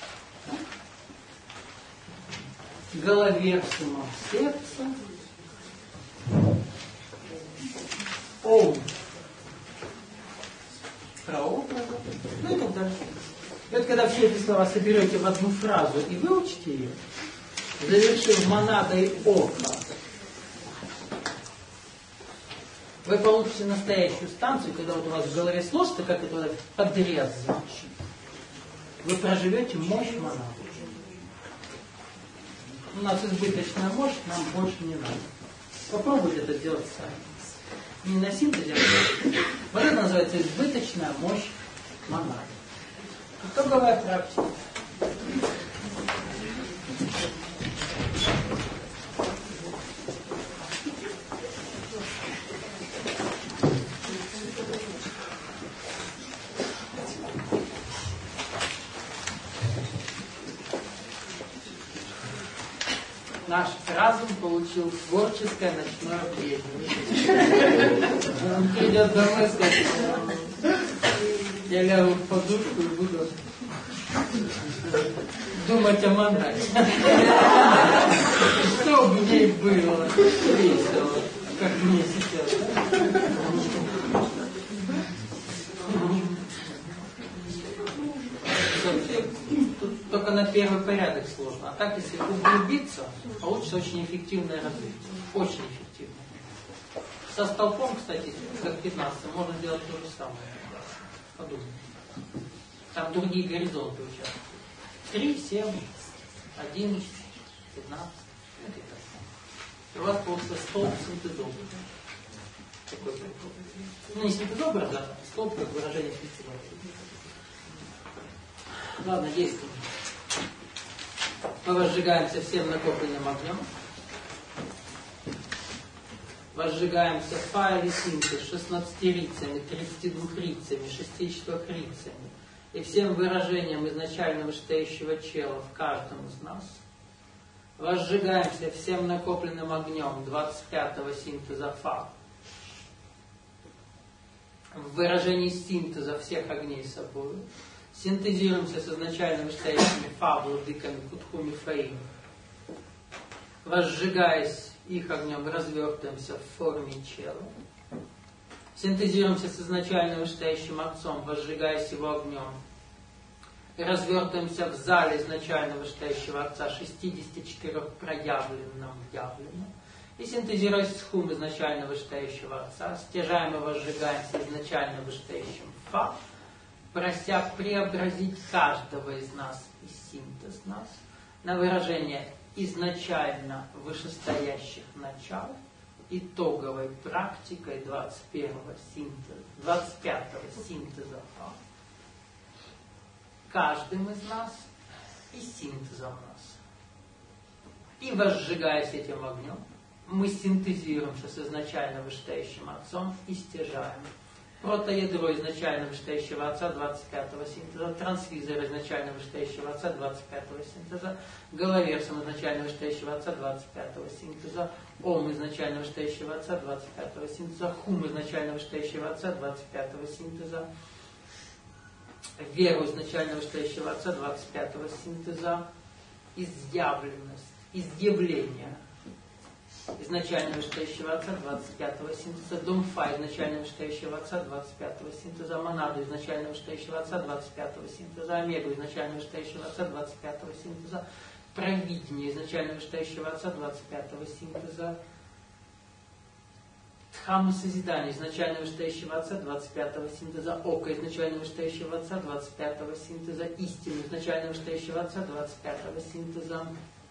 головерсумом сердца, ом прообраза, ну и так далее. И вот когда все эти слова соберете в одну фразу и выучите ее, завершив монадой ока, вы получите настоящую станцию, когда вот у вас в голове сложится, как это подряд звучит. Вы проживете мощь монады. У нас избыточная мощь, нам больше не надо. Попробуйте это сделать сами. Не на синтезе, а вот это называется избыточная мощь монады. Итоговая практика. Наш разум получил творческое ночное время. Он придет домой и скажет: я лягу в подушку и буду думать о монахе. Что в ней было весело, как мне сейчас. Только на первый порядок сложно. А так, если углубиться, получится очень эффективное развитие. Очень эффективное. Со столпом, кстати, как пятнадцатый, можно делать то же самое. Подумайте. Там другие горизонты участвуют. три, семь, одиннадцать, пятнадцать. У вас получится столб синтезобраза. Такой прикол. Ну, не синтезобраза, а столб как выражение синтезобраза. Ладно, действуем. Мы возжигаемся всем накопленным огнем. Возжигаемся фа или синтез шестнадцатирицами, тридцатидвухрицами, шестичетырехрицами и всем выражением изначально вышестоящего чела в каждом из нас. Возжигаемся всем накопленным огнем двадцать пятого синтеза фа. В выражении синтеза всех огней собой. Синтезируемся с изначально вышестоящими фа, владыками, кутхуми, фаим. Возжигаясь их огнем, развертываемся в форме чела. Синтезируемся с изначально вышестоящим отцом, возжигаясь его огнем. Развертываемся в зале изначально вышестоящего отца, шестидесяти четырёх проявленном явленном. И синтезируясь с хум изначально вышестоящего отца, стяжаем и возжигаемся изначально вышестоящим фа, прося преобразить каждого из нас и синтез нас на выражение изначально вышестоящих начал, итоговой практикой двадцать первого синтеза, двадцать пятого синтеза фа, каждым из нас и синтезом нас. И возжигаясь этим огнем, мы синтезируемся с изначально вышестоящим отцом и стяжаем протоядро изначально вышестоящего отца двадцать пятого синтеза, трансвизор изначально вышестоящего отца двадцать пятого синтеза, головерсом изначально вышестоящего отца двадцать пятого синтеза, ом изначально вышестоящего отца двадцать пятого синтеза, хум изначально вышестоящего отца двадцать пятого синтеза, веру изначально вышестоящего отца двадцать пятого синтеза, изъявленность, изъявление изначально вышестоящего отца двадцать пятого синтеза, дом фа изначально вышестоящего отца двадцать пятого синтеза, монаду изначально вышестоящего отца двадцать пятого синтеза, омегу изначально вышестоящего отца двадцать пятого синтеза, провидение изначально вышестоящего отца двадцать пятого синтеза, дхамма созидания изначально вышестоящего отца двадцать пятого синтеза, око изначально вышестоящего отца двадцать пятого синтеза, истину изначально вышестоящего отца двадцать пятого синтеза,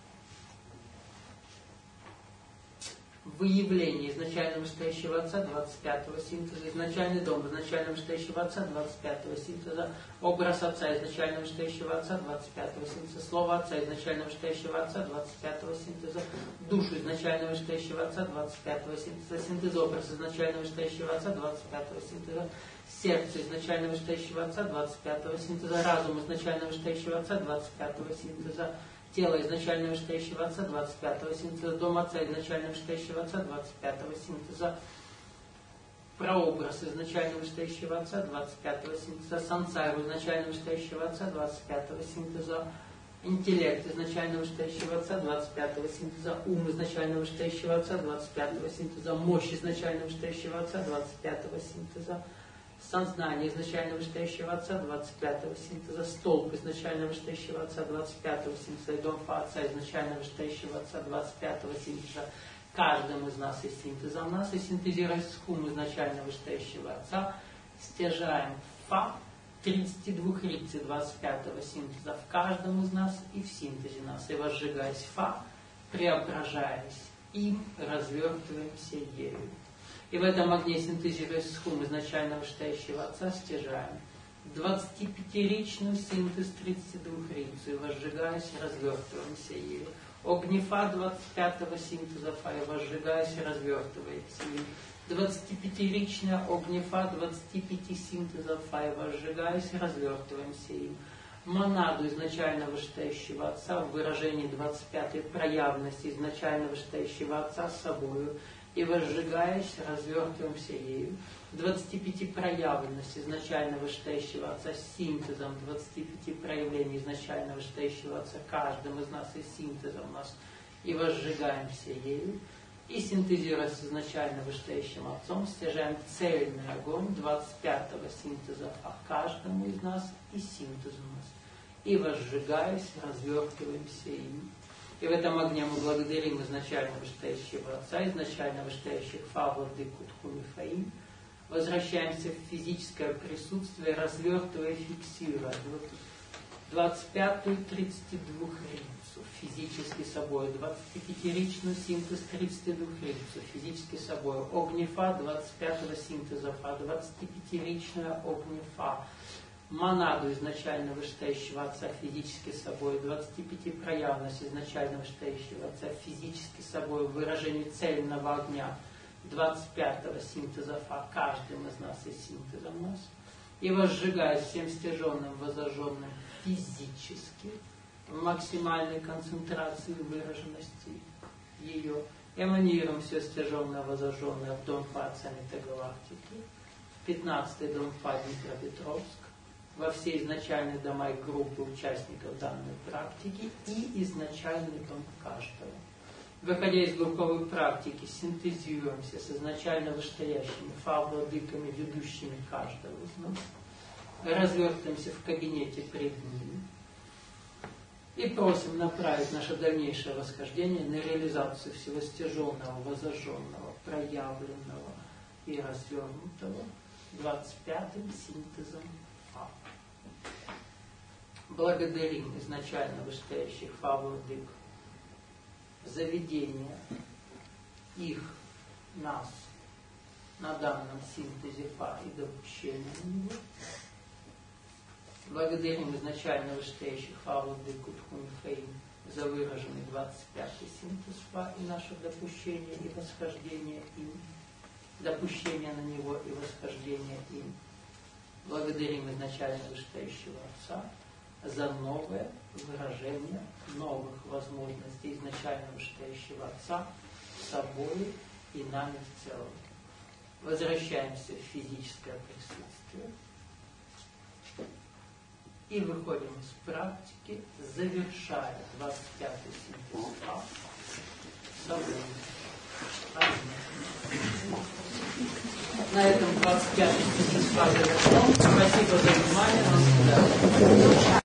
выявление изначально вышестоящего отца двадцать пятого синтеза, изначальный дом изначально вышестоящего отца двадцать пятого синтеза, образ отца изначально вышестоящего отца двадцать пятого синтеза, слово отца изначально вышестоящего отца двадцать пятого синтеза, душу изначально вышестоящего отца двадцать пятого синтеза, синтез образ изначально вышестоящего отца двадцать пятого синтеза, сердце изначально вышестоящего отца двадцать пятого синтеза, разум изначально вышестоящего отца двадцать пятого синтеза, тело изначально вышестоящего отца двадцать пятого синтеза, дом отца изначально вышестоящего отца двадцать пятого синтеза, прообраз изначально вышестоящего отца двадцать пятого синтеза, сансару изначально вышестоящего отца двадцать пятого синтеза, интеллект изначально вышестоящего отца двадцать пятого синтеза, ум изначально вышестоящего отца двадцать пятого синтеза, мощь изначально вышестоящего отца двадцать пятого синтеза, сознание изначально вышестоящего отца двадцать пятого синтеза, столб изначально вышестоящего отца двадцать пятого синтеза, и дом фа отца изначально вышестоящего отца двадцать пятого синтеза, каждым из нас и синтезом нас, и синтезируя с хум изначально вышестоящего отца, стяжаем фа тридцатидвухрицы двадцать пятого синтеза в каждом из нас и в синтезе нас, и возжигаясь фа, преображаясь им, развертываемся ею. И в этом огне синтезируясь схум изначально вышестоящего Отца, стяжаем двадцатипятиричную синтез тридцатидвухрицу, и возжигаясь, развертываемся ею. Огнефа двадцать пятого синтеза фа, и возжигаясь, развертывается ею. двадцатипятиричная огнефа двадцати пяти синтезов фа, и возжигаясь, развертываемся ею. Монаду изначально вышестоящего Отца в выражении двадцать пятой проявленности изначально вышестоящего Отца с собою, и возжигаясь, развертываемся ею. двадцати пяти проявленности изначально вышестоящего Отца с синтезом двадцати пяти проявлений изначально вышестоящего Отца каждым из нас и синтезом нас, и возжигаемся ею. И синтезируя с изначально вышестоящим Отцом, стяжаем цельный огонь двадцать пятого синтеза а каждому из нас и синтезу нас. И возжигаясь, развертываемся им. И в этом огне мы благодарим изначально вышестоящего Отца, изначально вышестоящих Фа, Владыку, Тхуми, Фаим. Возвращаемся в физическое присутствие, развертывая, фиксируя двадцать пятую тридцатидвухрицу физически собой, двадцатипятиричную синтез тридцатидвухрицу физически собой, огнефа двадцать пятого синтеза Фа, двадцатипятиричная огнефа, монаду изначально вышестоящего Отца физически собой, двадцати пяти проявленности изначально вышестоящего Отца физически собой, в выражении цельного огня двадцать пятого синтеза Фа каждым из нас и синтезом нас, и возжигаясь всем стяженным, возожженным физически, в максимальной концентрации выраженности ее, эманируем все стяженное, возожженное в дом Фа Отца Метагалактики, пятнадцатый дом Фа Днепропетровск, во все изначальные дома и группы участников данной практики и изначальный дом каждого. Выходя из групповой практики, синтезируемся с изначально вышестоящими Фа-владыками, ведущими каждого из нас, развертываемся в кабинете пред ними и просим направить наше дальнейшее восхождение на реализацию всего стяженного, возожженного, проявленного и развернутого двадцать пятым синтезом Фа. Благодарим изначально вышестоящих Фа-владык заведение их, нас, на данном синтезе Фа и допущение на него. Благодарим изначально вышестоящих Фа-владыку Тхуми Фаим за выраженный двадцать пятый синтез Фа и наше допущение и восхождение им, допущение на него и восхождение им. Благодарим изначально вышестоящего Отца за новое выражение новых возможностей изначально вышестоящего Отца с собой и нами в целом. Возвращаемся в физическое присутствие и выходим из практики, завершая двадцать пятый синтез Фа собой. На этом двадцать пятый синтез Фа завершен. Спасибо за внимание. До свидания.